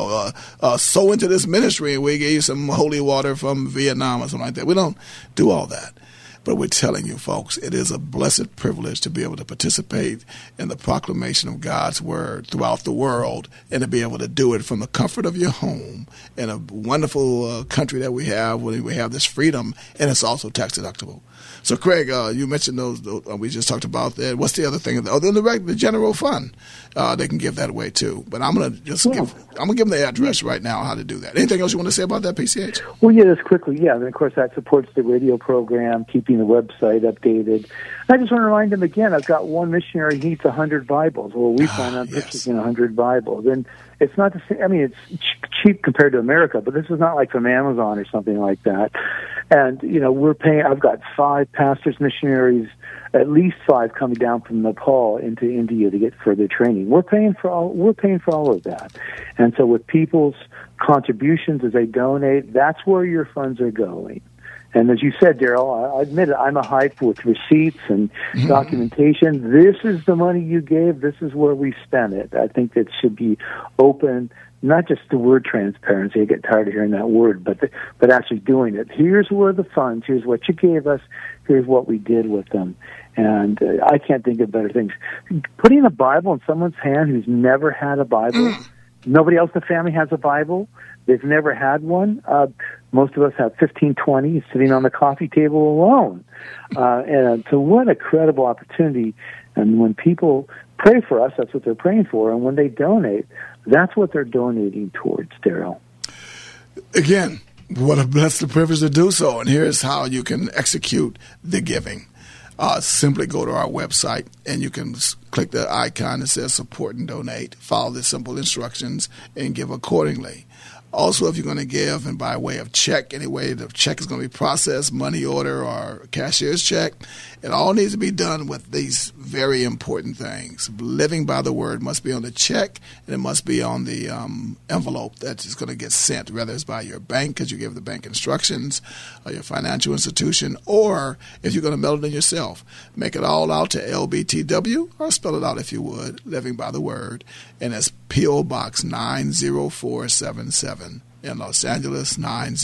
[SPEAKER 6] Sow into this ministry and we give you some holy water from Vietnam or something like that. We don't do all that. But we're telling you, folks, it is a blessed privilege to be able to participate in the proclamation of God's word throughout the world, and to be able to do it from the comfort of your home in a wonderful country that we have, where we have this freedom, and it's also tax deductible. So, Craig, you mentioned those. We just talked about that. What's the other thing? Other than the general fund, they can give that away too. But I'm gonna give them the address right now how to do that. Anything else you want to say about that, PCH?
[SPEAKER 9] Well, yeah, just quickly, yeah. And of course, that supports the radio program, keeping the website updated. I just want to remind them again. I've got one missionary. He needs 100 Bibles. Well, we plan on purchasing 100 Bibles, and it's not the same. I mean, it's cheap compared to America, but this is not like from Amazon or something like that. And, we're paying, I've got 5 pastors, missionaries, at least 5 coming down from Nepal into India to get further training. We're paying for all of that. And so with people's contributions as they donate, that's where your funds are going. And as you said, Daryl, I admit it, I'm a hype with receipts and documentation. This is the money you gave. This is where we spent it. I think that should be open, not just the word transparency. I get tired of hearing that word, but actually doing it. Here's where the funds, here's what you gave us, here's what we did with them. And I can't think of better things. Putting a Bible in someone's hand who's never had a Bible, nobody else in the family has a Bible, they've never had one. Most of us have 15, 20 sitting on the coffee table alone. And so what a credible opportunity. And when people pray for us, that's what they're praying for. And when they donate, that's what they're donating towards, Daryl.
[SPEAKER 6] Again, what a blessed privilege to do so. And here's how you can execute the giving. Simply go to our website, and you can click the icon that says support and donate. Follow the simple instructions and give accordingly. Also, if you're going to give and by way of check, anyway, the check is going to be processed, money order or cashier's check, it all needs to be done with these very important things. Living by the word must be on the check, and it must be on the envelope that is going to get sent, whether it's by your bank because you give the bank instructions, or your financial institution, or if you're going to mail it in yourself, make it all out to LBTW, or spell it out if you would, Living by the Word, and it's P.O. Box 90477 in Los Angeles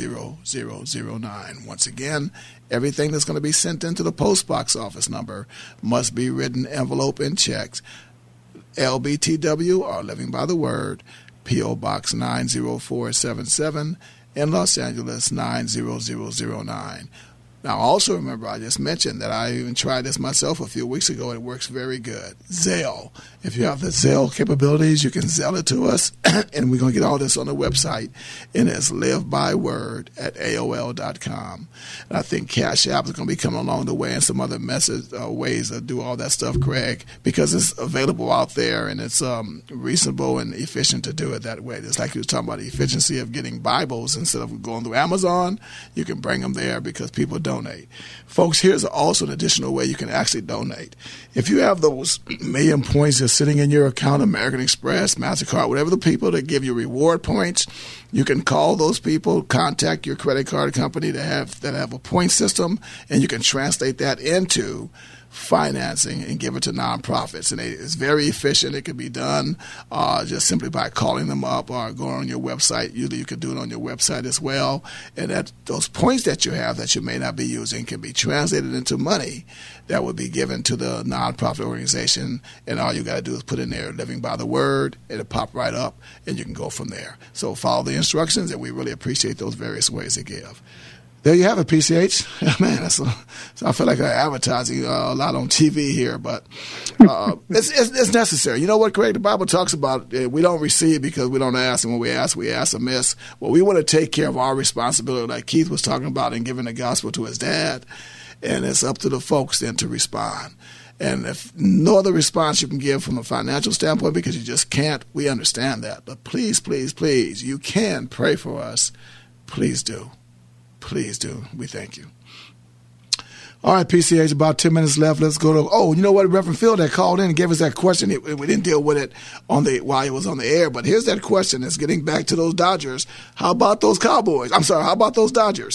[SPEAKER 6] 90009. Once again, everything that's going to be sent into the post box office number must be written envelope and checks. LBTW, or Living by the Word, P.O. Box 90477 in Los Angeles 90009. Now, also remember, I just mentioned that I even tried this myself a few weeks ago, and it works very good. Zelle. If you have the Zelle capabilities, you can Zelle it to us, and we're going to get all this on the website, and it's livebyword@aol.com. And I think Cash App is going to be coming along the way and some other ways to do all that stuff, Craig, because it's available out there, and it's reasonable and efficient to do it that way. Just like you were talking about the efficiency of getting Bibles instead of going through Amazon, you can bring them there because people donate. Folks, here's also an additional way you can actually donate. If you have those million points just sitting in your account, American Express, MasterCard, whatever the people that give you reward points, you can call those people, contact your credit card company that have a point system, and you can translate that into financing and give it to nonprofits. And it's very efficient. It can be done just simply by calling them up or going on your website. Usually you can do it on your website as well. And that those points that you have that you may not be using can be translated into money that would be given to the nonprofit organization. And all you got to do is put in there Living by the Word. It'll pop right up, and you can go from there. So follow the instructions, and we really appreciate those various ways to give. There you have it, PCH. Man, I feel like I'm advertising a lot on TV here, but it's necessary. You know what, Craig? The Bible talks about we don't receive because we don't ask, and when we ask amiss. Well, we want to take care of our responsibility, like Keith was talking about, in giving the gospel to his dad, and it's up to the folks then to respond. And if no other response you can give from a financial standpoint because you just can't, we understand that. But please, please, please, you can pray for us. Please do. Please do. We thank you. All right, PCH, about 10 minutes left. Let's go to, you know what, Reverend Phil that called in and gave us that question. We didn't deal with it while he was on the air, but here's that question. It's getting back to those Dodgers. How about those Cowboys? I'm sorry, how about those Dodgers?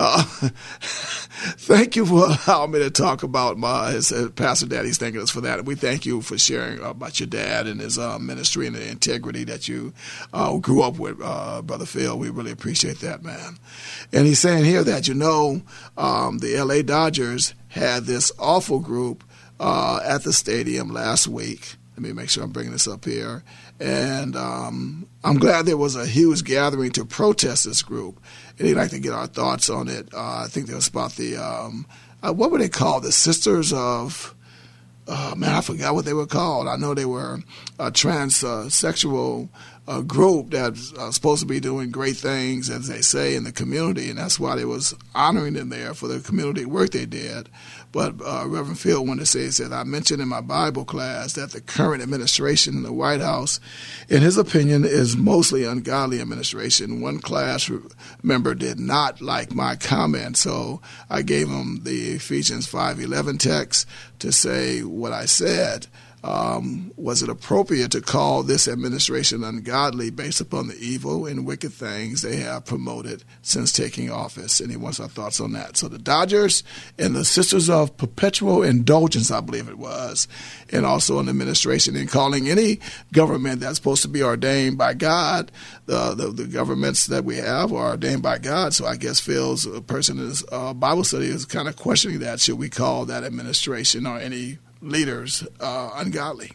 [SPEAKER 6] Thank you for allowing me to talk about his Pastor Daddy's thanking us for that. And we thank you for sharing about your dad and his ministry and the integrity that you grew up with, Brother Phil. We really appreciate that, man. And he's saying here that, the L.A. Dodgers had this awful group at the stadium last week. Let me make sure I'm bringing this up here. And I'm glad there was a huge gathering to protest this group. And he'd like to get our thoughts on it. I think there was about the, what were they called? The Sisters of, I forgot what they were called. I know they were a transsexual group that's supposed to be doing great things, as they say, in the community, and that's why they was honoring them there for the community work they did. But Reverend Phil wanted to say, he said, I mentioned in my Bible class that the current administration in the White House, in his opinion, is mostly ungodly administration. One class member did not like my comment, so I gave him the Ephesians 5:11 text to say what I said. Was it appropriate to call this administration ungodly based upon the evil and wicked things they have promoted since taking office? And he wants our thoughts on that. So the Dodgers and the Sisters of Perpetual Indulgence, I believe it was, and also an administration, and calling any government that's supposed to be ordained by God, the governments that we have are ordained by God. So I guess Phil's person in his Bible study is kind of questioning that. Should we call that administration or any leaders ungodly?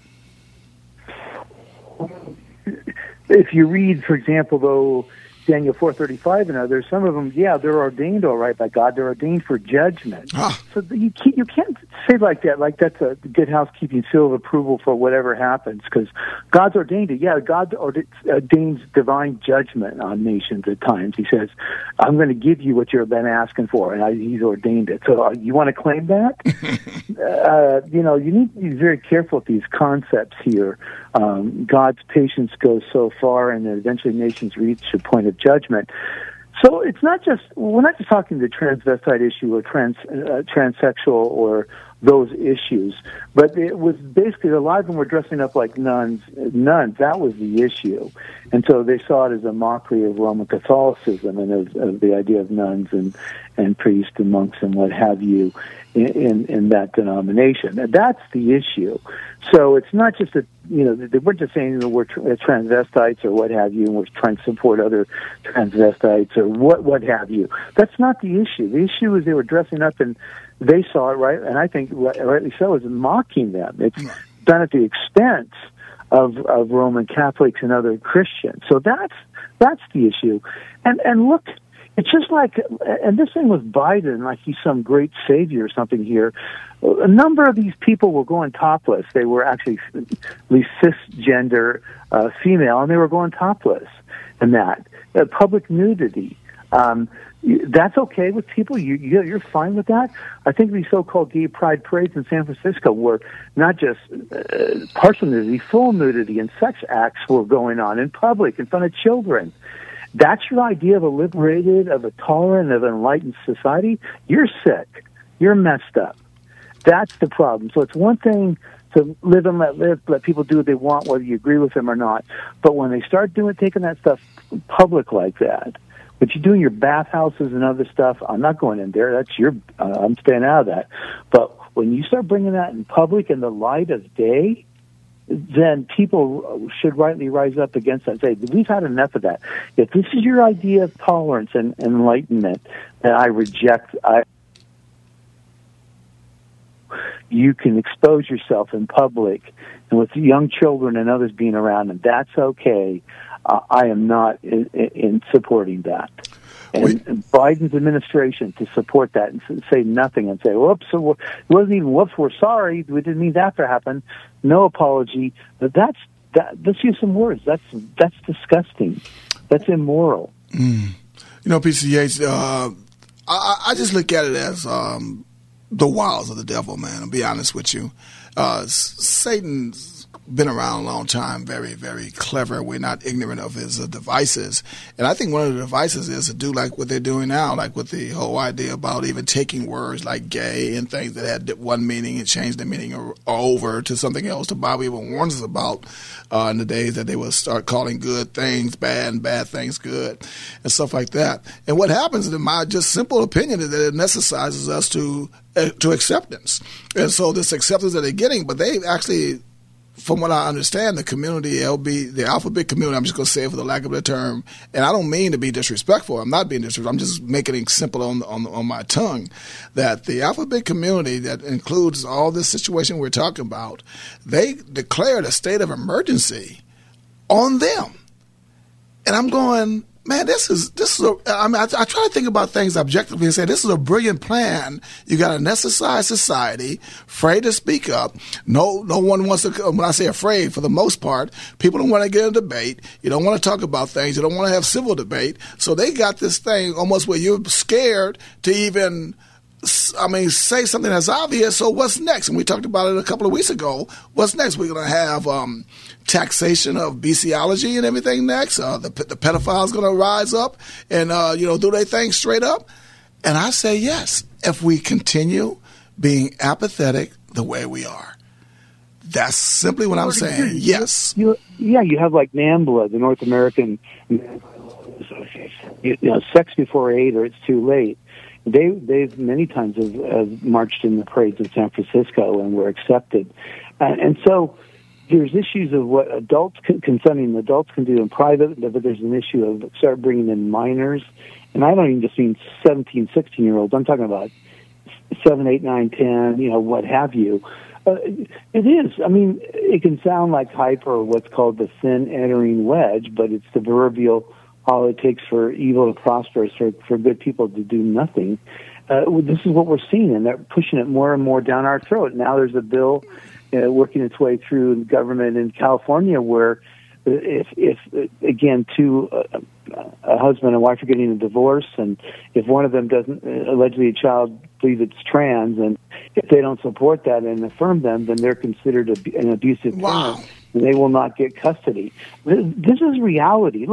[SPEAKER 9] If you read, for example, though, Daniel 4:35 and others, some of them, they're ordained all right by God. They're ordained for judgment. So you can't say like that, like that's a good housekeeping seal of approval for whatever happens, because God's ordained it. Yeah, God ordains divine judgment on nations at times. He says, I'm going to give you what you've been asking for, and He's ordained it. So you want to claim that? You need to be very careful with these concepts here. God's patience goes so far, and then eventually nations reach a point of judgment. So we're not just talking the transvestite issue or transsexual or those issues, but it was basically a lot of them were dressing up like nuns. That was the issue. And so they saw it as a mockery of Roman Catholicism and of the idea of nuns and priests and monks and what have you in that denomination. And that's the issue. So it's not just that, they weren't just saying we're transvestites or what have you, and we're trying to support other transvestites or what have you. That's not the issue. The issue is they were dressing up and they saw it, right, and I think rightly so, as mocking them. It's done at the expense of Roman Catholics and other Christians. So that's the issue. And look, it's just like, and this thing with Biden, like he's some great savior or something here. A number of these people were going topless. They were actually at least cisgender female, and they were going topless. And that public nudity. That's okay with people. You're fine with that. I think these so-called gay pride parades in San Francisco were not just partial nudity, full nudity, and sex acts were going on in public in front of children. That's your idea of a liberated, of a tolerant, of an enlightened society? You're sick. You're messed up. That's the problem. So it's one thing to live and let live, let people do what they want, whether you agree with them or not. But when they start taking that stuff public like that, what you do in your bathhouses and other stuff, I'm not going in there. That's I'm staying out of that. But when you start bringing that in public in the light of day, then people should rightly rise up against that and say, we've had enough of that. If this is your idea of tolerance and enlightenment, then I reject. You can expose yourself in public and with young children and others being around, and that's okay. I am not in supporting that. And Biden's administration to support that and say nothing and say, whoops, it wasn't even whoops, we're sorry, we didn't mean that to happen. No apology. But let's use some words. That's disgusting. That's immoral.
[SPEAKER 6] PCH, I just look at it as the wiles of the devil, man. I'll be honest with you. Satan's been around a long time, very, very clever. We're not ignorant of his devices. And I think one of the devices is to do like what they're doing now, like with the whole idea about even taking words like gay and things that had one meaning and change the meaning over to something else. The Bible even warns us about in the days that they will start calling good things bad and bad things good and stuff like that. And what happens, in my just simple opinion, is that it necessizes us to acceptance. And so this acceptance that they're getting, but they actually, from what I understand, the community, the alphabet community, I'm just going to say it for the lack of a term, and I don't mean to be disrespectful. I'm not being disrespectful. I'm just making it simple on my tongue, that the alphabet community that includes all this situation we're talking about, they declared a state of emergency on them. And I'm going, man, this is I try to think about things objectively and say this is a brilliant plan. You got a necessary society, afraid to speak up. No one wants to. When I say afraid, for the most part, people don't want to get in a debate. You don't want to talk about things. You don't want to have civil debate. So they got this thing almost where you're scared to even, say something that's obvious. So what's next? And we talked about it a couple of weeks ago. What's next? We're going to have taxation of bestiality and everything next. The pedophile's going to rise up and, do their thing straight up. And I say yes, if we continue being apathetic the way we are. That's simply what I'm saying. Yes. You
[SPEAKER 9] have like NAMBLA, the North American Association. Sex before 8 or it's too late. They've many times have marched in the parades in San Francisco and were accepted. And so there's issues of what consenting adults can do in private, but there's an issue of start bringing in minors. And I don't even just mean 17, 16-year-olds. I'm talking about 7, 8, 9, 10, what have you. It is. It can sound like hype or what's called the thin entering wedge, but it's the proverbial all it takes for evil to prosper is for good people to do nothing. This is what we're seeing, and they're pushing it more and more down our throat. Now there's a bill working its way through the government in California where if again, a husband and wife are getting a divorce, and if one of them doesn't, allegedly a child believes it's trans, and if they don't support that and affirm them, then they're considered an abusive parent, and they will not get custody. This is reality. Look,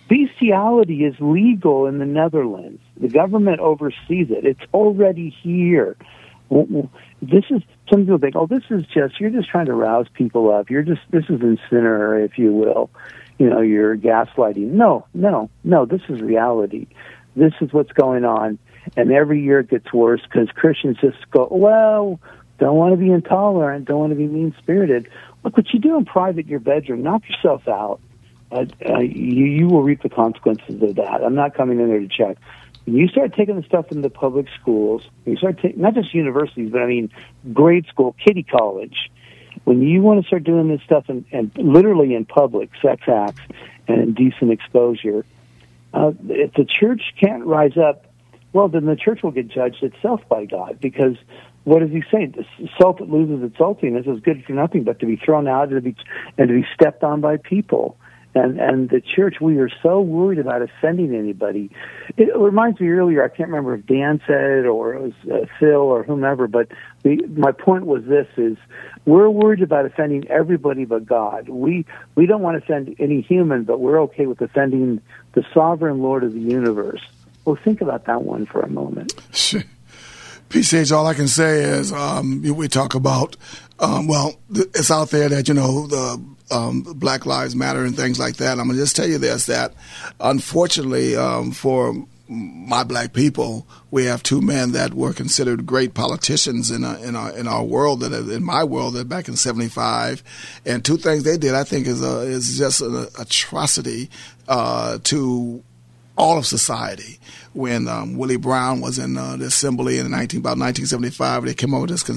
[SPEAKER 9] Bestiality is legal in the Netherlands. The government oversees it. It's already here. This is, some people think, oh, you're just trying to rouse people up. This is incinerator, if you will. You're gaslighting. No, this is reality. This is what's going on. And every year it gets worse because Christians just go, well, don't want to be intolerant, don't want to be mean-spirited. Look, what you do in private in your bedroom, knock yourself out. You will reap the consequences of that. I'm not coming in there to check. When you start taking the stuff into public schools, you start not just universities, but grade school, kiddie college, when you want to start doing this stuff and literally in public, sex acts and indecent exposure, if the church can't rise up, well, then the church will get judged itself by God, because what does he say? The salt that loses its saltiness is good for nothing but to be thrown out and to be stepped on by people. And the church, we are so worried about offending anybody. It reminds me earlier, I can't remember if Dan said it or it was Phil or whomever, but my point was this, is we're worried about offending everybody but God. We don't want to offend any human, but we're okay with offending the sovereign Lord of the universe. Well, think about that one for a moment.
[SPEAKER 6] PCH, all I can say is we talk about, it's out there that, the Black Lives Matter and things like that. I'm going to just tell you this, that unfortunately for my black people, we have two men that were considered great politicians in our world, in my world, that back in '75, and two things they did I think is just an atrocity to all of society. When Willie Brown was in the assembly in about 1975, they came up with this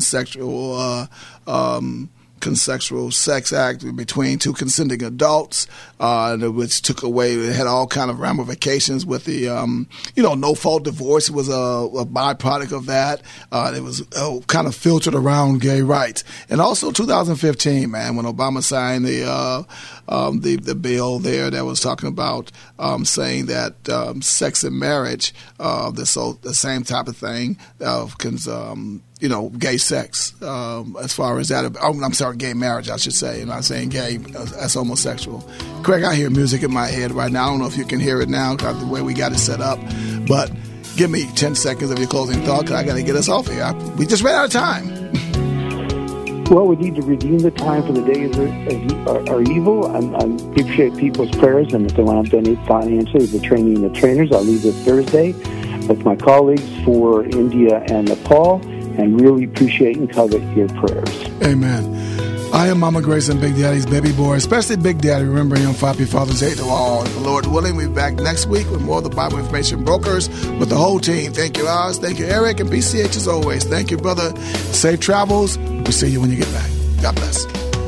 [SPEAKER 6] consensual sex act between two consenting adults, which took away, it had all kind of ramifications with the, no-fault divorce was a byproduct of that. It was kind of filtered around gay rights. And also 2015, man, when Obama signed the bill there that was talking about saying that sex and marriage, the same type of thing, gay sex, as far as that. I'm sorry, gay marriage, I should say. I'm not saying gay, that's homosexual. Craig, I hear music in my head right now. I don't know if you can hear it now because the way we got it set up. But give me 10 seconds of your closing thought because I got to get us off here. We just ran out of time.
[SPEAKER 9] Well, we need to redeem the time, for the days are evil. I appreciate people's prayers, and if they want to donate financially to the training of trainers, I'll leave this Thursday with my colleagues for India and Nepal, and really appreciate and covet your prayers.
[SPEAKER 6] Amen. I am Mama Grace and Big Daddy's baby boy, especially Big Daddy, remembering him Happy Father's Day to all. The Lord willing, we'll be back next week with more of the Bible Information Brokers with the whole team. Thank you, Oz. Thank you, Eric, and PCH as always. Thank you, brother. Safe travels. We'll see you when you get back. God bless.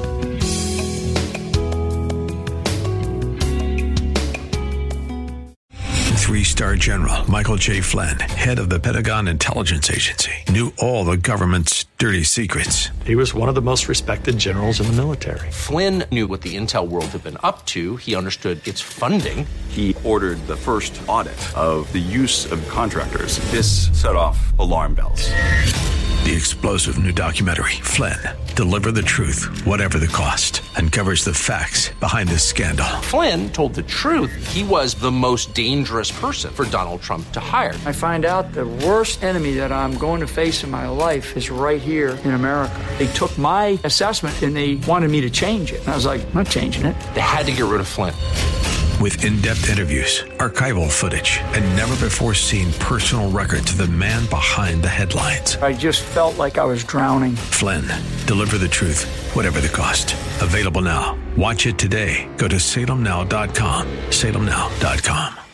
[SPEAKER 1] Three-star General Michael J. Flynn, head of the Pentagon Intelligence Agency, knew all the government's dirty secrets.
[SPEAKER 13] He was one of the most respected generals in the military.
[SPEAKER 2] Flynn knew what the intel world had been up to. He understood its funding.
[SPEAKER 3] He ordered the first audit of the use of contractors. This set off alarm bells.
[SPEAKER 1] The explosive new documentary, Flynn, Deliver the Truth, Whatever the Cost, uncovers the facts behind this scandal.
[SPEAKER 2] Flynn told the truth. He was the most dangerous person for Donald Trump to hire.
[SPEAKER 14] I find out the worst enemy that I'm going to face in my life is right here in America. They took my assessment and they wanted me to change it. And I was like, I'm not changing it.
[SPEAKER 2] They had to get rid of Flynn.
[SPEAKER 1] With in-depth interviews, archival footage, and never-before-seen personal records of the man behind the headlines.
[SPEAKER 14] I just felt like I was drowning.
[SPEAKER 1] Flynn, Deliver the Truth, Whatever the Cost. Available now. Watch it today. Go to salemnow.com. salemnow.com.